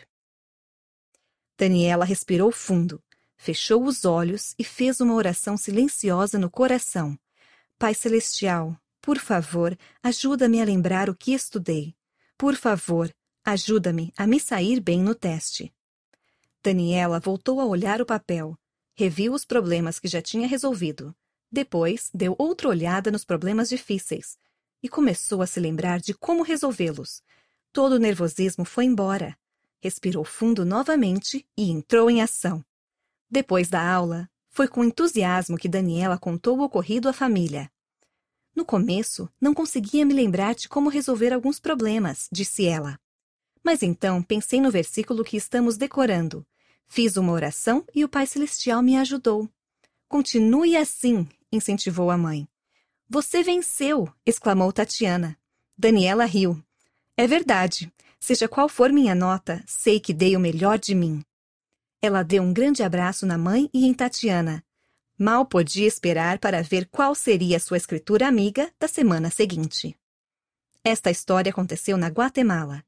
Daniela respirou fundo, fechou os olhos e fez uma oração silenciosa no coração. Pai Celestial, por favor, ajuda-me a lembrar o que estudei. Por favor, ajuda-me a me sair bem no teste. Daniela voltou a olhar o papel. Reviu os problemas que já tinha resolvido. Depois, deu outra olhada nos problemas difíceis e começou a se lembrar de como resolvê-los. Todo o nervosismo foi embora. Respirou fundo novamente e entrou em ação. Depois da aula, foi com entusiasmo que Daniela contou o ocorrido à família. No começo, não conseguia me lembrar de como resolver alguns problemas, disse ela. Mas então pensei no versículo que estamos decorando. Fiz uma oração e o Pai Celestial me ajudou. Continue assim, incentivou a mãe. Você venceu, exclamou Tatiana. Daniela riu. É verdade. Seja qual for minha nota, sei que dei o melhor de mim. Ela deu um grande abraço na mãe e em Tatiana. Mal podia esperar para ver qual seria a sua escritura amiga da semana seguinte. Esta história aconteceu na Guatemala.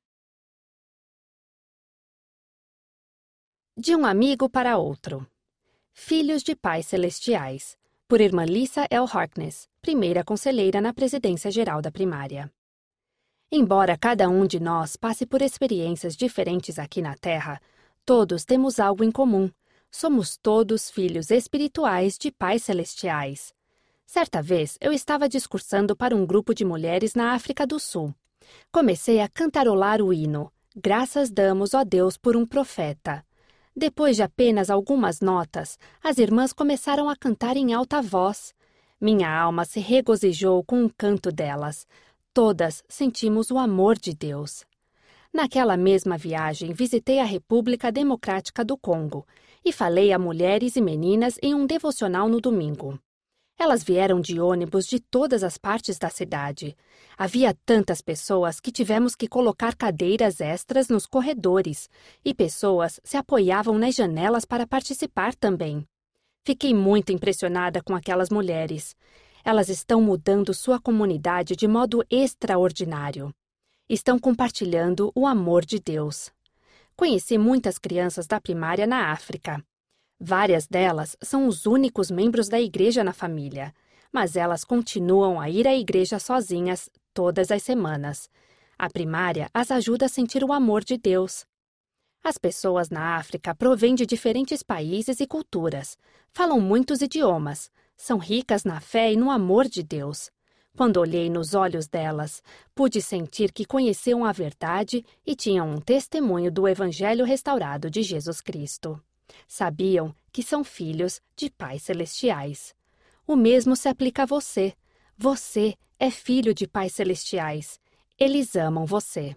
De um amigo para outro. Filhos de Pais Celestiais, por Irmã Lisa L. Harkness, primeira conselheira na Presidência Geral da Primária. Embora cada um de nós passe por experiências diferentes aqui na Terra, todos temos algo em comum. Somos todos filhos espirituais de Pais Celestiais. Certa vez, eu estava discursando para um grupo de mulheres na África do Sul. Comecei a cantarolar o hino, Graças damos, ó Deus, por um profeta. Depois de apenas algumas notas, as irmãs começaram a cantar em alta voz. Minha alma se regozijou com o canto delas. Todas sentimos o amor de Deus. Naquela mesma viagem, visitei a República Democrática do Congo e falei a mulheres e meninas em um devocional no domingo. Elas vieram de ônibus de todas as partes da cidade. Havia tantas pessoas que tivemos que colocar cadeiras extras nos corredores e pessoas se apoiavam nas janelas para participar também. Fiquei muito impressionada com aquelas mulheres. Elas estão mudando sua comunidade de modo extraordinário. Estão compartilhando o amor de Deus. Conheci muitas crianças da primária na África. Várias delas são os únicos membros da igreja na família, mas elas continuam a ir à igreja sozinhas todas as semanas. A primária as ajuda a sentir o amor de Deus. As pessoas na África provêm de diferentes países e culturas, falam muitos idiomas, são ricas na fé e no amor de Deus. Quando olhei nos olhos delas, pude sentir que conheciam a verdade e tinham um testemunho do Evangelho restaurado de Jesus Cristo. Sabiam que são filhos de Pais Celestiais. O mesmo se aplica a você. Você é filho de Pais Celestiais. Eles amam você.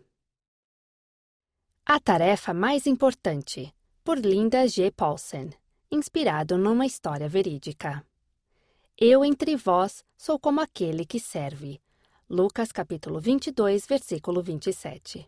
A tarefa mais importante, por Linda G. Paulsen, inspirado numa história verídica. Eu entre vós sou como aquele que serve. Lucas capítulo vinte e dois, versículo vinte e sete.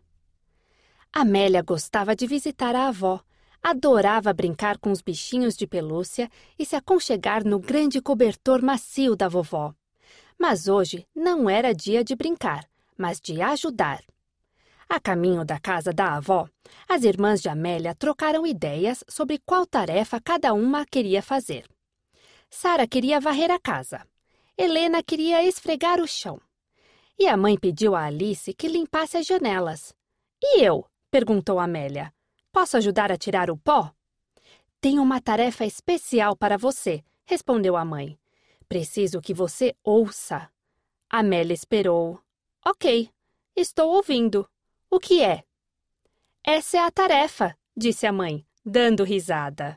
Amélia gostava de visitar a avó, adorava brincar com os bichinhos de pelúcia e se aconchegar no grande cobertor macio da vovó. Mas hoje não era dia de brincar, mas de ajudar. A caminho da casa da avó, as irmãs de Amélia trocaram ideias sobre qual tarefa cada uma queria fazer. Sara queria varrer a casa. Helena queria esfregar o chão. E a mãe pediu a Alice que limpasse as janelas. E eu? Perguntou Amélia. Posso ajudar a tirar o pó? Tenho uma tarefa especial para você, respondeu a mãe. Preciso que você ouça. Amélia esperou. Ok, estou ouvindo. O que é? Essa é a tarefa, disse a mãe, dando risada.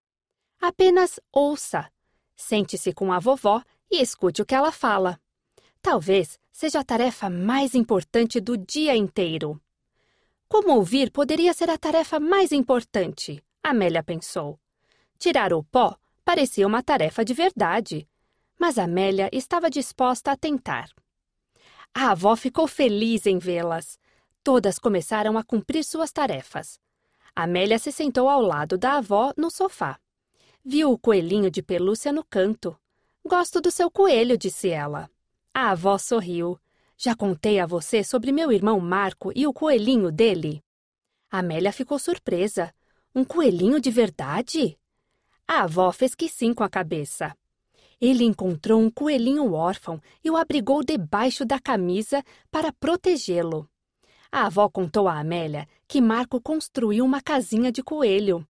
Apenas ouça. Sente-se com a vovó e escute o que ela fala. Talvez seja a tarefa mais importante do dia inteiro. Como ouvir poderia ser a tarefa mais importante? Amélia pensou. Tirar o pó parecia uma tarefa de verdade, mas Amélia estava disposta a tentar. A avó ficou feliz em vê-las. Todas começaram a cumprir suas tarefas. Amélia se sentou ao lado da avó no sofá. Viu o coelhinho de pelúcia no canto. Gosto do seu coelho, disse ela. A avó sorriu. Já contei a você sobre meu irmão Marco e o coelhinho dele? Amélia ficou surpresa. Um coelhinho de verdade? A avó fez que sim com a cabeça. Ele encontrou um coelhinho órfão e o abrigou debaixo da camisa para protegê-lo. A avó contou a Amélia que Marco construiu uma casinha de coelho.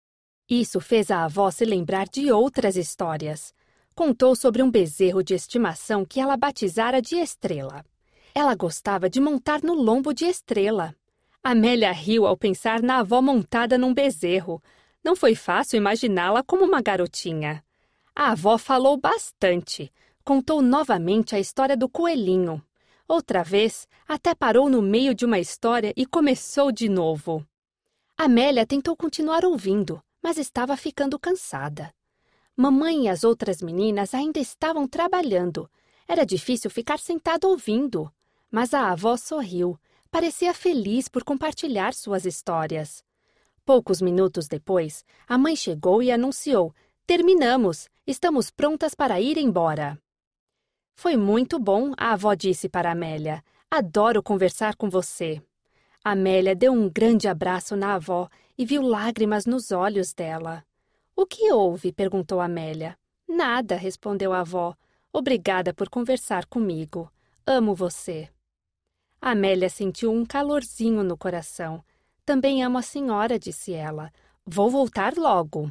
Isso fez a avó se lembrar de outras histórias. Contou sobre um bezerro de estimação que ela batizara de Estrela. Ela gostava de montar no lombo de Estrela. Amélia riu ao pensar na avó montada num bezerro. Não foi fácil imaginá-la como uma garotinha. A avó falou bastante. Contou novamente a história do coelhinho. Outra vez, até parou no meio de uma história e começou de novo. Amélia tentou continuar ouvindo, mas estava ficando cansada. Mamãe e as outras meninas ainda estavam trabalhando. Era difícil ficar sentada ouvindo. Mas a avó sorriu. Parecia feliz por compartilhar suas histórias. Poucos minutos depois, a mãe chegou e anunciou: terminamos, estamos prontas para ir embora. Foi muito bom, a avó disse para Amélia. Adoro conversar com você. Amélia deu um grande abraço na avó e viu lágrimas nos olhos dela. O que houve? Perguntou Amélia. Nada, respondeu a avó. Obrigada por conversar comigo. Amo você. Amélia sentiu um calorzinho no coração. Também amo a senhora, disse ela. Vou voltar logo.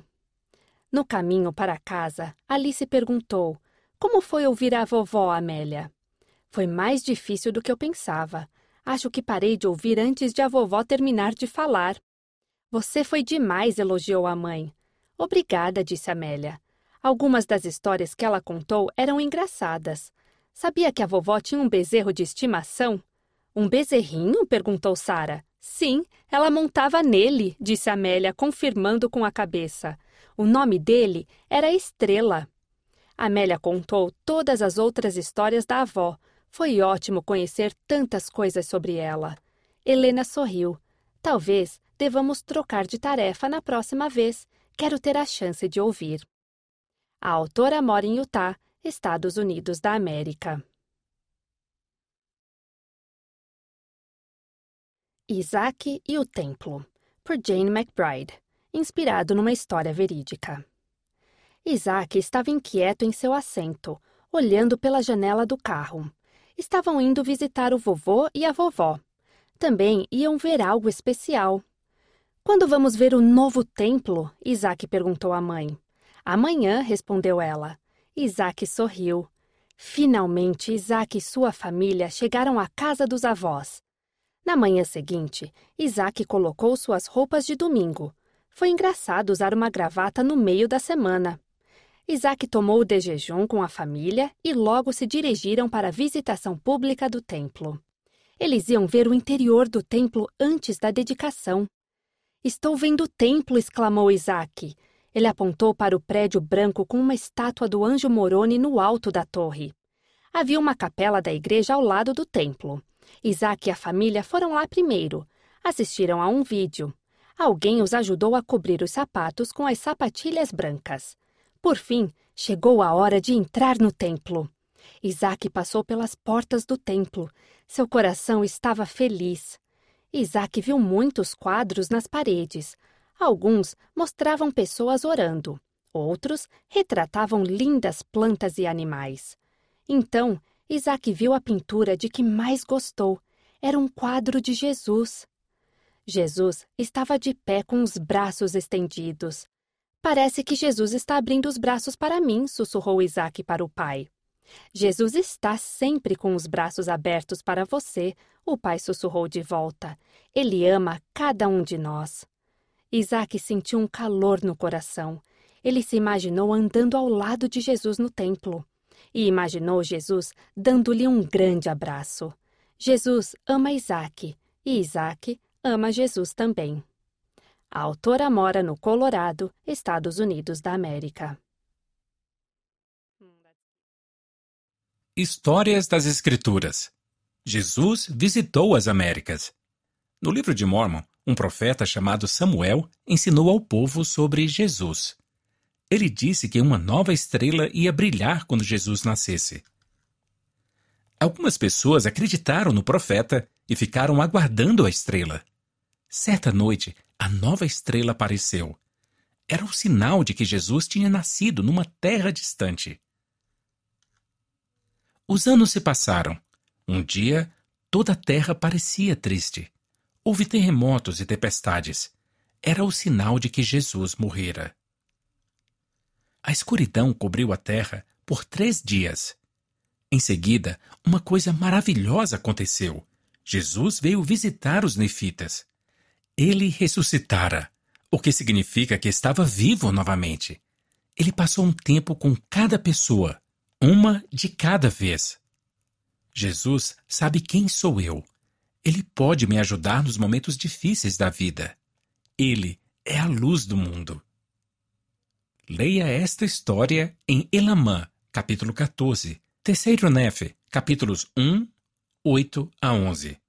No caminho para casa, Alice perguntou: como foi ouvir a vovó, Amélia? Foi mais difícil do que eu pensava. Acho que parei de ouvir antes de a vovó terminar de falar. Você foi demais, elogiou a mãe. Obrigada, disse Amélia. Algumas das histórias que ela contou eram engraçadas. Sabia que a vovó tinha um bezerro de estimação? Um bezerrinho? Perguntou Sara. Sim, ela montava nele, disse Amélia, confirmando com a cabeça. O nome dele era Estrela. Amélia contou todas as outras histórias da avó. Foi ótimo conhecer tantas coisas sobre ela. Helena sorriu. Talvez devamos trocar de tarefa na próxima vez. Quero ter a chance de ouvir. A autora mora em Utah, Estados Unidos da América. Isaac e o Templo, por Jane McBride, inspirado numa história verídica. Isaac estava inquieto em seu assento, olhando pela janela do carro. Estavam indo visitar o vovô e a vovó. Também iam ver algo especial. Quando vamos ver o novo templo? Isaac perguntou à mãe. Amanhã, respondeu ela. Isaac sorriu. Finalmente, Isaac e sua família chegaram à casa dos avós. Na manhã seguinte, Isaac colocou suas roupas de domingo. Foi engraçado usar uma gravata no meio da semana. Isaac tomou de jejum com a família e logo se dirigiram para a visitação pública do templo. Eles iam ver o interior do templo antes da dedicação. Estou vendo o templo, exclamou Isaac. Ele apontou para o prédio branco com uma estátua do anjo Moroni no alto da torre. Havia uma capela da igreja ao lado do templo. Isaac e a família foram lá primeiro. Assistiram a um vídeo. Alguém os ajudou a cobrir os sapatos com as sapatilhas brancas. Por fim, chegou a hora de entrar no templo. Isaac passou pelas portas do templo. Seu coração estava feliz. Isaac viu muitos quadros nas paredes. Alguns mostravam pessoas orando. Outros retratavam lindas plantas e animais. Então, Isaac viu a pintura de que mais gostou. Era um quadro de Jesus. Jesus estava de pé com os braços estendidos. Parece que Jesus está abrindo os braços para mim, sussurrou Isaac para o pai. Jesus está sempre com os braços abertos para você, o pai sussurrou de volta. Ele ama cada um de nós. Isaac sentiu um calor no coração. Ele se imaginou andando ao lado de Jesus no templo. E imaginou Jesus dando-lhe um grande abraço. Jesus ama Isaac, e Isaac ama Jesus também. A autora mora no Colorado, Estados Unidos da América. Histórias das Escrituras. Jesus visitou as Américas. No livro de Mórmon, um profeta chamado Samuel ensinou ao povo sobre Jesus. Ele disse que uma nova estrela ia brilhar quando Jesus nascesse. Algumas pessoas acreditaram no profeta e ficaram aguardando a estrela. Certa noite, a nova estrela apareceu. Era o sinal de que Jesus tinha nascido numa terra distante. Os anos se passaram. Um dia, toda a terra parecia triste. Houve terremotos e tempestades. Era o sinal de que Jesus morrera. A escuridão cobriu a terra por três dias. Em seguida, uma coisa maravilhosa aconteceu. Jesus veio visitar os nefitas. Ele ressuscitara, o que significa que estava vivo novamente. Ele passou um tempo com cada pessoa, uma de cada vez. Jesus sabe quem sou eu. Ele pode me ajudar nos momentos difíceis da vida. Ele é a luz do mundo. Leia esta história em Elamã, capítulo quatorze, Terceiro Nefe, capítulos um, oito a onze.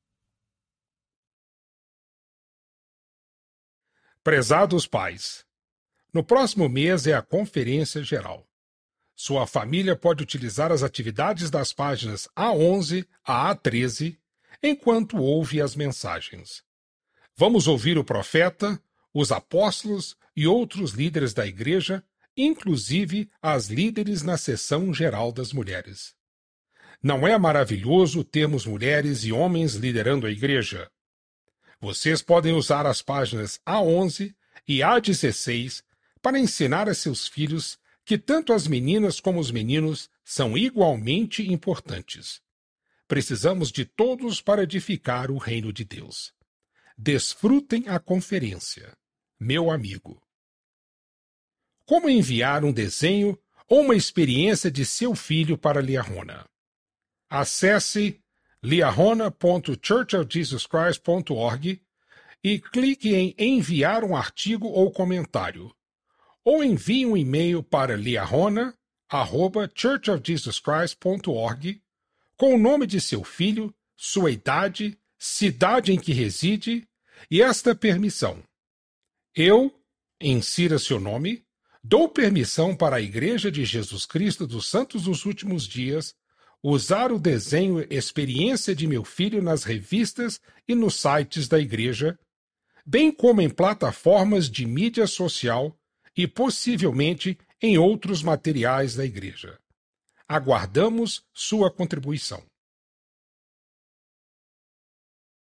Prezados pais, no próximo mês é a Conferência Geral. Sua família pode utilizar as atividades das páginas A onze a A treze enquanto ouve as mensagens. Vamos ouvir o profeta, os apóstolos e outros líderes da igreja, inclusive as líderes na seção geral das mulheres. Não é maravilhoso termos mulheres e homens liderando a igreja? Vocês podem usar as páginas A onze e A dezesseis para ensinar a seus filhos que tanto as meninas como os meninos são igualmente importantes. Precisamos de todos para edificar o reino de Deus. Desfrutem a conferência, meu amigo. Como enviar um desenho ou uma experiência de seu filho para Liahona? Acesse liahona ponto church of jesus christ ponto org e clique em enviar um artigo ou comentário. Ou envie um e-mail para liahona arroba church of jesus christ ponto org com o nome de seu filho, sua idade, cidade em que reside e esta permissão. Eu, insira seu nome, dou permissão para a Igreja de Jesus Cristo dos Santos dos Últimos Dias usar o desenho Experiência de meu filho nas revistas e nos sites da igreja, bem como em plataformas de mídia social e possivelmente em outros materiais da igreja. Aguardamos sua contribuição.